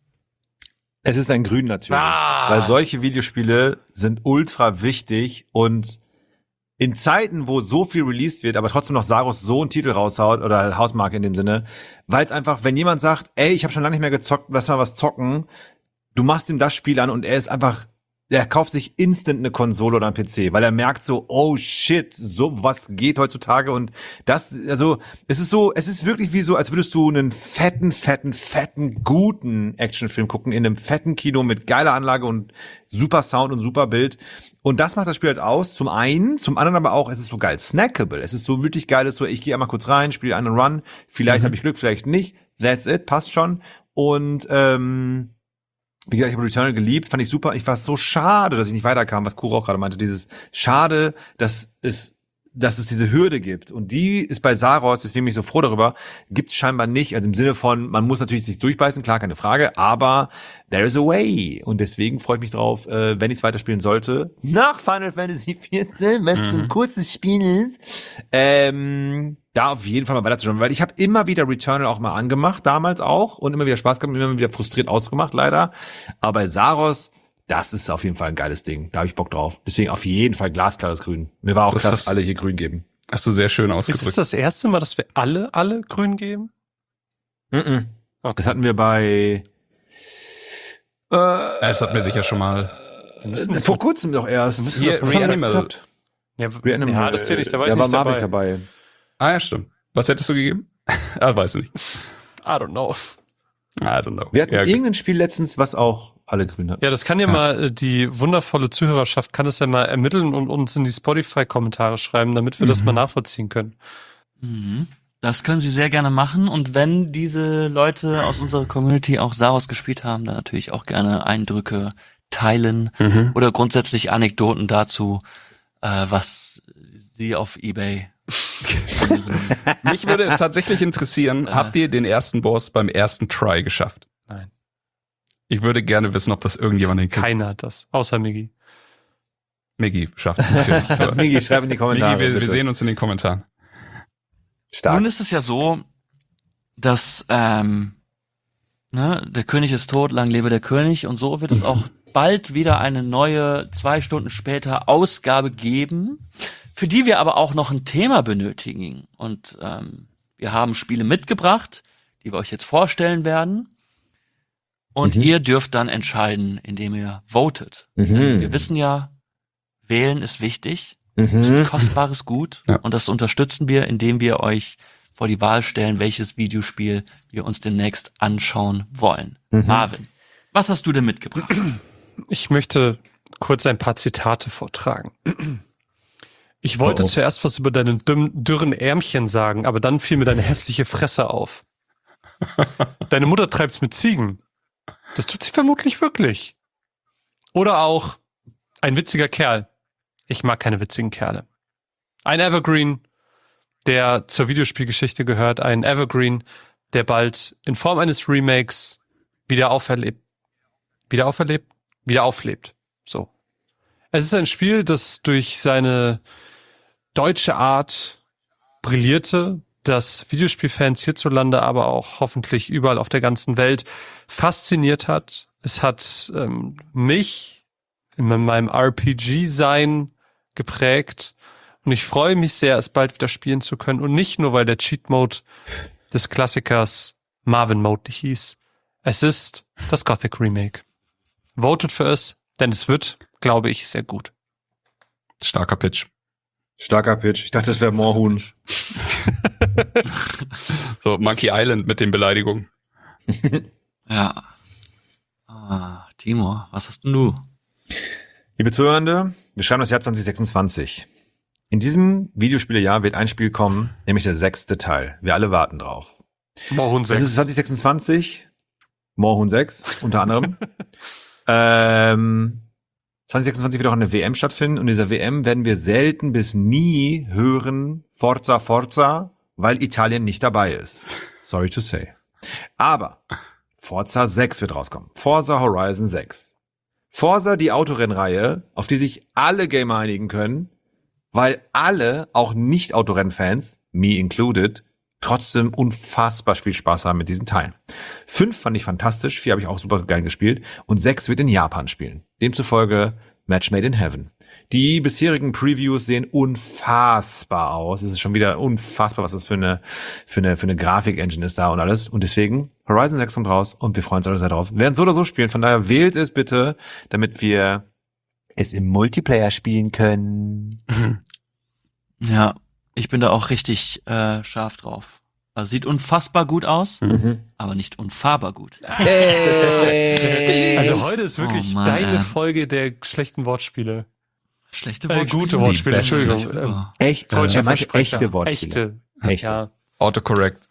Es ist ein Grün natürlich. Ah. Weil solche Videospiele sind ultra wichtig und in Zeiten, wo so viel released wird, aber trotzdem noch Saros so einen Titel raushaut oder Hausmarke in dem Sinne, weil es einfach, wenn jemand sagt, ey, ich habe schon lange nicht mehr gezockt, lass mal was zocken, du machst ihm das Spiel an und er ist einfach, er kauft sich instant eine Konsole oder einen P C, weil er merkt so, oh shit, so was geht heutzutage und das, also es ist so, es ist wirklich wie so, als würdest du einen fetten, fetten, fetten, guten Actionfilm gucken in einem fetten Kino mit geiler Anlage und super Sound und super Bild und das macht das Spiel halt aus, zum einen, zum anderen aber auch, es ist so geil snackable, es ist so wirklich geil, ist so, ich gehe einmal kurz rein, spiele einen Run, vielleicht mhm. habe ich Glück, vielleicht nicht, that's it, passt schon und ähm wie gesagt, ich habe Returnal geliebt, fand ich super. Ich war so schade, dass ich nicht weiterkam, was Kuro auch gerade meinte. Dieses schade, dass es, dass es diese Hürde gibt. Und die ist bei Saros, deswegen bin ich so froh darüber, gibt es scheinbar nicht. Also im Sinne von, man muss natürlich sich durchbeißen, klar, keine Frage, aber there is a way. Und deswegen freue ich mich drauf, äh, wenn ich es weiterspielen sollte. Nach Final Fantasy vierzehn, was mhm. ein kurzes Spiel ist. Ähm, da auf jeden Fall mal weiterzuschauen, weil ich habe immer wieder Returnal auch mal angemacht, damals auch, und immer wieder Spaß gehabt und immer wieder frustriert ausgemacht, leider. Aber bei Saros, das ist auf jeden Fall ein geiles Ding. Da habe ich Bock drauf. Deswegen auf jeden Fall glasklares Grün. Mir war auch Das klar, ist- dass alle hier Grün geben. Hast du sehr schön Ist ausgedrückt. es das erste Mal, dass wir alle, alle grün geben? Mhm. Okay. Das hatten wir bei äh, Das hatten wir sicher schon mal. äh, vor kurzem doch erst. müssen Hier, das Was haben wir das Reanimal. gehabt? Ja, Reanimal. ja, das zählt nicht, da war ich ja, nicht war dabei. Marvin dabei. Ah ja, stimmt. Was hättest du gegeben? ah, weiß ich nicht. I don't know. I don't know. Wir hatten Ja, gut. irgendein Spiel letztens, was auch alle Grün hat. Ja, das kann ja, Ja. mal, äh, die wundervolle Zuhörerschaft kann das ja mal ermitteln und uns in die Spotify-Kommentare schreiben, damit wir das Mhm. mal nachvollziehen können. Mhm. Das können Sie sehr gerne machen. Und wenn diese Leute aus unserer Community auch Saros gespielt haben, dann natürlich auch gerne Eindrücke teilen Mhm. oder grundsätzlich Anekdoten dazu, äh, was Sie auf eBay. Mich würde tatsächlich interessieren, Äh. habt ihr den ersten Boss beim ersten Try geschafft? Nein. Ich würde gerne wissen, ob das irgendjemand hinkriegt. Keiner hat das, außer Miggi. Miggi schafft es natürlich. aber- Migi, schreib in die Kommentare. Miggi, wir, wir bitte. sehen uns in den Kommentaren. Stark. Nun ist es ja so, dass ähm, ne, der König ist tot, lang lebe der König, und so wird es auch bald wieder eine neue, zwei Stunden später Ausgabe geben, für die wir aber auch noch ein Thema benötigen. Und ähm, wir haben Spiele mitgebracht, die wir euch jetzt vorstellen werden. Und Mhm. ihr dürft dann entscheiden, indem ihr votet. Mhm. Denn wir wissen ja, wählen ist wichtig. Das ist ein Mhm. kostbares Gut, Ja. und das unterstützen wir, indem wir euch vor die Wahl stellen, welches Videospiel wir uns demnächst anschauen wollen. Mhm. Marvin, was hast du denn mitgebracht? Ich möchte kurz ein paar Zitate vortragen. Ich wollte Oh, oh. zuerst was über deine dünn, dürren Ärmchen sagen, aber dann fiel mir deine hässliche Fresse auf. Deine Mutter treibt's mit Ziegen. Das tut sie vermutlich wirklich. Oder auch ein witziger Kerl. Ich mag keine witzigen Kerle. Ein Evergreen, der zur Videospielgeschichte gehört. Ein Evergreen, der bald in Form eines Remakes wieder auferlebt. Wieder auferlebt? Wieder auflebt. So. Es ist ein Spiel, das durch seine deutsche Art brillierte, das Videospielfans hierzulande, aber auch hoffentlich überall auf der ganzen Welt fasziniert hat. Es hat ähm, mich in meinem R P G-Sein geprägt, und ich freue mich sehr, es bald wieder spielen zu können, und nicht nur, weil der Cheat-Mode des Klassikers Marvin Mode hieß. Es ist das Gothic Remake. Votet für es, Denn es wird, glaube ich, sehr gut. Starker Pitch. Starker Pitch. Ich dachte, das wäre Moorhuhn. So, Monkey Island mit den Beleidigungen. Ja. Ah, Timur, was hast denn du? Liebe Zuhörende, wir schreiben das Jahr zwanzig sechsundzwanzig. In diesem Videospielejahr wird ein Spiel kommen, nämlich der sechste Teil. Wir alle warten drauf. Moorhuhn Das sechs. ist zwanzig sechsundzwanzig. Moorhuhn sechs, unter anderem. ähm, zwanzig sechsundzwanzig wird auch eine W M stattfinden. Und in dieser W M werden wir selten bis nie hören Forza, Forza, weil Italien nicht dabei ist. Sorry to say. Aber Forza sechs wird rauskommen. Forza Horizon sechs. Forza, die Autorennreihe, auf die sich alle Gamer einigen können, weil alle, auch Nicht-Autorennfans, me included, trotzdem unfassbar viel Spaß haben mit diesen Teilen. Fünf fand ich fantastisch, vier habe ich auch super geil gespielt und sechs wird in Japan spielen. Demzufolge Match Made in Heaven. Die bisherigen Previews sehen unfassbar aus. Es ist schon wieder unfassbar, was das für eine für eine für eine Grafik-Engine ist da und alles. Und deswegen Horizon sechs kommt raus und wir freuen uns alle sehr drauf. Wir werden so oder so spielen, von daher wählt es bitte, damit wir Es im Multiplayer spielen können. Ja, ich bin da auch richtig äh, scharf drauf. Also sieht unfassbar gut aus, Mhm. aber nicht unfahrbar gut. Also heute ist wirklich Oh Mann, deine ey. Folge der schlechten Wortspiele. Schlechte Äh, Wortspiele. gute Wortspiele, Die besten. Entschuldigung. Ähm, echt, Falscher er meinte Versprecher. echte Wortspiele. Echte. Echte. Ja. Autocorrect.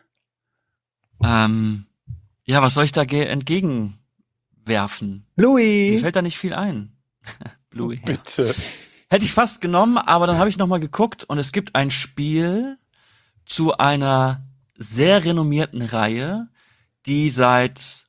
Ähm, ja, was soll ich da ge- entgegenwerfen? Mir Louis! fällt da nicht viel ein. Bluey. Ja. Bitte. Hätte ich fast genommen, aber dann habe ich noch mal geguckt und es gibt ein Spiel zu einer sehr renommierten Reihe, die seit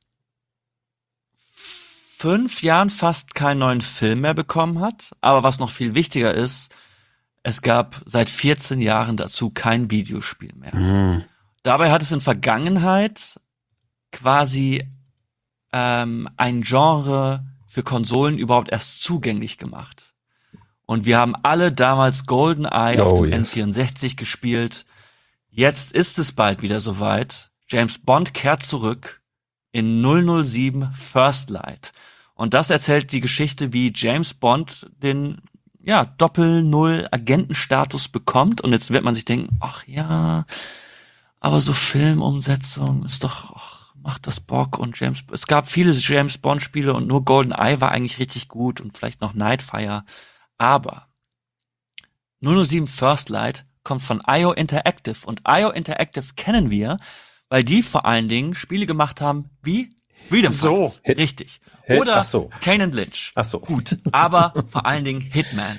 fünf Jahren fast keinen neuen Film mehr bekommen hat. Aber was noch viel wichtiger ist, es gab seit vierzehn Jahren dazu kein Videospiel mehr. Mhm. Dabei hat es in Vergangenheit quasi ähm, ein Genre für Konsolen überhaupt erst zugänglich gemacht. Und wir haben alle damals GoldenEye auf Oh, dem yes. N vierundsechzig gespielt. Jetzt ist es bald wieder soweit. James Bond kehrt zurück in null null sieben First Light. Und das erzählt die Geschichte, wie James Bond den ja Doppel-Null-Agentenstatus bekommt. Und jetzt wird man sich denken, ach ja, aber so Filmumsetzung ist doch, ach, macht das Bock. Und James, es gab viele James Bond Spiele und nur GoldenEye war eigentlich richtig gut und vielleicht noch Nightfire. Aber null null sieben First Light kommt von I O Interactive und I O Interactive kennen wir, weil die vor allen Dingen Spiele gemacht haben wie Freedom So. Fighters. Hit- Richtig. Hit- Oder ach so. Kane and Lynch. Ach so. Gut, aber vor allen Dingen Hitman.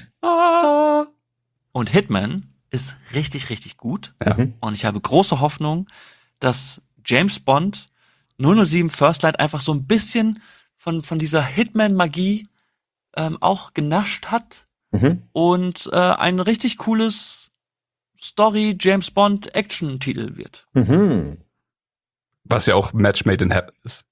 Und Hitman ist richtig, richtig gut. Ja. Und ich habe große Hoffnung, dass James Bond null null sieben First Light einfach so ein bisschen von, von dieser Hitman-Magie ähm, auch genascht hat Mhm. und äh, ein richtig cooles Story James Bond Action Titel wird. Mhm. Was ja auch Match Made in Heaven ist.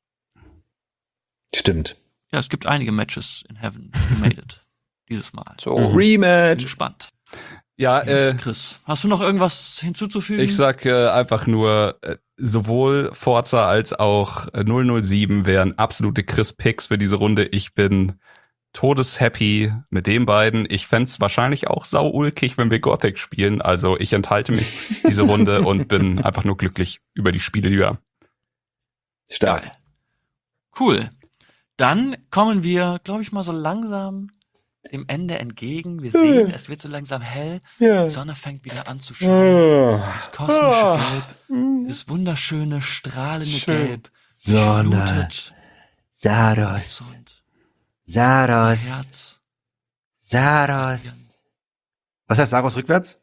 Stimmt. Ja, es gibt einige Matches in Heaven. You made it. Dieses Mal. So. Bin Rematch. gespannt. Ja, äh, Yes, Chris, hast du noch irgendwas hinzuzufügen? ich sag äh, einfach nur, äh, sowohl Forza als auch äh, null null sieben wären absolute Chris-Picks für diese Runde. Ich bin todeshappy mit den beiden. Ich fänd's wahrscheinlich auch sauulkig, wenn wir Gothic spielen. Also ich enthalte mich diese Runde und bin einfach nur glücklich über die Spiele, die wir haben. Stark. Geil. Cool. Dann kommen wir, glaube ich, mal so langsam dem Ende entgegen. Wir sehen, es wird so langsam hell. Ja. Die Sonne fängt wieder an zu scheinen. Dieses kosmische Ah. Gelb, dieses wunderschöne, strahlende Schön. Gelb, Sonne. flutet Saros. und Saros. Herz. Saros. Was heißt Sargos rückwärts?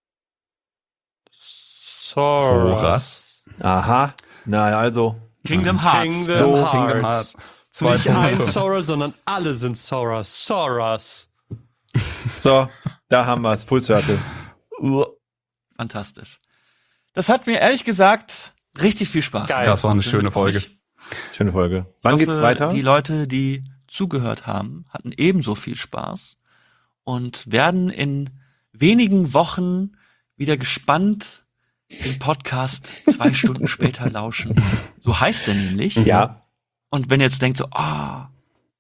Soras. Aha. Na, also. Kingdom Hearts. Kingdom So, Hearts. Kingdom Hearts. Nicht ein Punkte. Sora, sondern alle sind Sora. Soras. So, da haben wir es. Full Circle. Fantastisch. Das hat mir ehrlich gesagt richtig viel Spaß Geil. gemacht. Das war eine Mit schöne Folge. euch. Schöne Folge. Wann Ich geht's hoffe, weiter? Die Leute, die zugehört haben, hatten ebenso viel Spaß und werden in wenigen Wochen wieder gespannt den Podcast zwei Stunden später lauschen. So heißt er nämlich. Ja. Und wenn ihr jetzt denkt so, ah,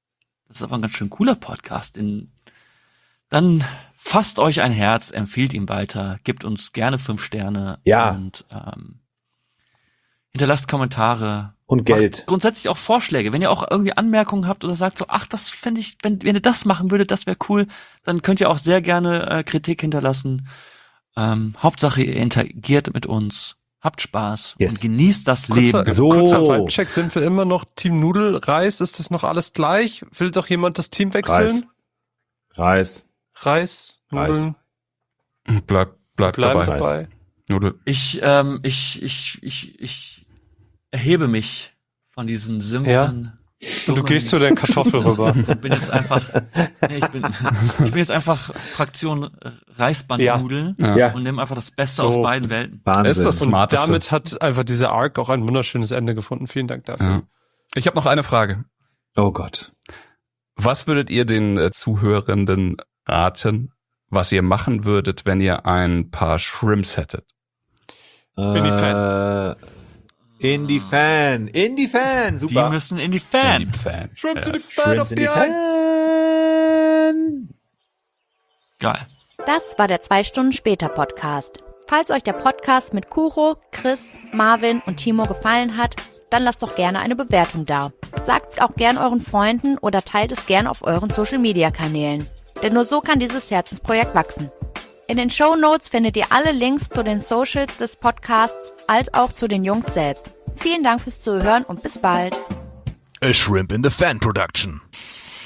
das ist aber ein ganz schön cooler Podcast, den, dann fasst euch ein Herz, empfiehlt ihn weiter, gebt uns gerne fünf Sterne Ja. und ähm, hinterlasst Kommentare. Und Geld. Macht grundsätzlich auch Vorschläge. Wenn ihr auch irgendwie Anmerkungen habt oder sagt so, ach, das fände ich, wenn, wenn ihr das machen würdet, das wäre cool, dann könnt ihr auch sehr gerne äh, Kritik hinterlassen. Ähm, Hauptsache, ihr interagiert mit uns, habt Spaß Yes. und genießt das Kurzer, Leben. So. kurzer Vibe-Check, sind wir immer noch Team Nudel, Reis, ist das noch alles gleich? Will doch jemand das Team wechseln? Reis. Reis, Reis. Nudeln, Bleib, bleib bleiben dabei. dabei. Nudel. Ich, ähm, ich, ich, ich, ich erhebe mich von diesen simplen. Ja. Und du gehst zu der Kartoffel rüber. Ich bin jetzt einfach, nee, ich bin, ich bin jetzt einfach Fraktion Reisbandnudeln Ja. Ja. und nehme einfach das Beste So. aus beiden Welten. Wahnsinn. Ist das Und Smarteste. damit hat einfach dieser Arc auch ein wunderschönes Ende gefunden. Vielen Dank dafür. Ja. Ich habe noch eine Frage. Oh Gott. Was würdet ihr den äh, Zuhörenden raten, was ihr machen würdet, wenn ihr ein paar Shrimps hättet? Indie-Fan. Äh, Indie-Fan. Indie-Fan. Die Super. müssen in die Fan. Die Fan. Shrimps in die Shrimps Fan auf in die die Eins. Fan. Geil. Das war der zwei Stunden später Podcast. Falls euch der Podcast mit Kuro, Chris, Marvin und Timo gefallen hat, dann lasst doch gerne eine Bewertung da. Sagt es auch gern euren Freunden oder teilt es gern auf euren Social-Media-Kanälen. Denn nur so kann dieses Herzensprojekt wachsen. In den Shownotes findet ihr alle Links zu den Socials des Podcasts, als auch zu den Jungs selbst. Vielen Dank fürs Zuhören und bis bald. A Shrimp in the Fan Production.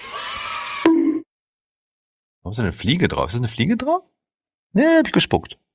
Warum ist da eine Fliege drauf? Ist das eine Fliege drauf? Nee, hab ich gespuckt.